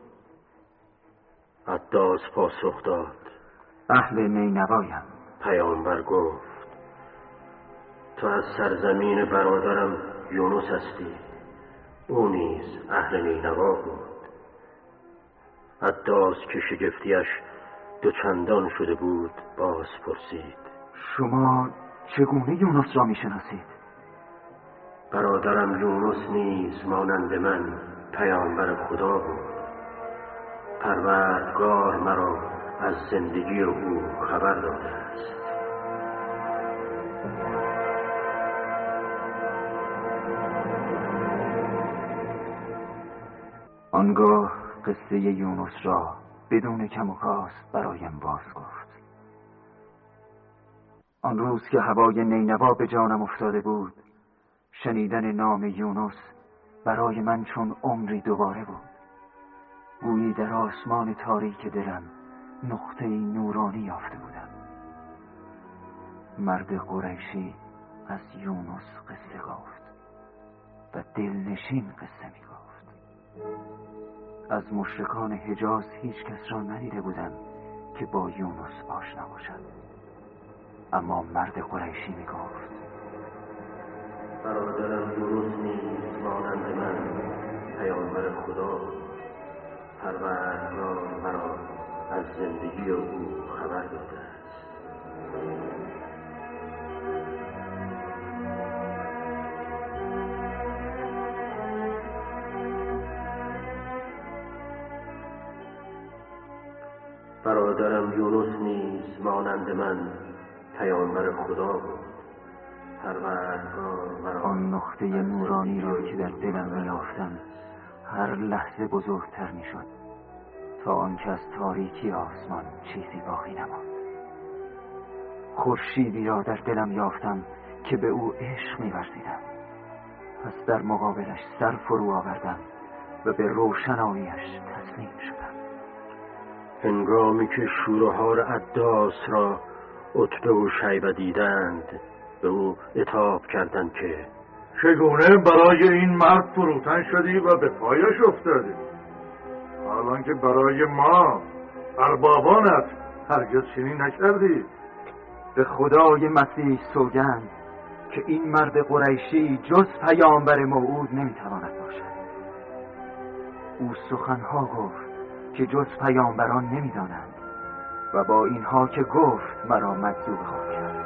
[SPEAKER 3] عداس پاسخ داد:
[SPEAKER 13] اهل نینوایم.
[SPEAKER 3] پیامبر گفت: تو از سرزمین برادرم یونس هستی، او نیز اهل نینوا بود. عداس که شگفتیش دوچندان شده بود باز پرسید:
[SPEAKER 13] شما چگونه یونس را میشناسید؟
[SPEAKER 3] برادرم یونس نیز مانند من پیامبر خدا بود. پروردگار مرا از زندگی او خبر داده است.
[SPEAKER 13] آنگاه قصه یونس را بدون کم و کاست برایم باز گفت. آن روز که هوای نینوا به جانم افتاده بود، شنیدن نام یونس برای من چون عمری دوباره بود. گویی در آسمان تاریک دلم نقطه نورانی یافته بودم. مرد قریشی از یونس قصه گفت و دلنشین قصه می گفت. از مشرکان حجاز هیچ کس را ندیده بودم که با یونس آشنا باشد، اما مرد قریشی می گفت:
[SPEAKER 3] برادرم یونس نیز مانند من پیامبر خدا، پروردگار مرا از زندگی او خبر داده است. برادرم یونس نیز مانند من پیامبر خدا بود. پروردگار مرا
[SPEAKER 13] آن نقطه نورانی را که در دلم میافتم هر لحظه بزرگتر میشد تا آنکه از تاریکی آسمان چیزی باقی نماند. خورشیدی را در دلم یافتم که به او عشق می‌ورزیدم. پس در مقابلش سر فرو آوردم و به روشناییش تسلیم شدم.
[SPEAKER 3] هنگامی که شورهار عداس را عتبه و شیبه دیدند، به او عتاب کردند که
[SPEAKER 14] چگونه برای این مرد فروتن شدی و به پایش افتادی، حالان که برای ما اربابانت هرگز چنین نکردی؟
[SPEAKER 13] به خدای مسیح سوگند که این مرد قریشی جز پیامبر موعود نمیتواند باشد. او سخنها گفت که جز پیامبران نمی‌دانند و با اینها که گفت مرا مجذوب خواهد کرد.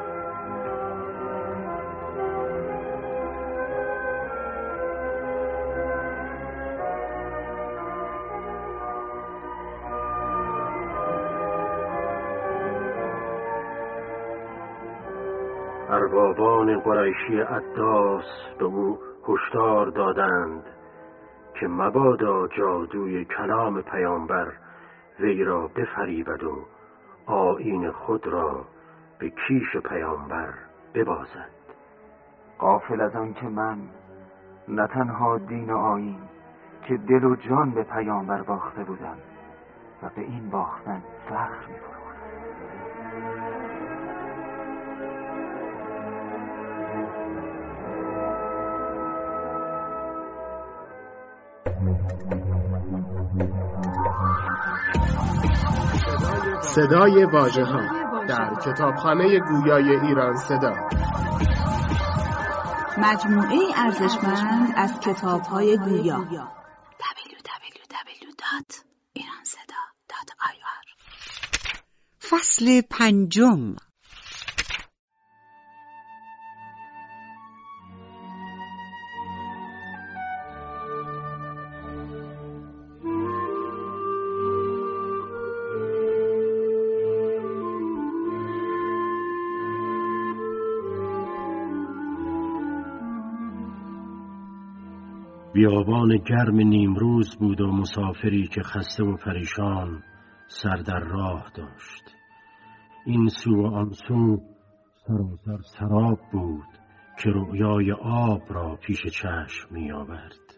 [SPEAKER 3] اربابان قریشی عداس به او هشدار دادند که مبادا جادوی کلام پیامبر وی را بفریبد و آیین خود را به کیش پیامبر ببازد.
[SPEAKER 13] غافل از آن که من نه تنها دین و آیین که دل و جان به پیامبر باخته بودم و به این باختن فخر می‌کنم.
[SPEAKER 1] صدای واژه‌ها در کتابخانه گویای ایران صدا،
[SPEAKER 2] مجموعه ارزشمند از کتاب‌های گویا. دبلیو دبلیو دبلیو دات ایران صدا دات آی آر.
[SPEAKER 12] فصل پنجم.
[SPEAKER 3] بیابان گرم نیمروز بود و مسافری که خسته و پریشان سر در راه داشت. این سو و آن سو سراسر سراب بود که رؤیای آب را پیش چشم می آورد.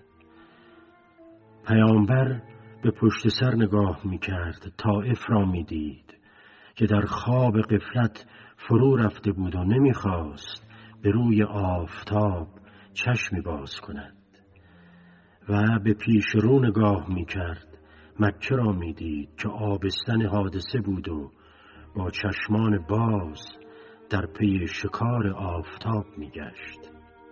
[SPEAKER 3] پیامبر به پشت سر نگاه می کرد، طائف را می دید که در خواب غفلت فرو رفته بود و نمی خواست به روی آفتاب چشمی باز کند. و به پیش رو نگاه می کرد، مکه را می دید که آبستن حادثه بود و با چشمان باز در پی شکار آفتاب می گشت.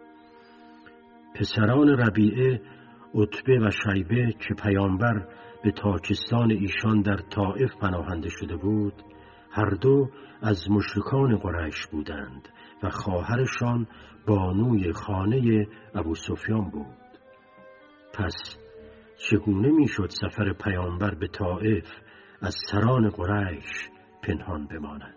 [SPEAKER 3] پسران ربیعه، عتبه و شیبه که پیامبر به تاکستان ایشان در طائف پناهنده شده بود، هر دو از مشرکان قریش بودند و خواهرشان بانوی خانه ابو سفیان بود. پس چگونه میشد سفر پیامبر به طائف از سران قریش پنهان بماند؟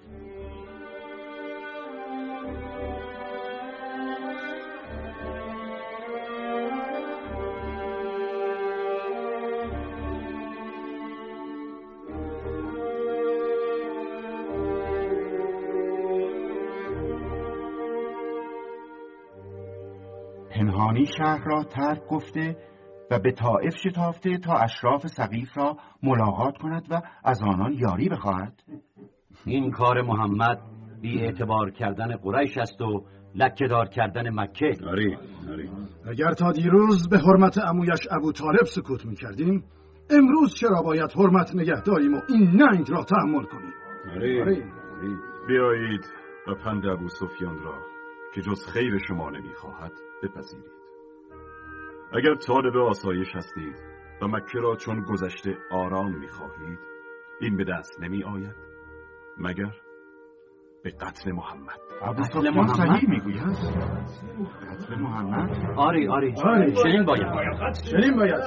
[SPEAKER 15] پنهانی شهر را ترک گفته و به طائف شتافته تا اشراف سقیف را ملاقات کند و از آنان یاری بخواهد.
[SPEAKER 16] این کار محمد بی اعتبار کردن قریش است و لکه‌دار کردن مکه.
[SPEAKER 8] آری آری.
[SPEAKER 17] اگر تا دیروز به حرمت عمویش ابو طالب سکوت می‌کردیم، امروز چرا باید حرمت نگه داریم و این ننگ را تحمل کنیم؟
[SPEAKER 8] آری. آری. بیایید و پند ابو سفیان را که جز خیر شما نمیخواهد بپذیرید. اگر طالب آسایش هستید و مکه را چون گذشته آرام میخواهید، این به دست نمی آید مگر به قتل محمد.
[SPEAKER 15] ابو سفیان صحیح میگوید. قتل محمد؟
[SPEAKER 16] آری آری آری. چنین باید.
[SPEAKER 17] چنین باید.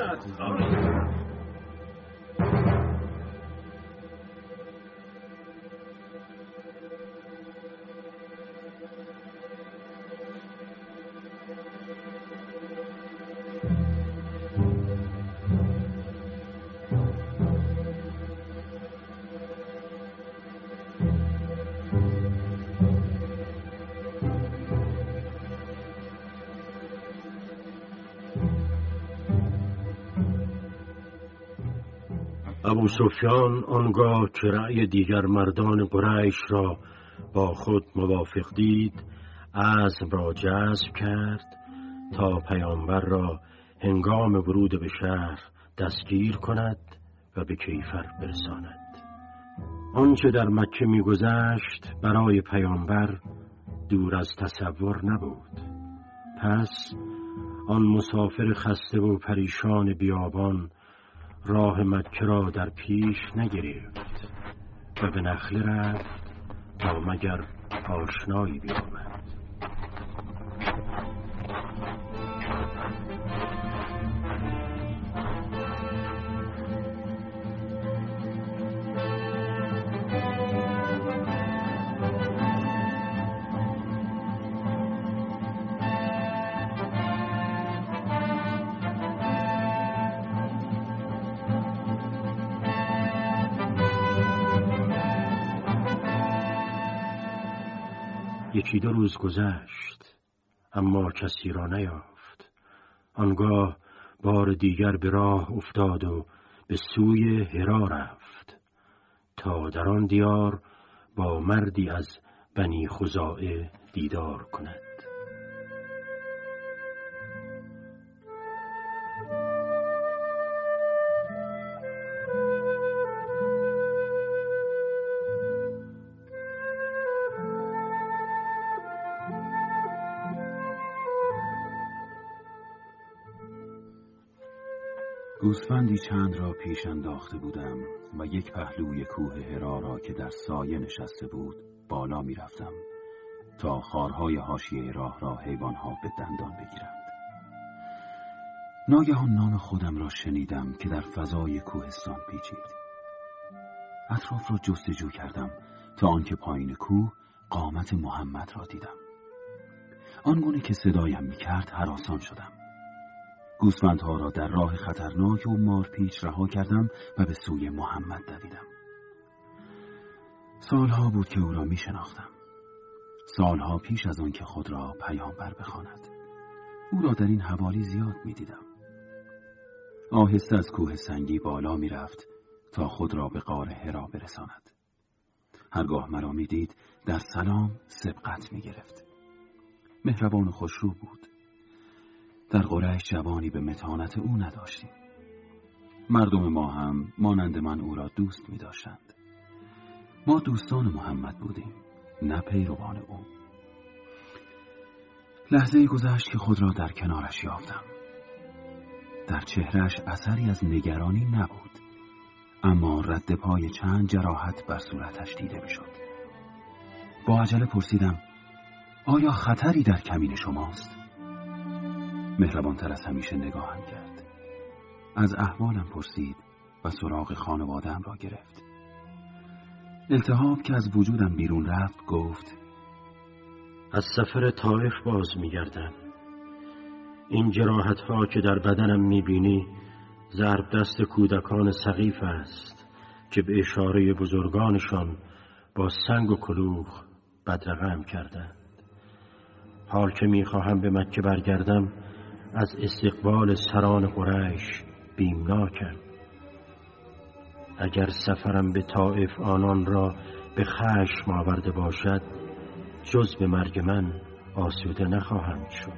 [SPEAKER 3] ابو سفیان آنگاه که رأی دیگر مردان قریش را با خود موافق دید، عزم را جزم کرد تا پیامبر را هنگام ورود به شهر دستگیر کند و به کیفر برساند. آنچه در مکه می‌گذشت برای پیامبر دور از تصور نبود. پس آن مسافر خسته و پریشان بیابان راه مکه را در پیش نگرفت و به نخله رفت تا مگر آشنایی بیامد. یکی دو روز گذشت اما کسی را نیافت. آنگاه بار دیگر به راه افتاد و به سوی هرا رفت تا در آن دیار با مردی از بنی خزاعه دیدار کند.
[SPEAKER 18] گوسفندی چند را پیش انداخته بودم و یک پهلوی کوه هرا را که در سایه نشسته بود بالا می رفتم تا خارهای حاشیه راه را حیوانها به دندان بگیرند. ناگهان نام خودم را شنیدم که در فضای کوهستان پیچید. اطراف را جستجو کردم تا آنکه پایین کوه قامت محمد را دیدم. آنگونه که صدایم می کرد هراسان شدم. گوسفندها را در راه خطرناک و مارپیچ رها کردم و به سوی محمد دویدم. سالها بود که او را می شناختم. سالها پیش از آن که خود را پیامبر بخواند. او را در این حوالی زیاد می دیدم. آهسته از کوه سنگی بالا می رفت تا خود را به غار هرا برساند. هرگاه مرا می دید در سلام سبقت می گرفت. مهربان و خوشرو بود. در قریش جوانی به متانت او نداشتیم. مردم ما هم مانند من او را دوست می داشتند. ما دوستان محمد بودیم، نه پیروان او. لحظه گذشت که خود را در کنارش یافتم. در چهرهش اثری از نگرانی نبود، اما رد پای چند جراحت بر صورتش دیده می شد. با عجله پرسیدم: آیا خطری در کمین شماست؟ مهربانتر از همیشه نگاهم کرد. از احوالم پرسید و سراغ خانواده‌ام را گرفت. التهاب که از وجودم بیرون رفت گفت:
[SPEAKER 3] از سفر طائف باز می‌گردم. این جراحت‌ها که در بدنم می‌بینی ضرب دست کودکان سقیف است که به اشاره بزرگانشان با سنگ و کلوخ بدرقم کردند. حال که می‌خواهم به مکه برگردم از استقبال سران قریش بیمناکم. اگر سفرم به طائف آنان را به خشم آورده باشد، جز به مرگ من آسوده نخواهم شد.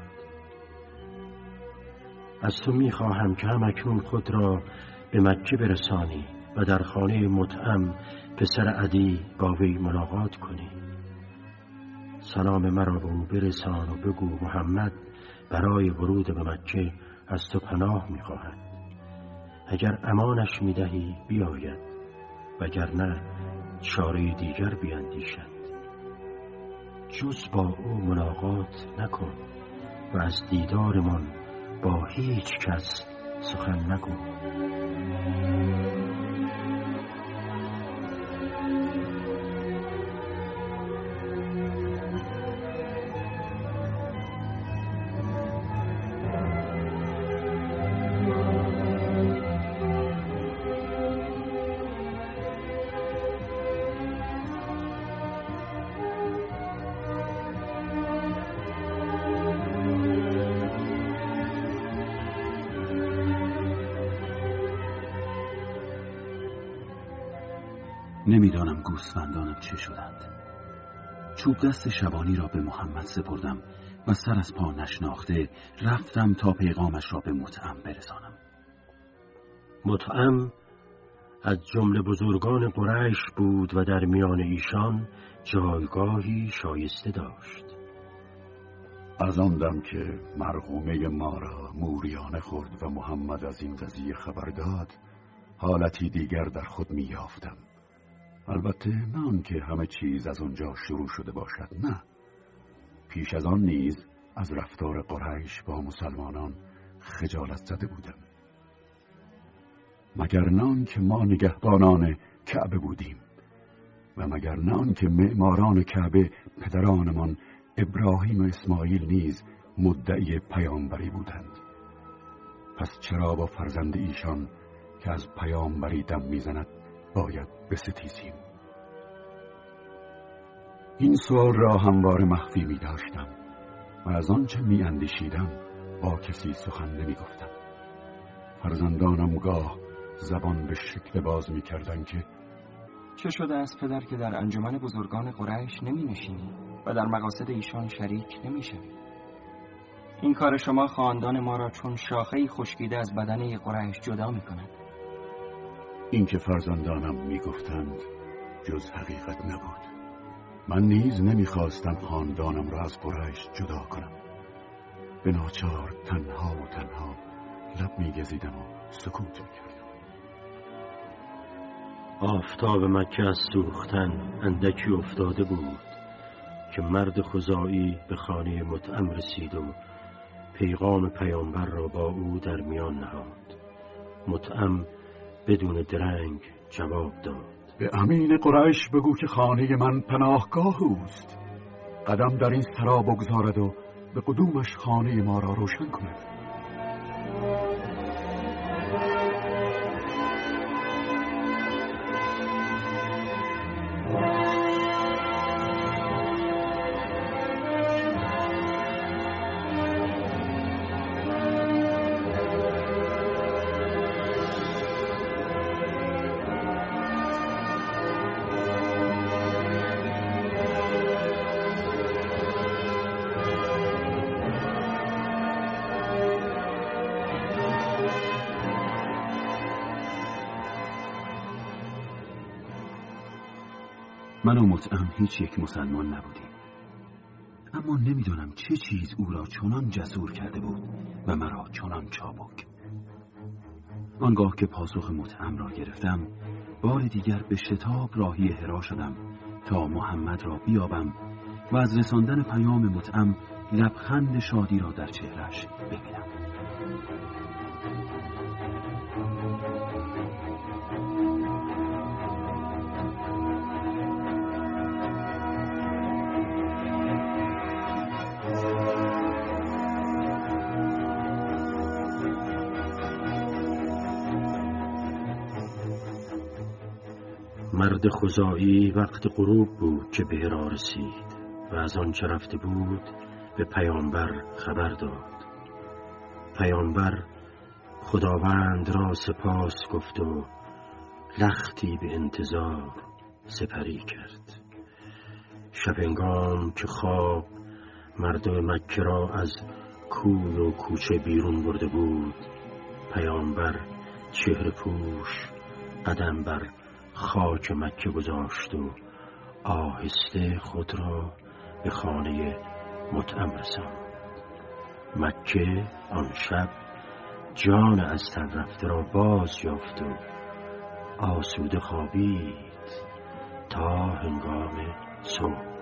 [SPEAKER 3] از تو میخواهم که هم اکنون خود را به مکه برسانی و در خانه مطعم پسر عدی با وی ملاقات کنی. سلام مرا به او برسان و بگو محمد برای ورود به مکه از تو پناه میخواهد. اگر امانش میدهی بیاید، وگرنه چاره دیگر بیندیشد. جز با او ملاقات نکن و از دیدارمان با هیچ کس سخن نگو.
[SPEAKER 18] نمیدانم گوسفندانم چه شدند. چوب دست شبانی را به محمد سپردم و سر از پا نشناخته رفتم تا پیغامش را به مطعم برسانم.
[SPEAKER 3] مطعم از جمله بزرگان قریش بود و در میان ایشان جایگاهی شایسته داشت.
[SPEAKER 5] از آن دم که مرحومه ما را موریانه خورد و محمد از این قضیه خبر داد،
[SPEAKER 18] حالتی دیگر در خود می یافتم. البته نه آنکه همه چیز از آنجا شروع شده باشد، نه. پیش از آن نیز از رفتار قریش با مسلمانان خجالت زده بودم. مگر نه آنکه ما نگهبانان کعبه بودیم و مگر نه آنکه معماران کعبه پدرانمان ابراهیم و اسماعیل نیز مدعی پیامبری بودند. پس چرا با فرزند ایشان که از پیامبری دم میزند باید بستیزیم؟ این سوال را همواره مخفی می داشتم و از آنچه می اندیشیدم با کسی سخن نمی گفتم. فرزندانم گاه زبان به شکل باز می کردن که
[SPEAKER 19] چه شده است پدر که در انجمن بزرگان قریش نمی نشینی و در مقاصد ایشان شریک نمی شوی؟ این کار شما خاندان ما را چون شاخه‌ای خشکیده از بدنه قریش جدا می کند.
[SPEAKER 18] این که فرزندانم می گفتند جز حقیقت نبود. من نیز نمی خواستم خاندانم را از قریش جدا کنم. به ناچار تنها و تنها لب می گزیدم و سکوت می کردم.
[SPEAKER 3] آفتاب مکه از سوختن اندکی افتاده بود که مرد خزاعی به خانه مطعم رسید و پیغام پیامبر را با او در میان نهاد. مطعم بدون درنگ جواب داد:
[SPEAKER 18] به امین قریش بگو که خانه من پناهگاه اوست. قدم در این سرا بگذارد و به قدومش خانه ما را روشن کند. من و مطعم هیچ یک مسلمان نبودیم، اما نمیدانم چه چیز او را چنان جسور کرده بود و مرا چنان چابک. آنگاه که پاسخ مطعم را گرفتم، بار دیگر به شتاب راهی حرا شدم تا محمد را بیابم و از رساندن پیام مطعم لبخند شادی را در چهرش ببینم.
[SPEAKER 3] مرد خزاعی وقت غروب بود که به حرا رسید و از آنچه رفته بود به پیامبر خبر داد. پیامبر خداوند را سپاس گفت و لختی به انتظار سپری کرد. شبنگام که خواب مردم مکه را از کوی و کوچه بیرون برده بود، پیامبر چهره پوش قدم بر خاک مکه گذاشت و آهسته خود را به خانه مطعم رساند. مکه آن شب جان از تن رفته را باز یافت و آسوده خوابید تا هنگام صبح.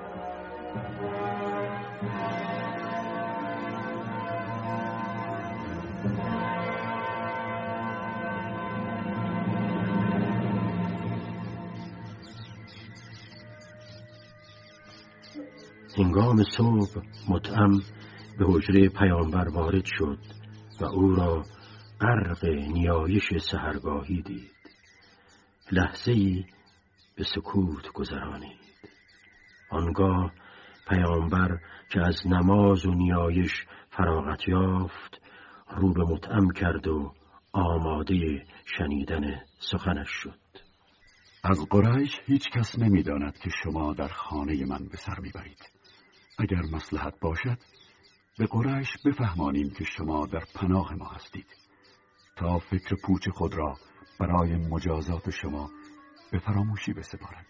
[SPEAKER 3] هنگام صبح مطعم به حجره پیامبر وارد شد و او را غرق نیایش سحرگاهی دید. لحظه‌ای به سکوت گذرانید. آنگاه پیامبر که از نماز و نیایش فراغت یافت، رو به مطعم کرد و آماده شنیدن سخنش شد.
[SPEAKER 18] از قریش هیچ کس نمی داند که شما در خانه من به سر می برید. اگر مصلحت باشد به قریش بفهمانیم که شما در پناه ما هستید تا فکر پوچ خود را برای مجازات شما به فراموشی بسپارد.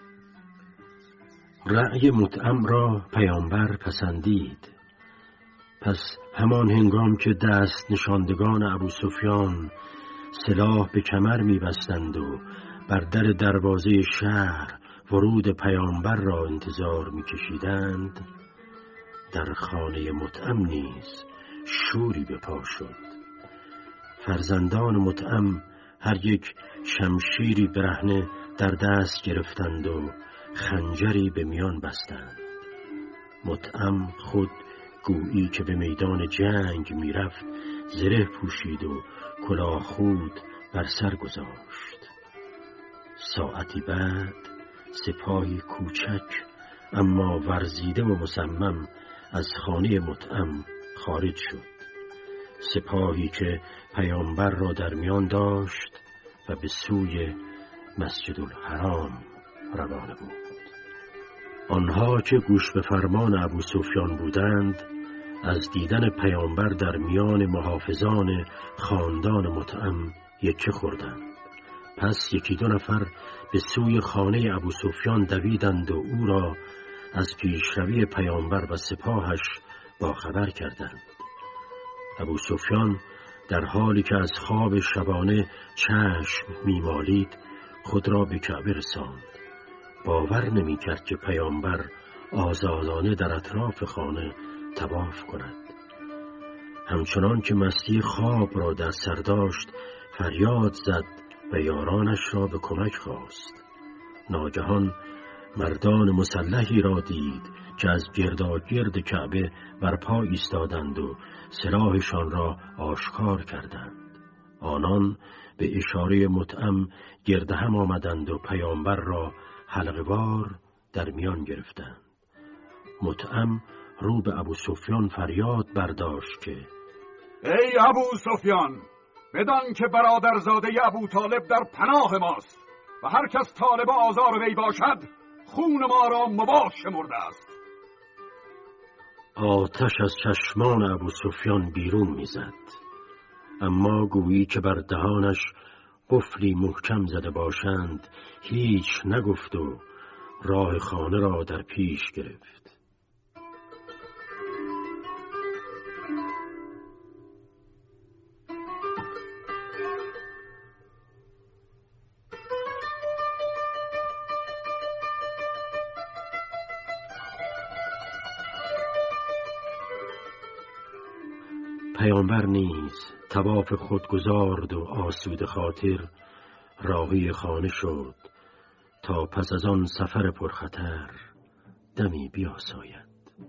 [SPEAKER 3] رأی مطعم را پیامبر پسندید. پس همان هنگام که دست نشاندگان ابو سفیان سلاح به کمر می‌بستند و بر در دروازه شهر ورود پیامبر را انتظار می‌کشیدند، در خانه مطعم نیز شوری به پا شد. فرزندان مطعم هر یک شمشیری برهنه در دست گرفتند و خنجری به میان بستند. مطعم خود گویی که به میدان جنگ میرفت زره پوشید و کلاه خود بر سر گذاشت. ساعتی بعد سپاهی کوچک اما ورزیده و مصمم از خانه مطعم خارج شد. سپاهی که پیامبر را در میان داشت و به سوی مسجد الحرام روانه بود. آنها که گوش به فرمان ابو سفیان بودند از دیدن پیامبر در میان محافظان خاندان مطعم یکه خوردند. پس یکی دو نفر به سوی خانه ابو سفیان دویدند و او را از پیشروی پیامبر و سپاهش باخبر کردند. ابو سفیان در حالی که از خواب شبانه چشم میمالید خود را به کعبه رساند. باور نمی کرد که پیامبر آزادانه در اطراف خانه طواف کند. همچنان که مستی خواب را در سر داشت فریاد زد و یارانش را به کمک خواست. ناگهان مردان مسلحی را دید که از گرداگرد کعبه بر پا ایستادند و سلاحشان را آشکار کردند. آنان به اشاره مطعم گرد هم آمدند و پیامبر را حلقه‌وار در میان گرفتند. مطعم رو به ابو سفیان فریاد برداشت که
[SPEAKER 8] ای ابو سفیان، بدان که برادرزاده ابو طالب در پناه ماست و هر کس طالب آزار وی باشد خون ما را مباح شمرده است.
[SPEAKER 3] آتش از چشمان ابو سفیان بیرون میزد، اما گویی که بر دهانش قفلی محکم زده باشند هیچ نگفت و راه خانه را در پیش گرفت. پیامبر نیز طواف خود گزارد و آسوده خاطر راهی خانه شد تا پس از آن سفر پرخطر دمی بیاساید.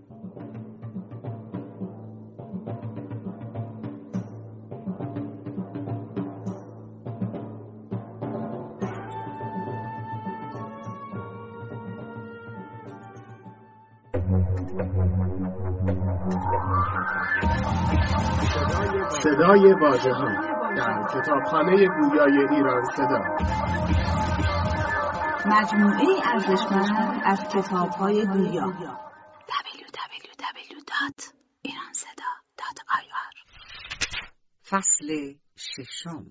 [SPEAKER 1] صدای واژه‌ها در کتابخانه گویای ایران صدا،
[SPEAKER 2] مجموعه ارزشمند از کتاب‌های گویا. دبلیو دبلیو دبلیو دات ایران صدا دات آی آر.
[SPEAKER 12] فصل ششم.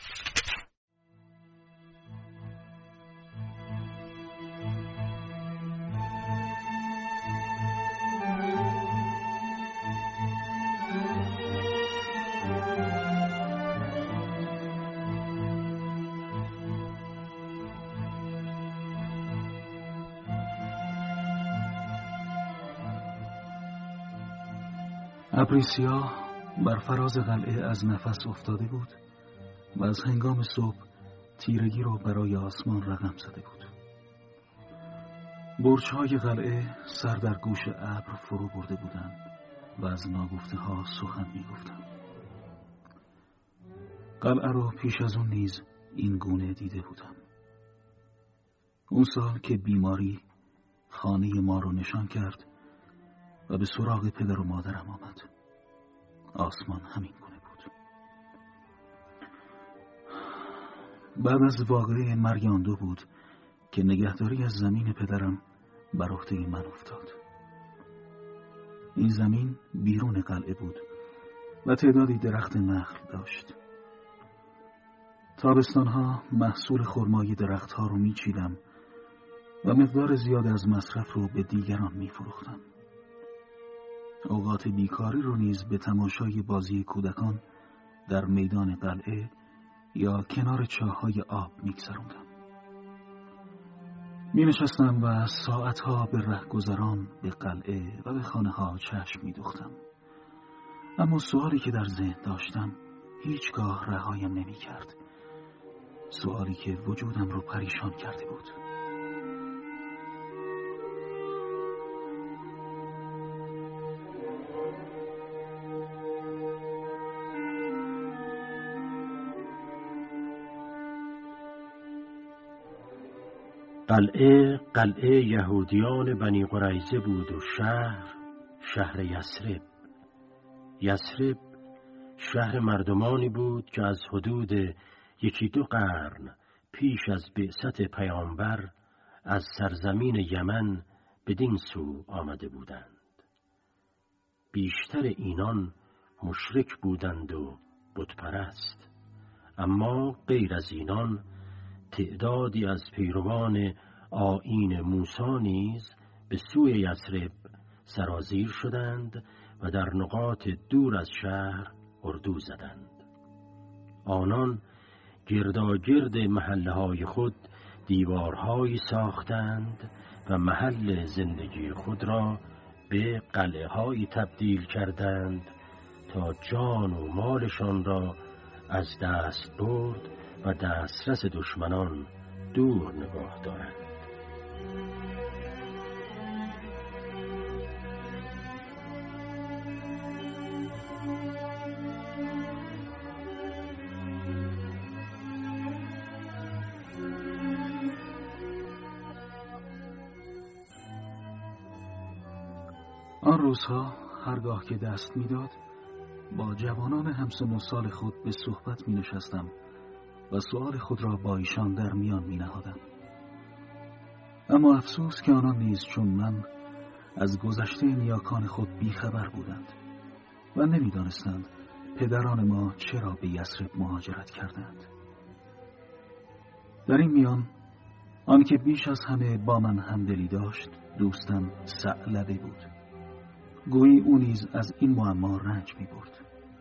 [SPEAKER 18] ابری سیاه بر فراز قلعه از نفس افتاده بود و از هنگام صبح تیرگی را برای آسمان رقم زده بود. برج‌های قلعه سر در گوش ابر فرو برده بودند و از ناگفته ها سخن می گفتند. قلعه را پیش از اون نیز این گونه دیده بودم. اون سال که بیماری خانه ما رو نشان کرد و به سراغ پدر و مادرم آمد، آسمان همین گونه بود. بعد از واقعه مرگ آن دو بود که نگهداری از زمین پدرم بر عهده من افتاد. این زمین بیرون قلعه بود و تعدادی درخت نخل داشت. تابستانها محصول خرمای درختها رو میچیدم و مقدار زیاد از مصرف رو به دیگران میفروختم. اوقات بیکاری رو نیز به تماشای بازی کودکان در میدان قلعه یا کنار چاه‌های آب می‌گذروندم. می‌نشستم و ساعتها به رهگذران، به قلعه و به خانه‌ها چشم می‌دوختم. اما سوالی که در ذهن داشتم هیچگاه رهایم نمی‌کرد. سوالی که وجودم رو پریشان کرده بود.
[SPEAKER 3] قلعه قلعه یهودیان بنی قریظه بود و شهر شهر یثرب. یثرب شهر مردمانی بود که از حدود یکی دو قرن پیش از بعثت پیامبر از سرزمین یمن بدین سو آمده بودند. بیشتر اینان مشرک بودند و بتپرست، اما غیر از اینان تعدادی از پیروان آیین موسی نیز به سوی یثرب سرازیر شدند و در نقاط دور از شهر اردو زدند. آنان گرداگرد محله‌های خود دیوارهایی ساختند و محل زندگی خود را به قلعه‌هایی تبدیل کردند تا جان و مالشان را از دست برد و دسترس دشمنان دور نگاه دارند.
[SPEAKER 18] آن روزها هرگاه که دست میداد با جوانان همسن و سال خود به صحبت می نشستم و سؤال خود را با ایشان در میان می نهادم. اما افسوس که آنان نیز چون من از گذشته نیاکان خود بیخبر بودند و نمی دانستند پدران ما چرا به یثرب مهاجرت کردند. در این میان آنکه بیش از همه با من همدلی داشت دوستم ثعلبه بود. گویی او نیز از این معما رنج می برد.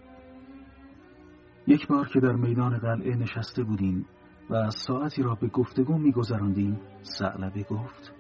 [SPEAKER 18] یک بار که در میدان قلعه نشسته بودیم و ساعتی را به گفتگو می گذراندیم، ثعلبه گفت: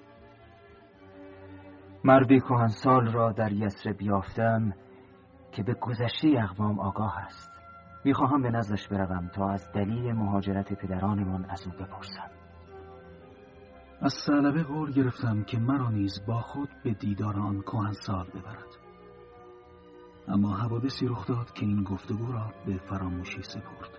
[SPEAKER 13] مردی کهنسال را در یثرب یافتم که به گذشته اقوام آگاه است. میخواهم به نزدش بروم تا از دلیل مهاجرت پدرانمان از او بپرسم.
[SPEAKER 18] از ثعلبه قول گرفتم که مرا نیز با خود به دیدار آن کهنسال ببرد. اما حوادثی رخ داد که این گفتگو را به فراموشی سپرد.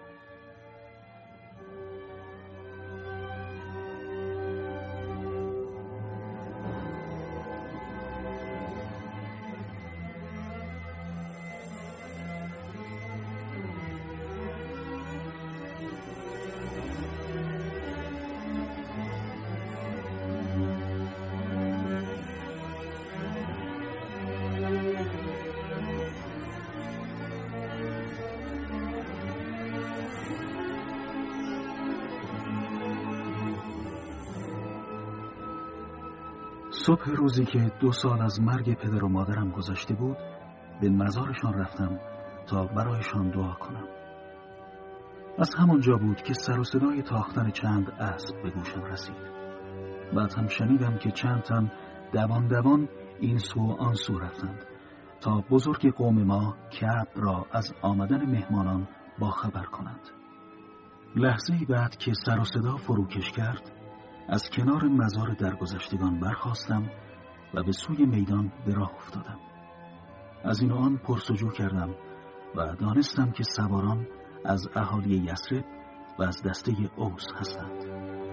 [SPEAKER 18] صبح روزی که دو سال از مرگ پدر و مادرم گذشته بود به مزارشان رفتم تا برایشان دعا کنم. از همانجا بود که سر و صدای تاختن چند اسب به گوشم رسید. بعد هم شنیدم که چند تن دوان دوان این سو و آن سو رفتند تا بزرگ قوم ما کعب را از آمدن مهمانان باخبر کنند. لحظه‌ای بعد که سر و صدا فروکش کرد از کنار مزار درگذشتگان برخاستم و به سوی میدان به راه افتادم. از این و آن پرسجو کردم و دانستم که سواران از اهالی یثرب و از دسته اوس هستند.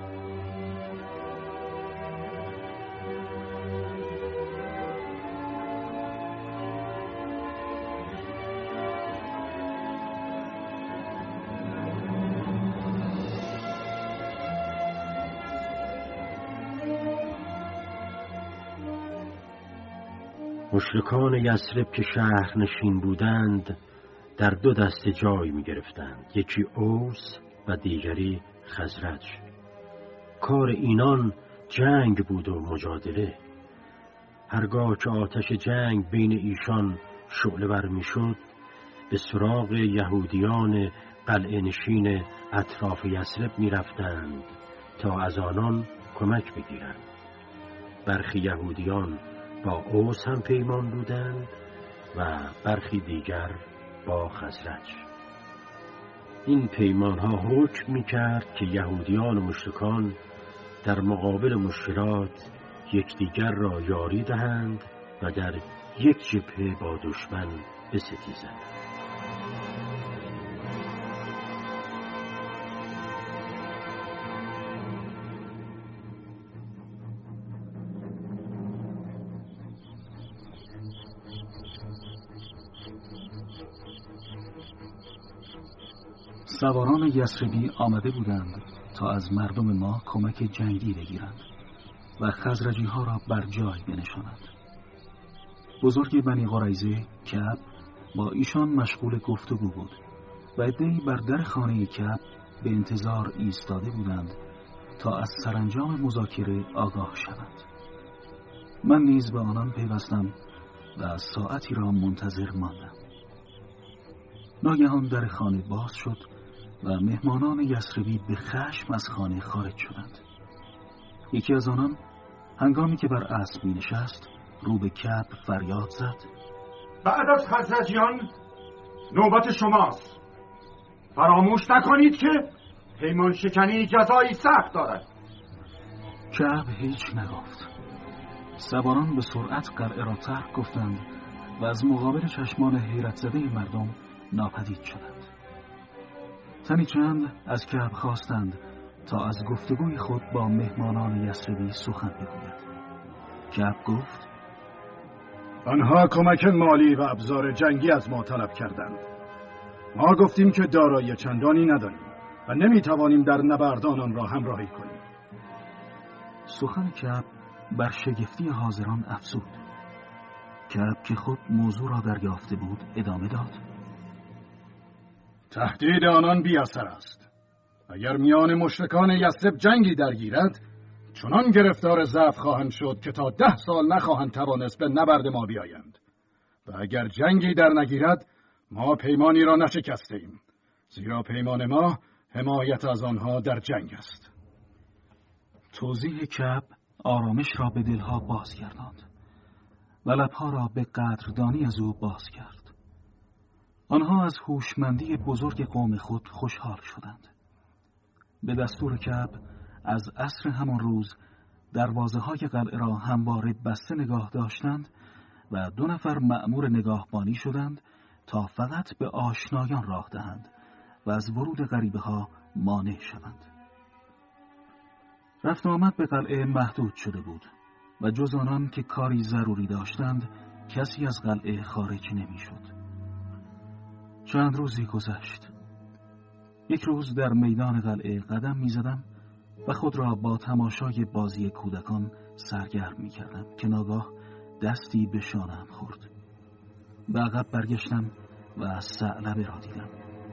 [SPEAKER 3] مشرکان یثرب که شهر نشین بودند در دو دسته جای می گرفتند، یکی اوس و دیگری خزرج. کار اینان جنگ بود و مجادله. هرگاه که آتش جنگ بین ایشان شعله ور می شد به سراغ یهودیان قلعه نشین اطراف یثرب می رفتند تا از آنان کمک بگیرند. برخی یهودیان با اوس هم پیمان بودند و برخی دیگر با خزرج. این پیمان ها حکم می کرد که یهودیان و مشرکان در مقابل مشکلات یکدیگر را یاری دهند و در یک جبهه با دشمن بستیزند.
[SPEAKER 18] سواران یثربی آمده بودند تا از مردم ما کمک جنگی بگیرند و خزرجی ها را بر جای بنشانند. بزرگ بنی قریظه کعب با ایشان مشغول گفتگو بود و عده‌ای بر در خانه کعب به انتظار ایستاده بودند تا از سرانجام مذاکره آگاه شوند. من نیز به آنان پیوستم و ساعتی را منتظر ماندم. ناگهان در خانه باز شد و مهمانان یثربی به خشم از خانه خارج شدند. یکی از آنان هنگامی که بر اسب می نشست رو به کعب فریاد زد:
[SPEAKER 8] بعد از خزرجیان نوبت شماست. فراموش نکنید که پیمان شکنی جزایی سخت دارد.
[SPEAKER 18] کعب هیچ نگفت. سواران به سرعت قلعه را ترک گفتند و از مقابل چشمان حیرت زده مردم ناپدید شدند. تنی چند از کعب خواستند تا از گفتگوی خود با مهمانان یثربی سخن بگوید. کعب گفت:
[SPEAKER 17] آنها کمک مالی و ابزار جنگی از ما طلب کردند. ما گفتیم که دارایی چندانی نداریم و نمیتوانیم در نبرد آنان را همراهی کنیم.
[SPEAKER 18] سخن کعب بر شگفتی حاضران افزود. کعب که خود موضوع را دریافته بود ادامه داد:
[SPEAKER 17] تهدید آنان بی اثر است. اگر میان مشرکان یثرب جنگی درگیرد چنان گرفتار ضعف خواهند شد که تا ده سال نخواهند توانست به نبرد ما بیایند. و اگر جنگی در نگیرد ما پیمانی را نشکسته ایم، زیرا پیمان ما حمایت از آنها در جنگ است.
[SPEAKER 18] توضیح کعب آرامش را به دلها بازگرداند و لبها را به قدردانی از او باز کرد. آنها از هوشمندی بزرگ قوم خود خوشحال شدند. به دستور کعب از عصر همان روز دروازه های قلعه را همواره بسته نگاه داشتند و دو نفر مأمور نگاهبانی شدند تا فقط به آشنایان راه دهند و از ورود غریبه ها مانع شوند. رفت آمد به قلعه محدود شده بود و جز آنان که کاری ضروری داشتند کسی از قلعه خارج نمی شد. چند روزی گذشت. یک روز در میدان قلعه قدم می زدم و خود را با تماشای بازی کودکان سرگرم می کردم که ناگاه دستی به شانه‌ام خورد. به عقب برگشتم و ثعلبه را دیدم.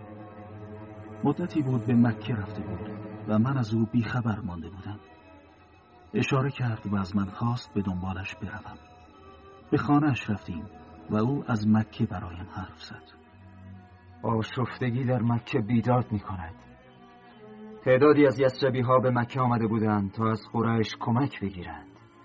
[SPEAKER 18] مدتی بود به مکه رفته بود و من از او بیخبر مانده بودم. اشاره کرد و از من خواست به دنبالش بروم. به خانه‌اش رفتیم و او از مکه برایم حرف زد.
[SPEAKER 19] آشفتگی در مکه بیداد می کند. تعدادی از یثربی ها به مکه آمده بودند تا از قریش کمک بگیرند.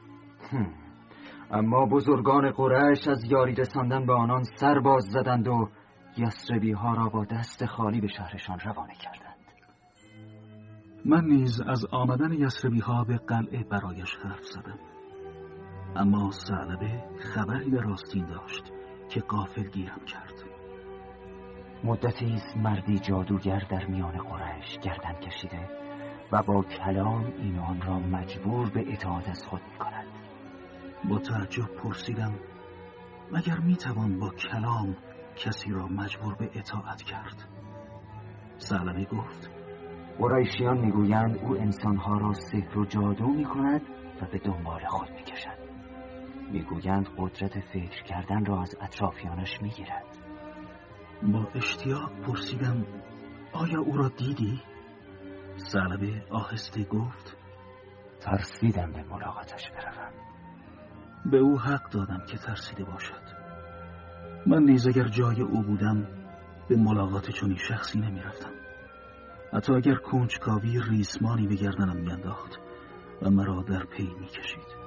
[SPEAKER 19] اما بزرگان قریش از یاری رساندن به آنان سر باز زدند و یثربی ها را با دست خالی به شهرشان روانه کردند.
[SPEAKER 18] من نیز از آمدن یثربی ها به قلعه برایش حرف زدم. اما ثعلبه خبری به راستین داشت که غافل گیرم کرد.
[SPEAKER 13] مدتی است مردی جادوگر در میان قریش گردن کشیده و با کلام این آن را مجبور به اطاعت از خود می کند.
[SPEAKER 18] با تعجب پرسیدم: مگر می توان با کلام کسی را مجبور به اطاعت کرد؟ ثعلبه گفت:
[SPEAKER 13] قریشیان می گویند او انسانها را سحر و جادو می کند و به دنبال خود می کشد. می گویند قدرت فکر کردن را از اطرافیانش می گیرد.
[SPEAKER 18] با اشتیاق پرسیدم: آیا او را دیدی؟ ثعلبه آهسته گفت:
[SPEAKER 13] ترسیدم به ملاقاتش بروم.
[SPEAKER 18] به او حق دادم که ترسیده باشد. من نیز اگر جای او بودم
[SPEAKER 20] به ملاقات چنین شخصی نمی رفتم. حتی اگر کنجکاوی ریسمانی به گردنم می انداخت و مرا در پی می کشید.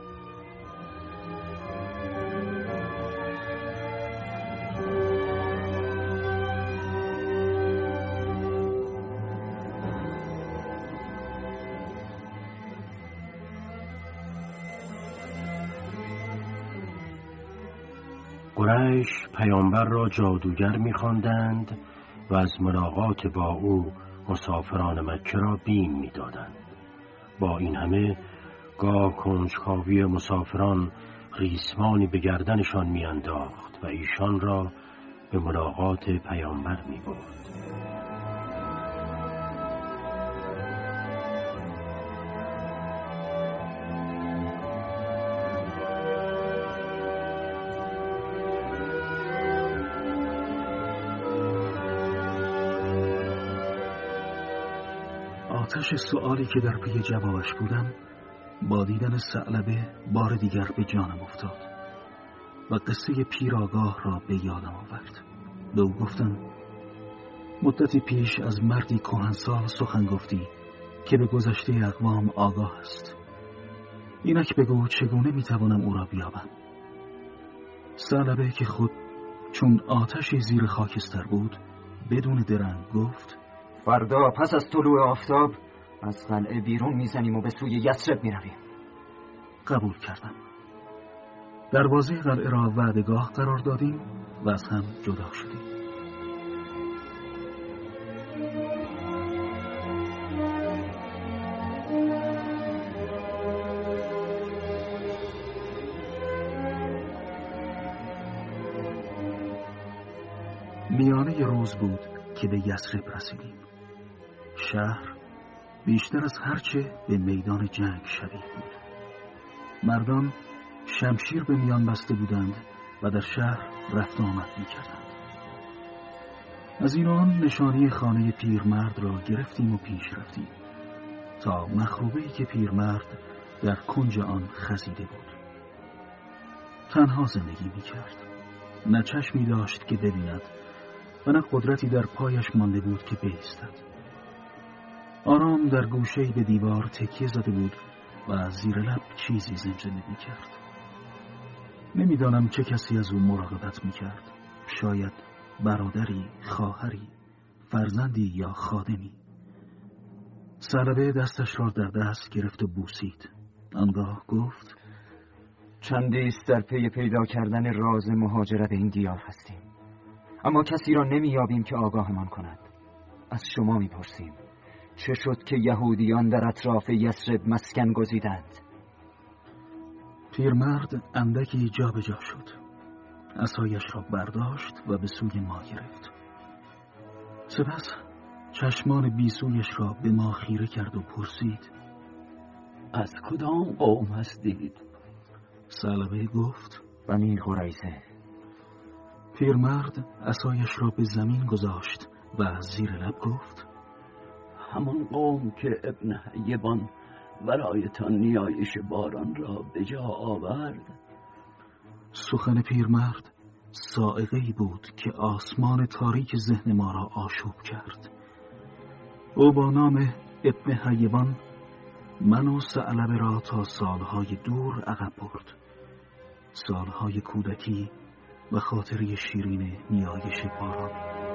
[SPEAKER 3] قریش پیامبر را جادوگر می‌خواندند و از ملاقات با او مسافران مکه را بیم می‌دادند. با این همه گاه کنجکاوی مسافران ریسمانی به گردنشان می‌انداخت و ایشان را به ملاقات پیامبر می‌برد.
[SPEAKER 20] آتش سؤالی که در پی جوابش بودم با دیدن ثعلبه بار دیگر به جانم افتاد و قصه پیراگاه را به یادم آورد. به او گفتم مدتی پیش از مردی کهنسال سخن گفتی که به گذشته اقوام آگاه است. اینک بگو چگونه میتوانم او را بیابم؟ ثعلبه که خود چون آتشی زیر خاکستر بود بدون درنگ گفت
[SPEAKER 19] فردا پس از طلوع آفتاب از قلعه بیرون میزنیم و به سوی یثرب میرویم.
[SPEAKER 20] قبول کردم. دروازه قلعه را وعدگاه قرار دادیم و از هم جدا شدیم. میانه روز بود که به یثرب رسیدیم. شهر بیشتر از هرچه به میدان جنگ شبیه بود. مردان شمشیر به میان بسته بودند و در شهر رفت آمد می کردند. از این آن نشانی خانه پیرمرد را گرفتیم و پیش رفتیم تا مخروبه‌ای که پیرمرد در کنج آن خزیده بود. تنها زندگی می کرد. نه چشمی داشت که ببیند و نه قدرتی در پایش مانده بود که بایستد. آرام در گوشه‌ای به دیوار تکیه زده بود و زیر لب چیزی زمزمه می‌کرد. نمی‌دانم چه کسی از او مراقبت می‌کرد. شاید برادری، خواهری، فرزندی یا خادمی. ثعلبه دستش را در دست گرفت و بوسید. آنگاه گفت
[SPEAKER 19] چندیست در پی پیدا کردن راز مهاجرت این دیار هستیم، اما کسی را نمی‌یابیم که آگاهمان کند. از شما می‌پرسیم چه شد که یهودیان در اطراف یثرب مسکن گزیدند؟
[SPEAKER 20] پیرمرد اندکی جا به جا شد. عصایش را برداشت و به سوی ما گرفت. سپس چشمان بیسویش را به ما خیره کرد و پرسید
[SPEAKER 11] از کدام قوم هستید؟
[SPEAKER 20] ثعلبه گفت
[SPEAKER 19] بنی قریظه.
[SPEAKER 20] پیرمرد عصایش را به زمین گذاشت و زیر لب گفت
[SPEAKER 11] همان قوم که ابن حیبان برایتان نیایش باران را به جا آورد.
[SPEAKER 20] سخن پیرمرد صاعقه‌ای بود که آسمان تاریک ذهن ما را آشوب کرد. او با نام ابن حیبان من و ثعلبه را تا سالهای دور عقب برد. سالهای کودکی و خاطره شیرین نیایش باران.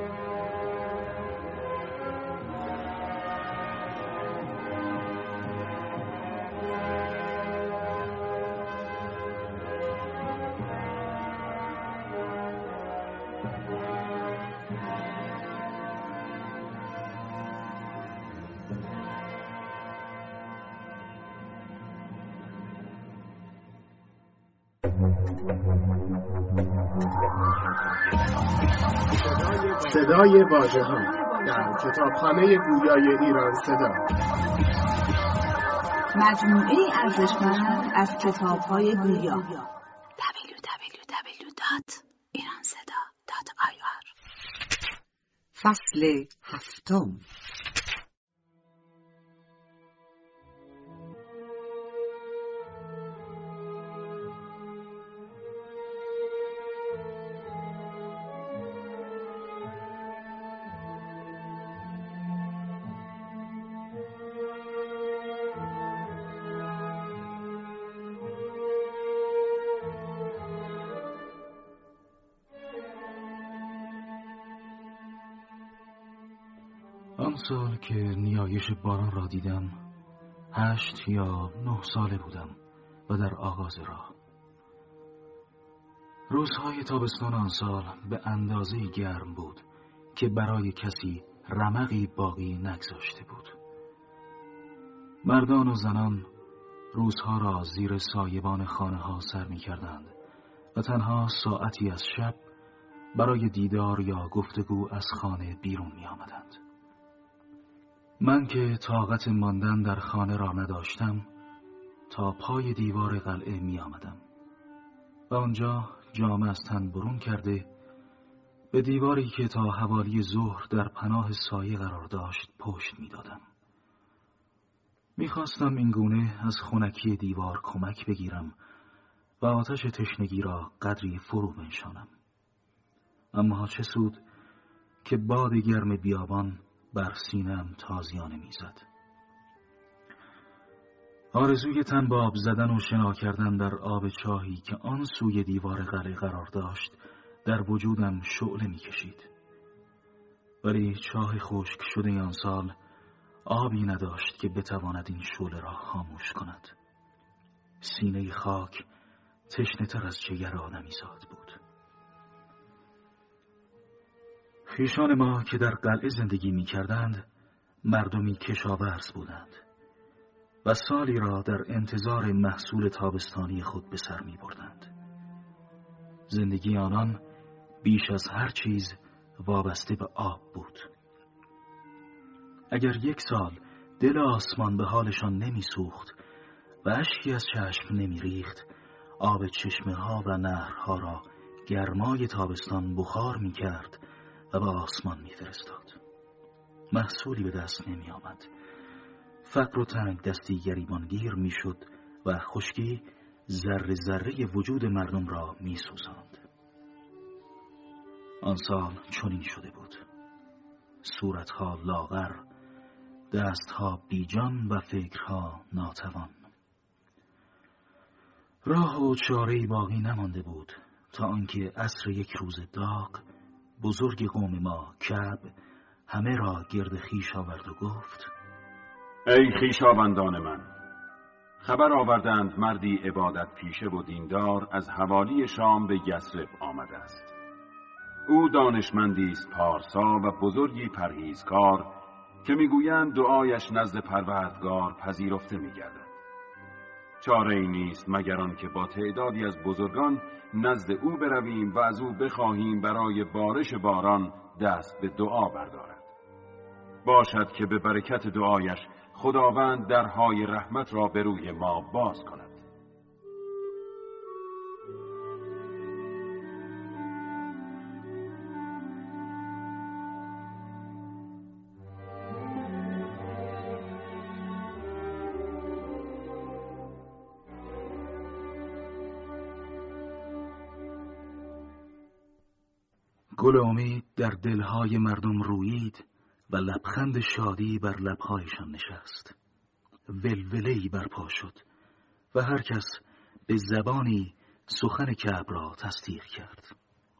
[SPEAKER 1] صدای واژه‌ها در کتابخانه گویای ایران صدا،
[SPEAKER 2] مجموعه ارزشمند از کتاب‌های گویا. دبلیو دبلیو دبلیو دات ایران صدا دات آی آر.
[SPEAKER 12] فصل هفتم.
[SPEAKER 20] آن سال که نیایش باران را دیدم هشت یا نه ساله بودم و در آغاز راه. روزهای تابستان آن سال به اندازه گرم بود که برای کسی رمقی باقی نگذاشته بود. مردان و زنان روزها را زیر سایبان خانه ها سر می کردند و تنها ساعتی از شب برای دیدار یا گفتگو از خانه بیرون می آمدند. من که طاقت ماندن در خانه را نداشتم تا پای دیوار قلعه می آمدم و آنجا جامه از تن برون کرده به دیواری که تا حوالی ظهر در پناه سایه قرار داشت پشت می دادم. می خواستم این گونه از خنکی دیوار کمک بگیرم و آتش تشنگی را قدری فرو بنشانم. اما چه سود که باد گرم بیابان بر سینم تازیانه میزد. آرزوی تن به آب زدن و شنا کردن در آب چاهی که آن سوی دیوار قلعه قرار داشت در وجودم شعله میکشید. ولی چاه خشک شده آن سال آبی نداشت که بتواند این شعله را خاموش کند. سینه خاک تشنه‌تر از جگر آدمیزاد بود. خویشان ما که در قلعه زندگی می کردند مردمی کشاورز بودند و سالی را در انتظار محصول تابستانی خود به سر می بردند. زندگی آنان بیش از هر چیز وابسته به آب بود. اگر یک سال دل آسمان به حالشان نمی سوخت و اشکی از چشم نمی ریخت، آب چشمه ها و نهرها را گرمای تابستان بخار می کرد و به آسمان می فرستاد. محصولی به دست نمی آمد. فقر و تنگ دستی گریبانگیر می شد و خشکی ذره ذره وجود مردم را می سوزاند. آن سال چنین شده بود. صورتها لاغر، دستها بیجان و فکرها ناتوان. راه و چاره‌ای باقی نمانده بود تا آنکه عصر یک روز داغ بزرگ قوم ما کعب همه را گرد خویش آورد و گفت:
[SPEAKER 5] ای خویشاوندان من، خبر آوردند مردی عبادت پیشه و دیندار از حوالی شام به یثرب آمده است. او دانشمندی است پارسا و بزرگی پرهیزکار که میگویند دعایش نزد پروردگار پذیرفته میگردد. چاره ای نیست مگر آن که با تعدادی از بزرگان نزد او برویم و از او بخواهیم برای بارش باران دست به دعا بردارد. باشد که به برکت دعایش خداوند درهای رحمت را به روی ما باز کند.
[SPEAKER 20] گل امید در دلهای مردم رویید و لبخند شادی بر لبهایشان نشست. ولوله‌ای برپا شد و هر کس به زبانی سخن کعب را تصدیق کرد.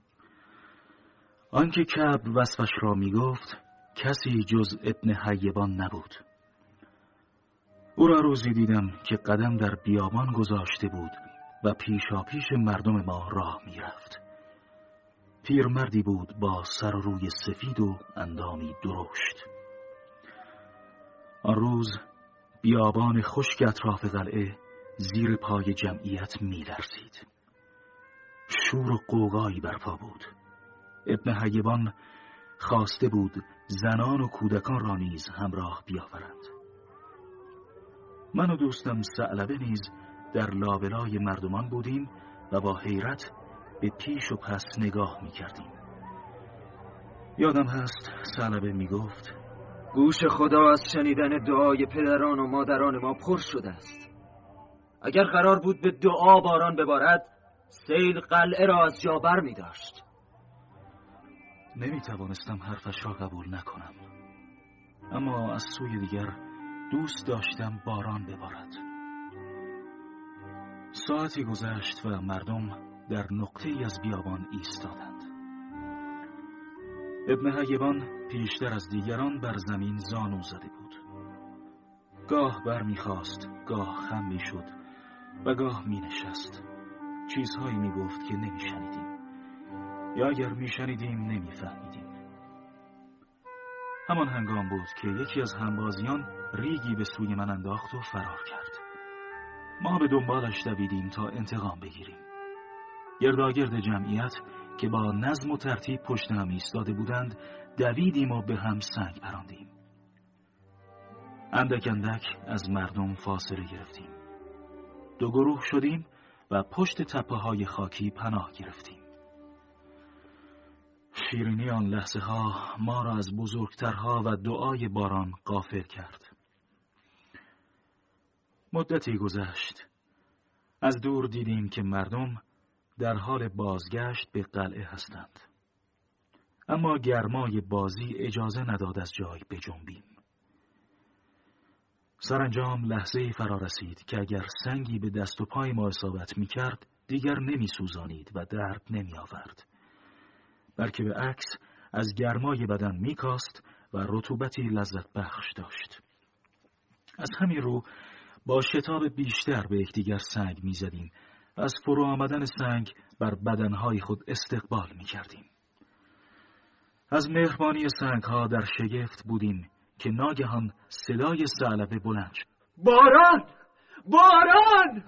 [SPEAKER 20] آنکه کعب وصفش را می گفت کسی جز ابن حیبان نبود. او را روزی دیدم که قدم در بیابان گذاشته بود و پیشا پیش مردم ما راه می رفت. پیرمردی بود با سر و روی سفید و اندامی درشت. آن روز بیابان خشک اطراف قلعه زیر پای جمعیت می لرزید. شور و غوغایی برپا بود. ابن حیبان خواسته بود زنان و کودکان را نیز همراه بیاورند. من و دوستم ثعلبه نیز در لابلای مردمان بودیم و با حیرت به پیش و پس نگاه می کردیم. یادم هست ثعلبه می گفت:
[SPEAKER 19] گوش خدا از شنیدن دعای پدران و مادران ما پر شده است. اگر قرار بود به دعا باران ببارد، سیل قلعه را از جا بر می داشت.
[SPEAKER 20] نمی توانستم حرفش را قبول نکنم، اما از سوی دیگر دوست داشتم باران ببارد. ساعتی گذشت و مردم در نقطه‌ای از بیابان ایستادند. ابن حیوان پیشتر از دیگران بر زمین زانو زده بود. گاه بر میخواست، گاه خم میشد و گاه می نشست. چیزهایی می گفت که نمی شنیدیم، یا اگر می شنیدیم نمی فهمیدیم. همان هنگام بود که یکی از همبازیان ریگی به سوی من انداخت و فرار کرد. ما به دنبالش دویدیم تا انتقام بگیریم. گرداگرد جمعیت که با نظم و ترتیب پشت هم ایستاده بودند دویدیم و به هم سنگ پراندیم. اندک اندک از مردم فاصله گرفتیم. دو گروه شدیم و پشت تپه های خاکی پناه گرفتیم. شیرینی آن لحظه ها ما را از بزرگترها و دعای باران غافل کرد. مدتی گذشت. از دور دیدیم که مردم در حال بازگشت به قلعه هستند. اما گرمای بازی اجازه نداد از جای بجنبیم. سرانجام لحظه‌ای فرا رسید که اگر سنگی به دست و پای ما اصابت می کرد دیگر نمی سوزانید و درد نمی آورد، بلکه به عکس از گرمای بدن می کاست و رطوبتی لذت بخش داشت. از همین رو با شتاب بیشتر به یکدیگر سنگ می زدیم و از فرو آمدن سنگ بر بدنهای خود استقبال می کردیم. از مهربانی سنگها در شگفت بودیم که ناگهان صدای ثعلبه بلند شد.
[SPEAKER 8] باران! باران!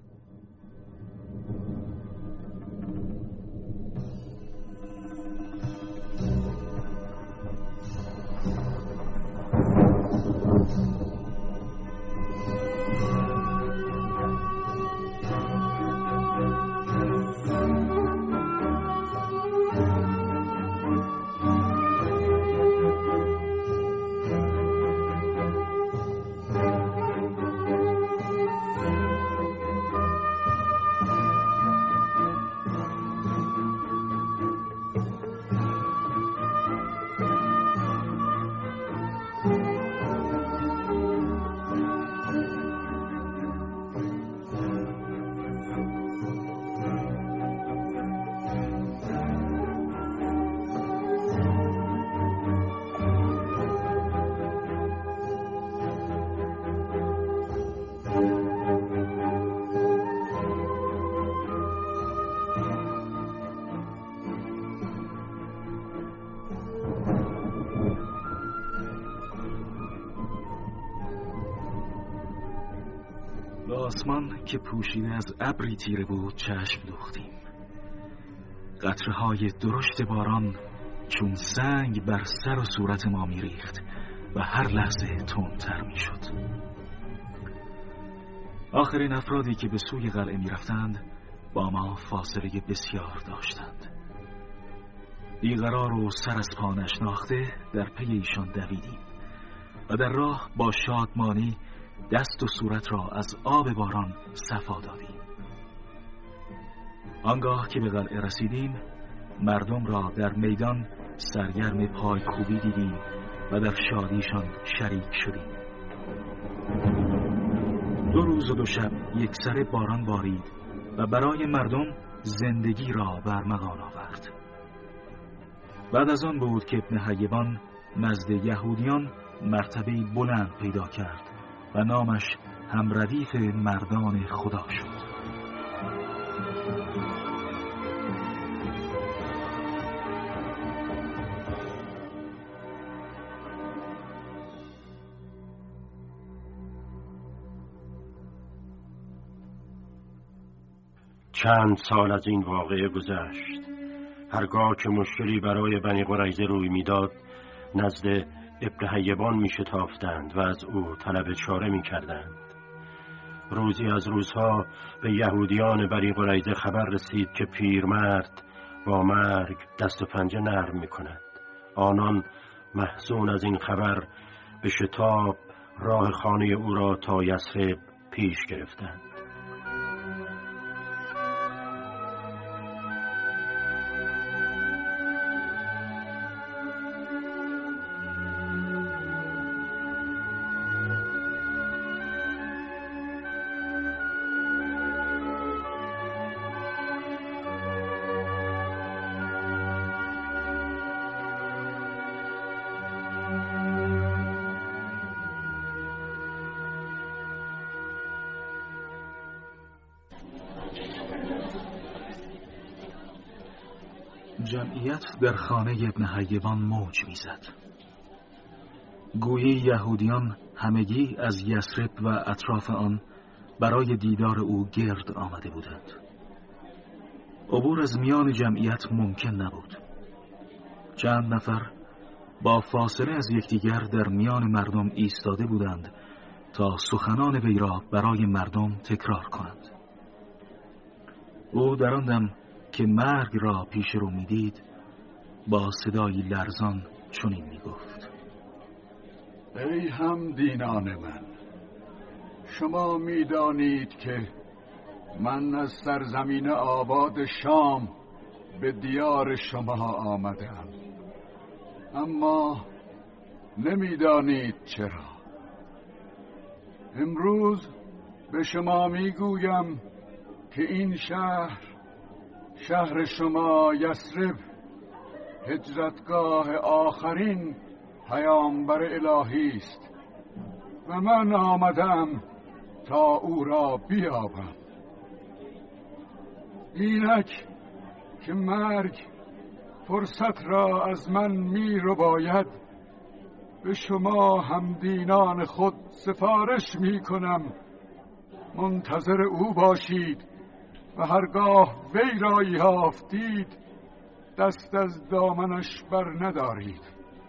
[SPEAKER 20] آسمان که پوشیده از ابری تیره بود چشم دوختیم. قطره‌های درشت باران چون سنگ بر سر و صورت ما می‌ریخت و هر لحظه تندتر می‌شد. آخرین افرادی که به سوی قلعه می‌رفتند با ما فاصله بسیار داشتند. بیقرار و سر از پا نشناخته در پی ایشان دویدیم و در راه با شادمانی دست و صورت را از آب باران صفا دادیم. آنگاه که به قلعه رسیدیم مردم را در میدان سرگرم پای کوبی دیدیم و در شادیشان شریک شدیم. دو روز و دو شب یک سر باران بارید و برای مردم زندگی را برمغان آورد. بعد از آن بود که ابن حیوان نزد یهودیان مرتبه بلند پیدا کرد و نامش هم ردیف مردان خدا شد.
[SPEAKER 3] چند سال از این واقعه گذشت. هرگاه که مشکلی برای بنی قریظه روی میداد نزد ابن حیوان می شتافتند و از او طلب چاره می کردند. روزی از روزها به یهودیان بنی قریظه خبر رسید که پیرمرد با مرگ دست و پنجه نرم می کند. آنان محزون از این خبر به شتاب راه خانه او را تا یثرب پیش گرفتند.
[SPEAKER 20] جمعیت در خانه ابن حیوان موج میزد. گویی یهودیان همگی از یثرب و اطراف آن برای دیدار او گرد آمده بودند. عبور از میان جمعیت ممکن نبود. چند نفر با فاصله از یکدیگر در میان مردم ایستاده بودند تا سخنان وی را برای مردم تکرار کنند. او در آن دم که مرگ را پیش رو میدید با صدایی لرزان چنین میگفت:
[SPEAKER 17] ای هم دینان من، شما میدانید که من از سرزمین آباد شام به دیار شما آمدم، اما نمیدانید چرا. امروز به شما میگویم که این شهر، شهر شما یثرب، هجرتگاه آخرین پیامبر الهی است و من آمدم تا او را بیابم. اینک که مرگ فرصت را از من می رو باید، به شما همدینان خود سفارش می کنم منتظر او باشید و هرگاه وی را یافتید دست از دامنش بر ندارید.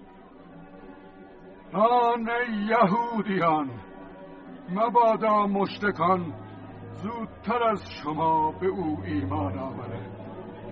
[SPEAKER 17] آن ای یهودیان، مبادا مشرکان زودتر از شما به او ایمان آورند.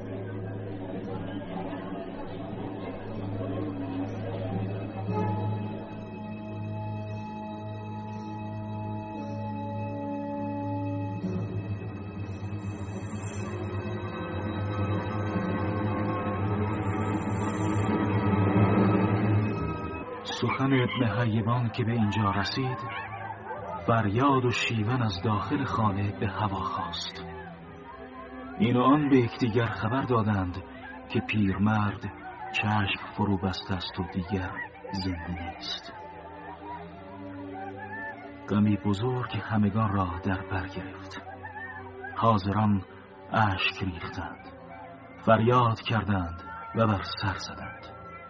[SPEAKER 20] سخن ابن حیوان که به اینجا رسید، فریاد و شیون از داخل خانه به هوا خاست. این و آن به یکدیگر خبر دادند که پیرمرد چشم فرو بسته است و دیگر زنده نیست. غمی بزرگ همگان را در بر گرفت. حاضران اشک ریختند، فریاد کردند و بر سر زدند،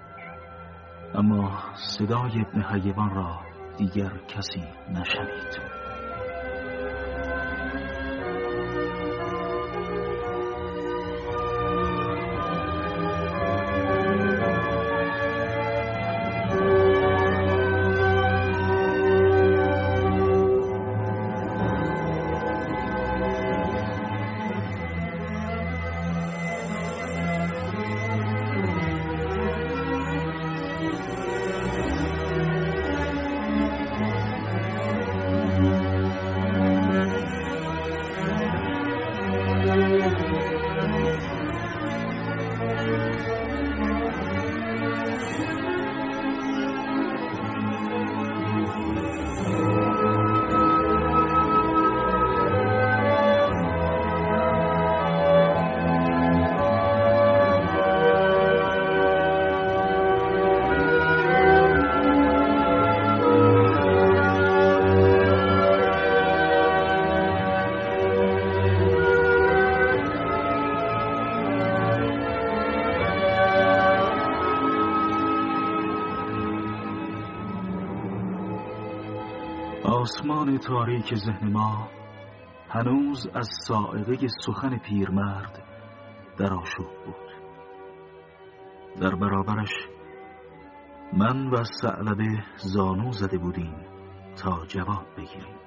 [SPEAKER 20] اما صدای ابن حیوان را دیگر کسی نشنید. آسمان تاریک ذهن ما هنوز از صاعقه سخن پیرمرد در آشوب بود. در برابرش من و ثعلبه زانو زده بودیم تا جواب بگیریم.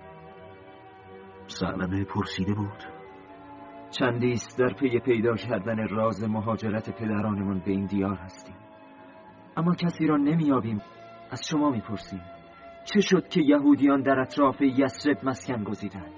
[SPEAKER 20] ثعلبه پرسیده بود:
[SPEAKER 19] چندیست در پی پیدا کردن راز مهاجرت پدرانمون به این دیار هستیم، اما کسی را نمیابیم. از شما میپرسیم چه شد که یهودیان در اطراف یثرب مسکن گزیدند؟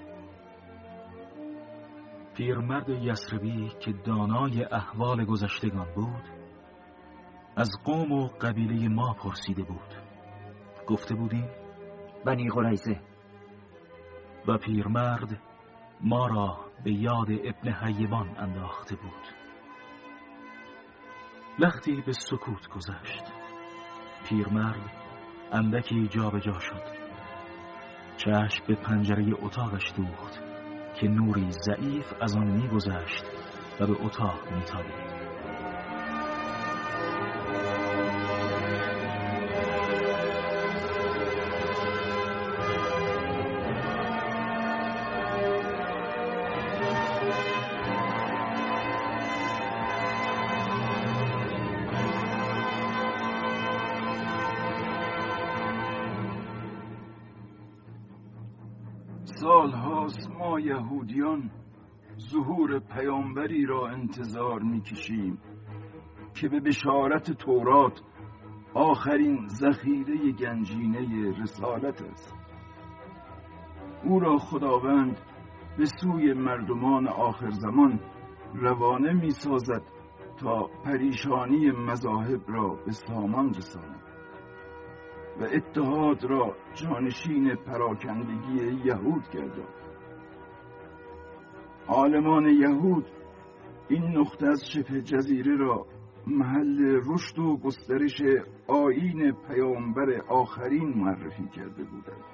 [SPEAKER 20] پیرمرد یثربی که دانای احوال گذشتگان بود از قوم و قبیله ما پرسیده بود. گفته بودیم
[SPEAKER 19] بنی قریظه.
[SPEAKER 20] و پیرمرد ما را به یاد ابن حیوان انداخته بود. لختی به سکوت گذشت. پیرمرد اندکی جا به جا شد. چشم به پنجره اتاقش دوخت که نوری ضعیف از آن می‌گذشت و به اتاق می‌تابید.
[SPEAKER 8] سالهاست ما یهودیان ظهور پیامبری را انتظار میکشیم که به بشارت تورات آخرین ذخیره گنجینه رسالت است. او را خداوند به سوی مردمان آخر زمان روانه می سازد تا پریشانی مذاهب را به سامان رساند و اتحاد را جانشین پراکندگی یهود گرداند. عالمان یهود این نقطه از شبه جزیره را محل رشد و گسترش آیین پیامبر آخرین معرفی کرده بودند.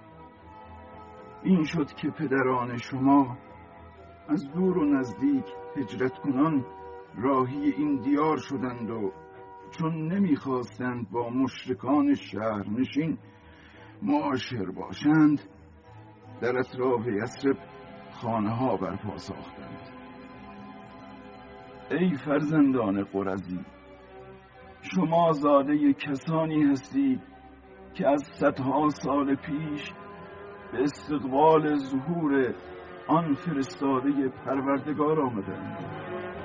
[SPEAKER 8] این شد که پدران شما از دور و نزدیک هجرت کنان راهی این دیار شدند و چون نمیخواستند با مشرکان شهرنشین معاشر باشند در اطراف یثرب خانه ها برپا ساختند. ای فرزندان قرظی، شما زاده کسانی هستید که از صدها سال پیش به استقبال ظهور آن فرستاده پروردگار آمدند.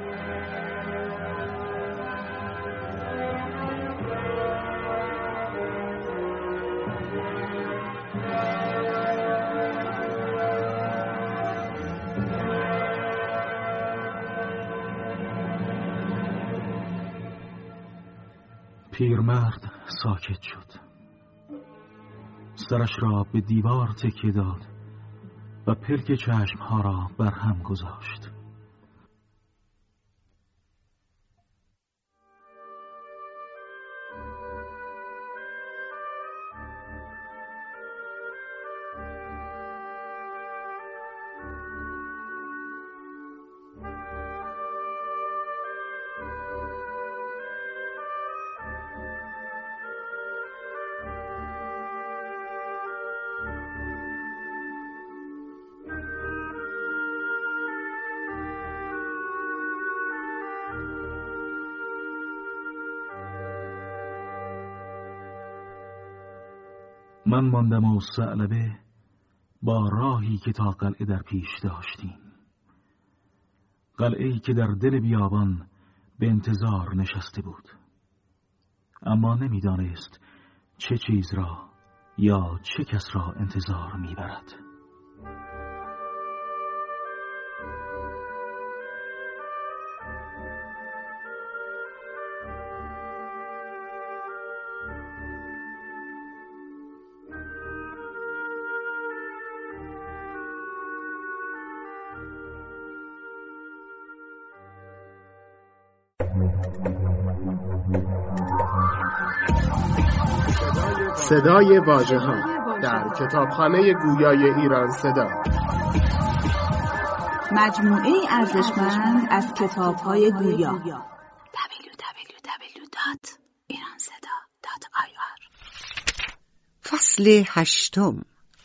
[SPEAKER 20] پیرمرد ساکت شد، سرش را به دیوار تکیه داد و پلک چشمها را بر هم گذاشت. من ماندم و ثعلبه با راهی که تا قلعه در پیش داشتیم، قلعه‌ای که در دل بیابان به انتظار نشسته بود، اما نمیدانست چه چیز را یا چه کس را انتظار میبرد.
[SPEAKER 1] صدای واژه‌ها در کتابخانه گویای ایران صدا،
[SPEAKER 2] مجموعه ارزشمند از کتاب‌های گویا. دبلیو دبلیو دبلیو دات ایران صدا دات آی آر.
[SPEAKER 12] فصل هشتم.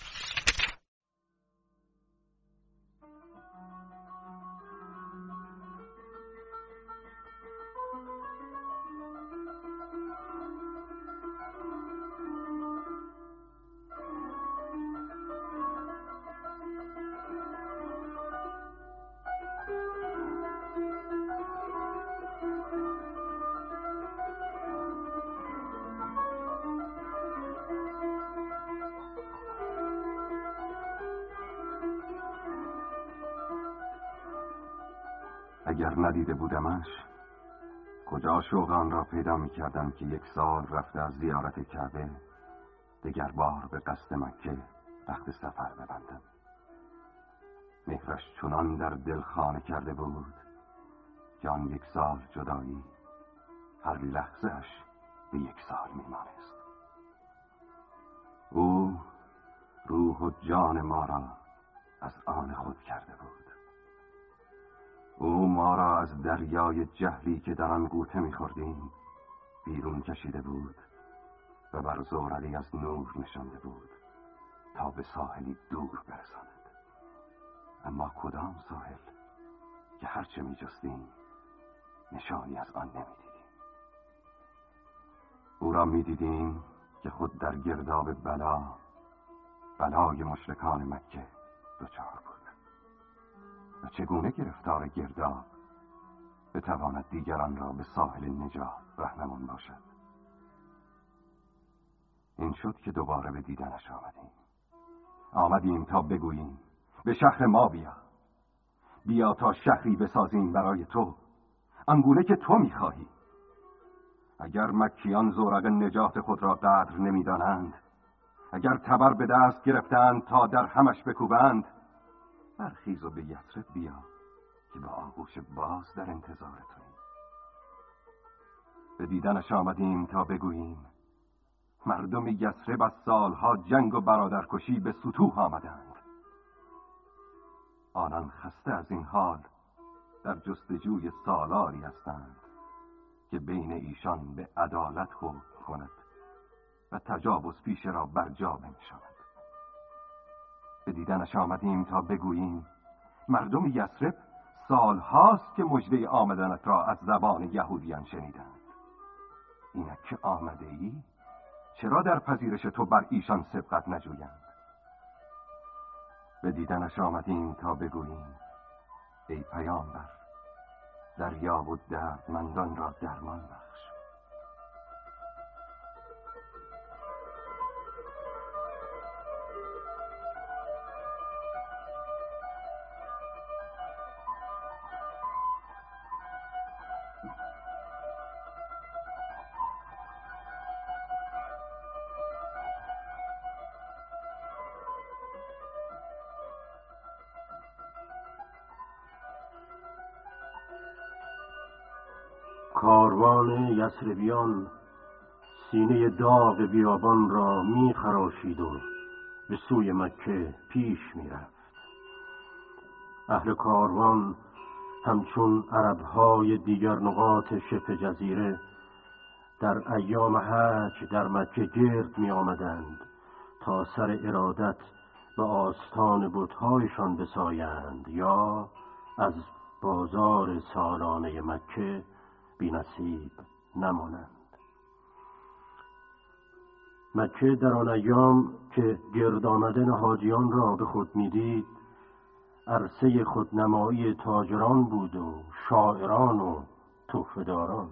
[SPEAKER 6] اگر ندیده بودمش کجا شوق آن را پیدا می کردم که یک سال رفته از زیارت کعبه دگر بار به قصد مکه تخت سفر ببندم. مهرش چنان در دل خانه کرده بود که آن یک سال جدایی هر لحظهش به یک سال می مانست. او روح و جان ما را از آن خود کرده بود. او ما را از دریای جهلی که در آن غوطه می‌خوردیم بیرون کشیده بود و بر زورقی از نور نشانده بود تا به ساحلی دور برساند. اما کدام ساحل که هرچه می‌جستیم نشانی از آن نمی‌دیدیم. او را می‌دیدیم که خود در گرداب بلا بلای مشرکان مکه دچار بود و چگونه گرفتار گرداب بتواند دیگران را به ساحل نجات رهنمون باشد. این شد که دوباره به دیدنش آمدیم. آمدیم تا بگوییم به شهر ما بیا، بیا تا شهری بسازیم برای تو، آنگونه که تو میخواهی. اگر مکیان زورق نجات خود را قدر نمیدانند، اگر تبر به دست گرفتند تا در همش بکوبند، برخیز و به یثرب بیا که با آغوش باز در انتظار توییم. به دیدنش آمدیم تا بگوییم مردم یثرب از سالها جنگ و برادرکشی به ستوه آمدند. آنان خسته از این حال در جستجوی سالاری هستند که بین ایشان به عدالت حکم کند و تجاوز پیشه را بر جا بنشاند. به دیدنش آمدیم تا بگوییم مردم یثرب سالهاست که مژده آمدنت را از زبان یهودیان شنیدند. اینک که آمده ای، چرا در پذیرش تو بر ایشان سبقت نجویند؟ به دیدنش آمدیم تا بگوییم ای پیامبر، دریا و دردمندان را درمان بخش.
[SPEAKER 3] کاروان یثربیان سینه داغ بیابان را می خراشید و به سوی مکه پیش می رفت. اهل کاروان همچون عربهای دیگر نقاط شبه جزیره در ایام حج در مکه گرد می آمدند تا سر ارادت به آستان بت‌هایشان بسایند یا از بازار سالانه مکه بی نصیب نمانند. مکه در آن ایام که گرد آمدن حاجیان را به خود میدید عرصه خودنمایی تاجران بود و شاعران و تحفه‌داران.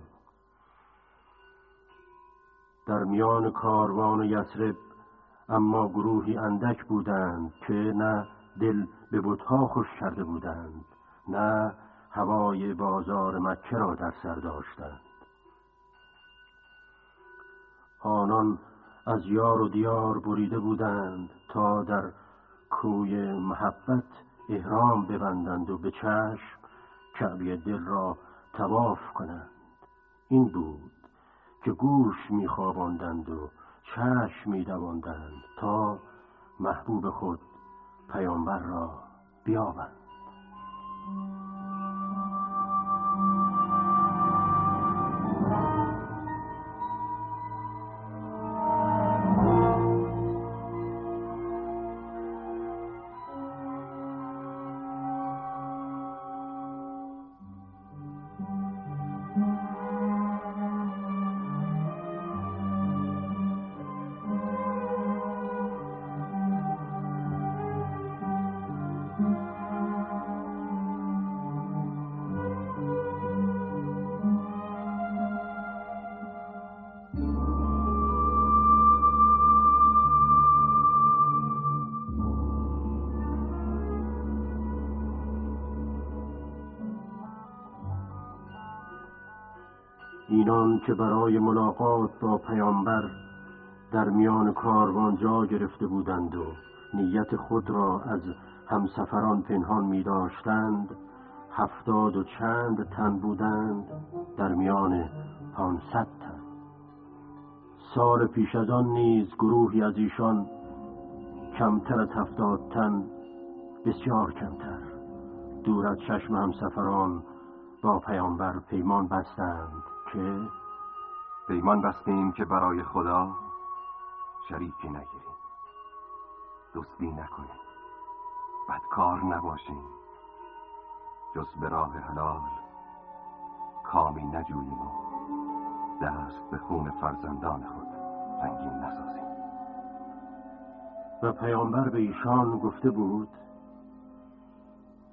[SPEAKER 3] در میان کاروان یثرب اما گروهی اندک بودند که نه دل به بت‌ها خوش کرده بودند، نه هوای بازار مکه را در سر داشتند. آنان از یار و دیار بریده بودند تا در کوی محبت احرام ببندند و به چشم کعبه دل را طواف کنند. این بود که گوش می‌خواباندند و چشم می‌دواندند تا محبوب خود پیامبر را بیابند. اینان که برای ملاقات با پیامبر در میان کاروان جا گرفته بودند و نیت خود را از همسفران پنهان می داشتند هفتاد و چند تن بودند در میان پانصد تن. سال پیش از آن نیز گروهی از ایشان کمتر از هفتاد تن، بسیار کمتر، دور از چشم همسفران با پیامبر پیمان بستند که
[SPEAKER 6] پیمان بستیم که برای خدا شریکی نگیریم، دوستی نکنیم، بدکار نباشیم، جز به راه حلال کامی نجوییم و دست به خون فرزندان خود رنگین نسازیم.
[SPEAKER 3] و پیامبر به ایشان گفته بود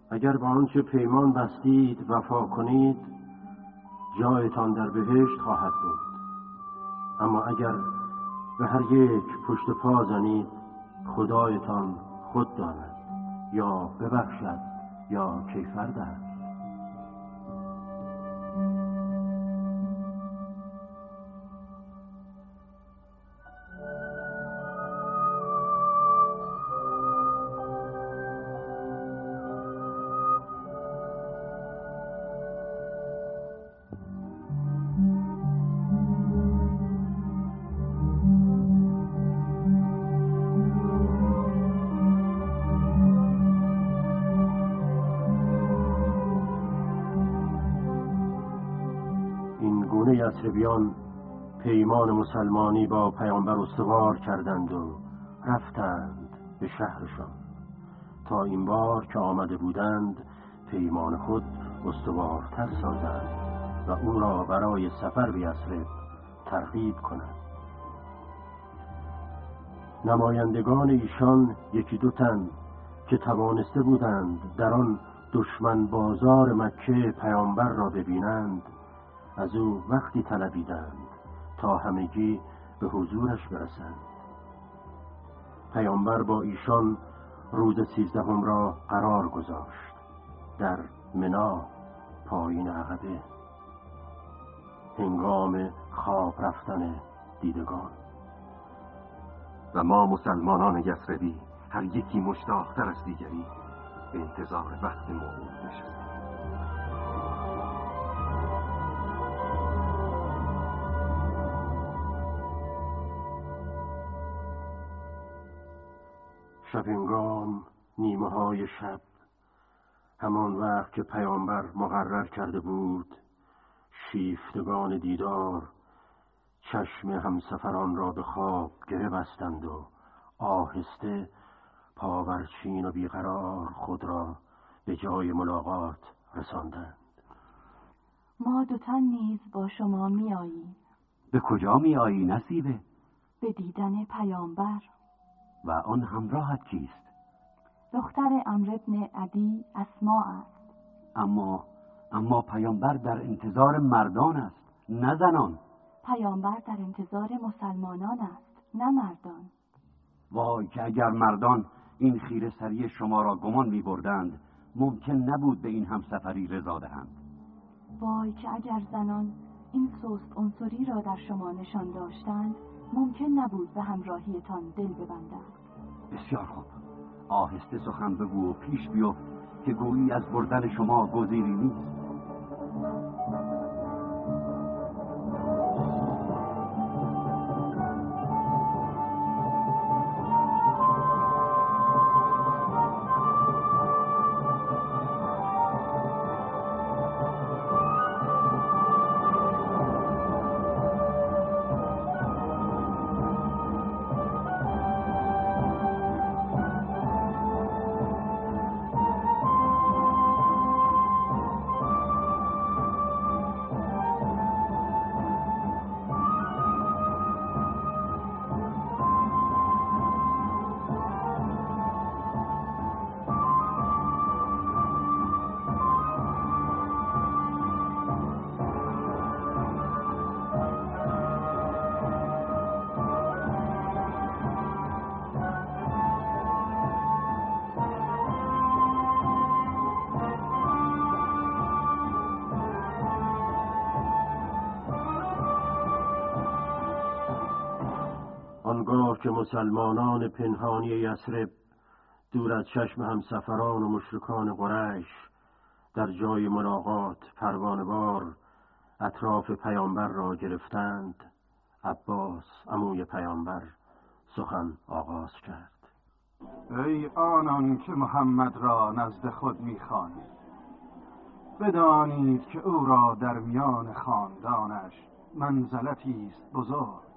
[SPEAKER 3] اگر به آنچه پیمان بستید وفا کنید جایتان در بهشت خواهد بود، اما اگر به هر یک پشت پا زنید خدایتان خود داند، یا ببخشد یا کیفر دهد. یثربیان پیمان مسلمانی با پیامبر استوار کردند و رفتند به شهرشان تا این بار که آمده بودند پیمان خود استوارتر سازند و او را برای سفر به یثرب ترغیب کنند. نمایندگان ایشان یکی دو تن که توانسته بودند در آن دشمن بازار مکه پیامبر را ببینند از او وقتی طلبیدند تا همگی به حضورش برسند. پیامبر با ایشان روز سیزدهم را قرار گذاشت در منا پایین عقبه هنگام خواب رفتن دیدگان.
[SPEAKER 6] و ما مسلمانان یثربی هر یکی مشتاق‌تر از دیگری به انتظار وقت موعود نشستیم.
[SPEAKER 3] شبنگام نیمه های شب، همان وقت که پیامبر مقرر کرده بود شیفتگان دیدار چشم همسفران را به خواب گره بستند و آهسته پاورچین و بیقرار خود را به جای ملاقات رساندند.
[SPEAKER 2] ما دو تن نیز با شما می آییم.
[SPEAKER 16] به کجا می آیی نصیبه؟
[SPEAKER 2] به دیدن پیامبر.
[SPEAKER 16] و آن همراهت کیست؟
[SPEAKER 2] دختر عمرو ابن عدی اسما است.
[SPEAKER 16] اما اما پیامبر در انتظار مردان است نه زنان.
[SPEAKER 2] پیامبر در انتظار مسلمانان است نه مردان.
[SPEAKER 16] وای که اگر مردان این خیره سری شما را گمان می بردند ممکن نبود به این همسفری رضا دهند.
[SPEAKER 2] وای که اگر زنان این سست عنصری را در شما نشان داشتند ممکن نبود به همراهیتان دل ببندند.
[SPEAKER 16] بسیار خوب، آهسته سخن بگو و پیش بیفت که گویی از بردن شما گزیری نیست.
[SPEAKER 3] آنگاه که مسلمانان پنهانی یثرب دور از چشم همسفران و مشرکان قریش در جای ملاقات پروانه‌وار اطراف پیامبر را گرفتند، عباس عموی پیامبر سخن آغاز کرد.
[SPEAKER 17] ای آنان که محمد را نزد خود می‌خوانید، بدانید که او را در میان خاندانش منزلتی است بزرگ.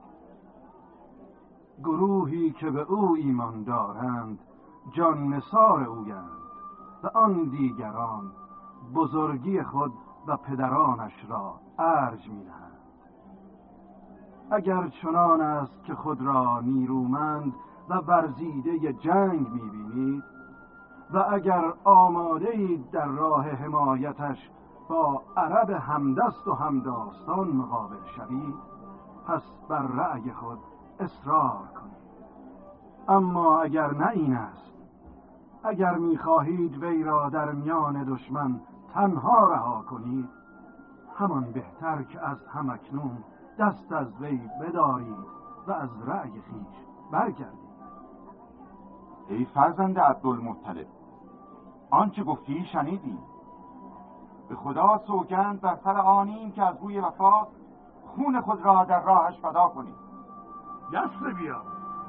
[SPEAKER 17] گروهی که به او ایمان دارند جان نثار اویند و آن دیگران بزرگی خود و پدرانش را ارج می‌دهند. اگر چنان است که خود را نیرومند و ورزیده جنگ می‌بینید،
[SPEAKER 16] و اگر آماده اید در راه حمایتش با عرب همدست و همداستان مقابل شوید، پس بر رأی خود اصرار کنید. اما اگر نه این است، اگر می‌خواهید وی را در میان دشمن تنها رها کنید، همان بهتر که از همکنون دست از وی بدارید و از رأی خویش برگردید.
[SPEAKER 15] ای فرزند عبدالمطلب، آنچه گفتی شنیدیم. به خدا سوگند بر سر آنیم که از روی وفا خون خود را در راهش فدا کنیم.
[SPEAKER 14] یثربیا،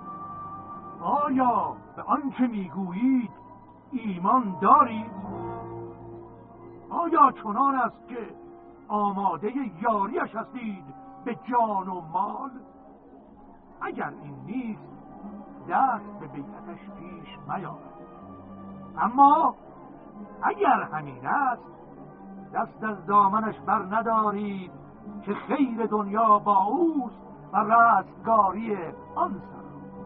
[SPEAKER 14] آیا به آنچه میگویید ایمان دارید؟ آیا چنان است که آماده یاریش هستید به جان و مال؟ اگر این نیست دست به بیعتش پیش میارید، اما اگر همین است دست از دامنش بر ندارید که خیر دنیا با اوست و رستگاری آن سر.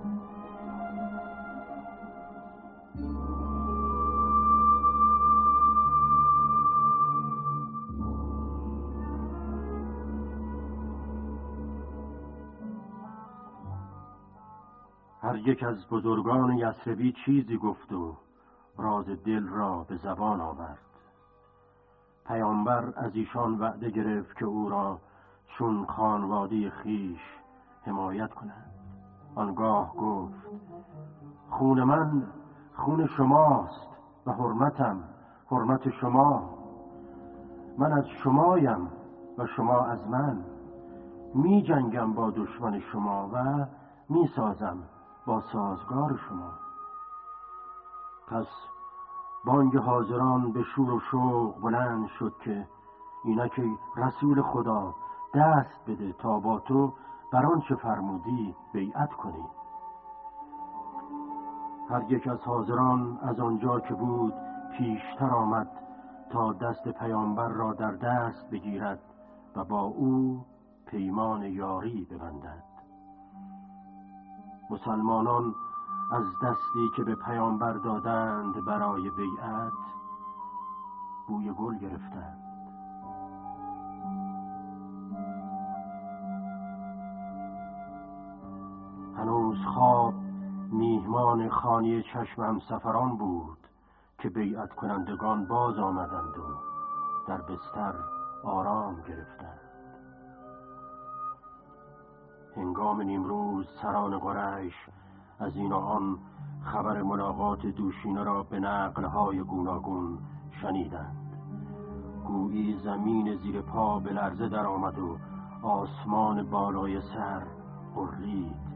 [SPEAKER 3] هر یک از بزرگان یثربی چیزی گفت و راز دل را به زبان آورد. پیامبر از ایشان وعده گرفت که او را چون خانواده خیش حمایت کند. آنگاه گفت: خون من خون شماست و حرمتم حرمت شما. من از شمایم و شما از من. می جنگم با دشمن شما و می سازم با سازگار شما. پس بانگ حاضران به شور و شوق بلند شد که اینک رسول خدا دست بده تا با تو بر آنچه فرمودی بیعت کنی. هر یک از حاضران از آنجا که بود پیشتر آمد تا دست پیامبر را در دست بگیرد و با او پیمان یاری ببندد. مسلمانان از دستی که به پیامبر دادند برای بیعت بوی گل گرفتند. هنوز خواب میهمان خانه چشم همسفران بود که بیعت کنندگان باز آمدند و در بستر آرام گرفتند. هنگام نیمروز سران قریش از این و آن خبر ملاقات دوشینه را به نقلهای گوناگون شنیدند. گویی زمین زیر پا به لرزه در آمد و آسمان بالای سر غرید.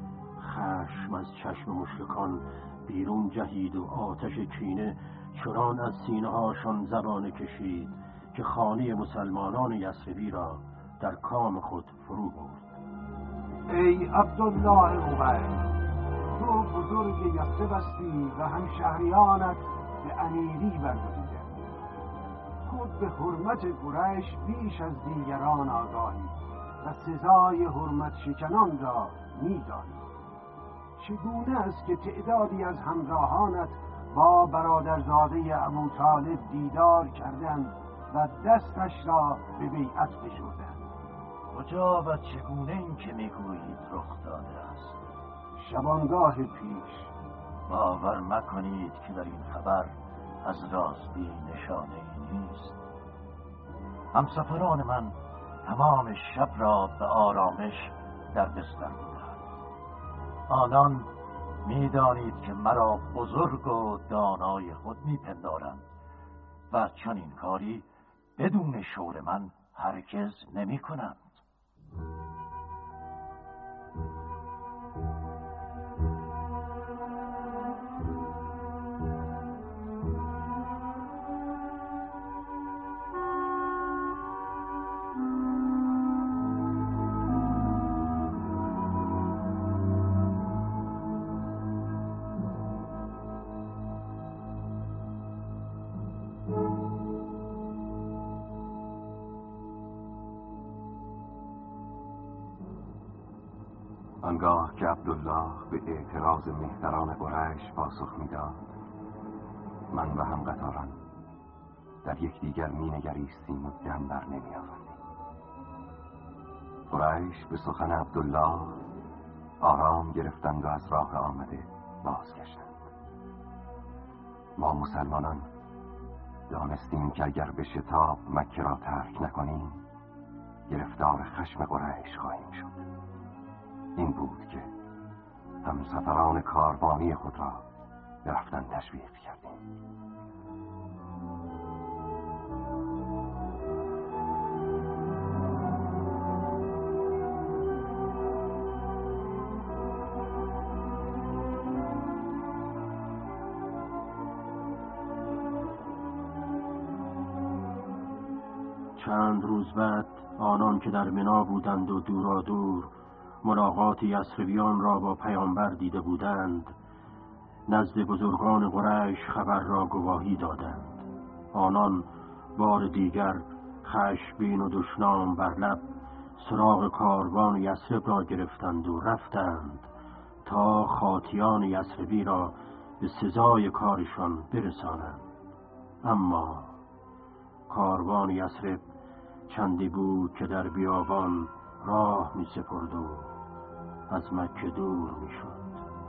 [SPEAKER 3] خشم از چشم مشرکان بیرون جهید و آتش کینه چنان از سینه هاشان زبانه کشید که خانه مسلمانان یثربی را در کام خود فرو برد.
[SPEAKER 16] ای عبدالله روبه، تو بزرگ یثرب هستی و هم شهریانت به امیری برگزیده. خود به حرمت قریش بیش از دیگران آگاهی و سزای حرمت شکنان را می‌دانی. چگونه است که تعدادی از همراهانت با برادرزاده ابوطالب دیدار کردند و دستش را به بیعت فشردند؟
[SPEAKER 11] کجا و چگونه این که میگویید رخ داده است؟
[SPEAKER 16] شبانگاه پیش.
[SPEAKER 11] باور مکنید که در این خبر از راستی نشانه ای نیست. همسفران من تمام شب را به آرامش در بستر بودند. آنان میدانید که مرا بزرگ و دانای خود میپندارند و چنین کاری بدون شور من هرگز نمی کنند.
[SPEAKER 6] آنگاه که عبدالله به اعتراض مهتران قریش پاسخ میداد: من و همقطاران در یکدیگر می‌نگریستیم و دم بر نمی‌آوردیم. قریش به سخن عبدالله آرام گرفتند و از راه آمده بازگشتند. ما مسلمانان دانستیم که اگر به شتاب مکه را ترک نکنیم گرفتار خشم قریش خواهیم شد. این بود که همسفران کاروانی خود را به رفتن تشویق کردیم.
[SPEAKER 3] چند روز بعد آنان که در منا بودند و دورا دور ملاقات یثربیان را با پیامبر دیده بودند نزد بزرگان قریش خبر را گواهی دادند. آنان بار دیگر خشمگین و دشنام بر لب سراغ کاروان یثرب را گرفتند و رفتند تا خاطیان یثربی را به سزای کارشان برسانند. اما کاروان یثرب چندی بود که در بیابان راه می سپرد و از مکه دور می شد.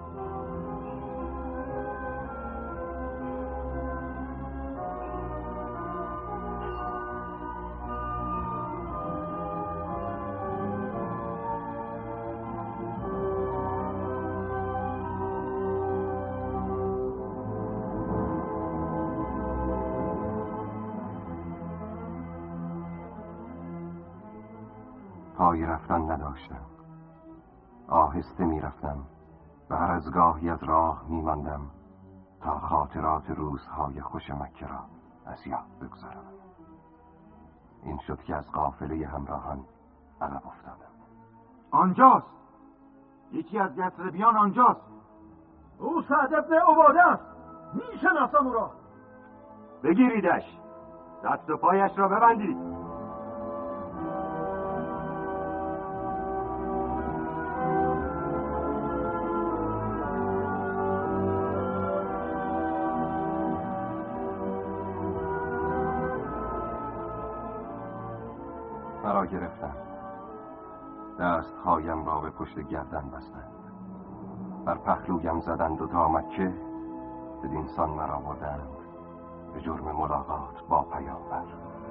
[SPEAKER 6] پای رفتن نداشتم. آهسته می رفتم و هر از گاهی از راه می ماندم تا خاطرات روزهای خوش مکه را از یاد بگذارم. این شد که از قافله همراهان عقب افتادم.
[SPEAKER 8] آنجاست، یکی از یثربیان آنجاست. او سعد ابن عباده است. می شناسم او را.
[SPEAKER 10] بگیریدش، دست و پایش را ببندید.
[SPEAKER 6] فرا گرفتم. دستهایم را به پشت گردن بستند. بر پهلویم زدند و تا مکه بدین سان مرا بردند به جرم ملاقات با پیامبر.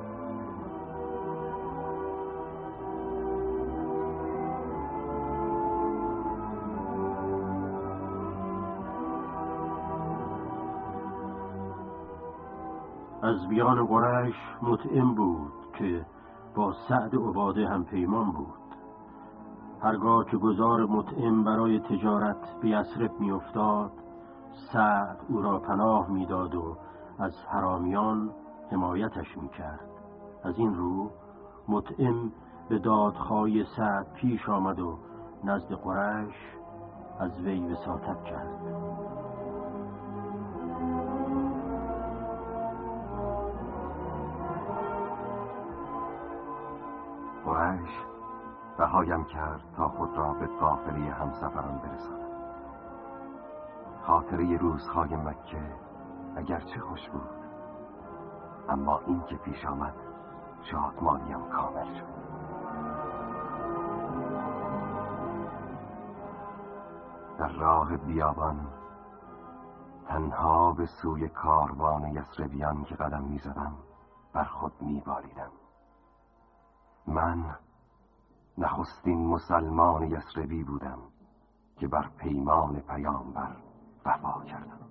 [SPEAKER 3] از بیان قریش مطعم بود که با سعد عباده هم پیمان بود. هرگاه که گذار مطعم برای تجارت به یثرب می افتاد سعد او را پناه می داد و از حرامیان حمایتش می کرد. از این رو مطعم به دادخواهی سعد پیش آمد و نزد قریش از وی وساطت کرد.
[SPEAKER 6] قریش رهایم کرد تا خود را به قافله همسفران برسانم. خاطره روزهای مکه اگرچه خوش بود، اما این که پیش آمد شادمانیم کامل شد. در راه بیابان تنها به سوی کاروان یثربیان که قدم می زدم بر خود می بالیدم. من نخستین مسلمان یثربی بودم که بر پیمان پیامبر وفا کردم.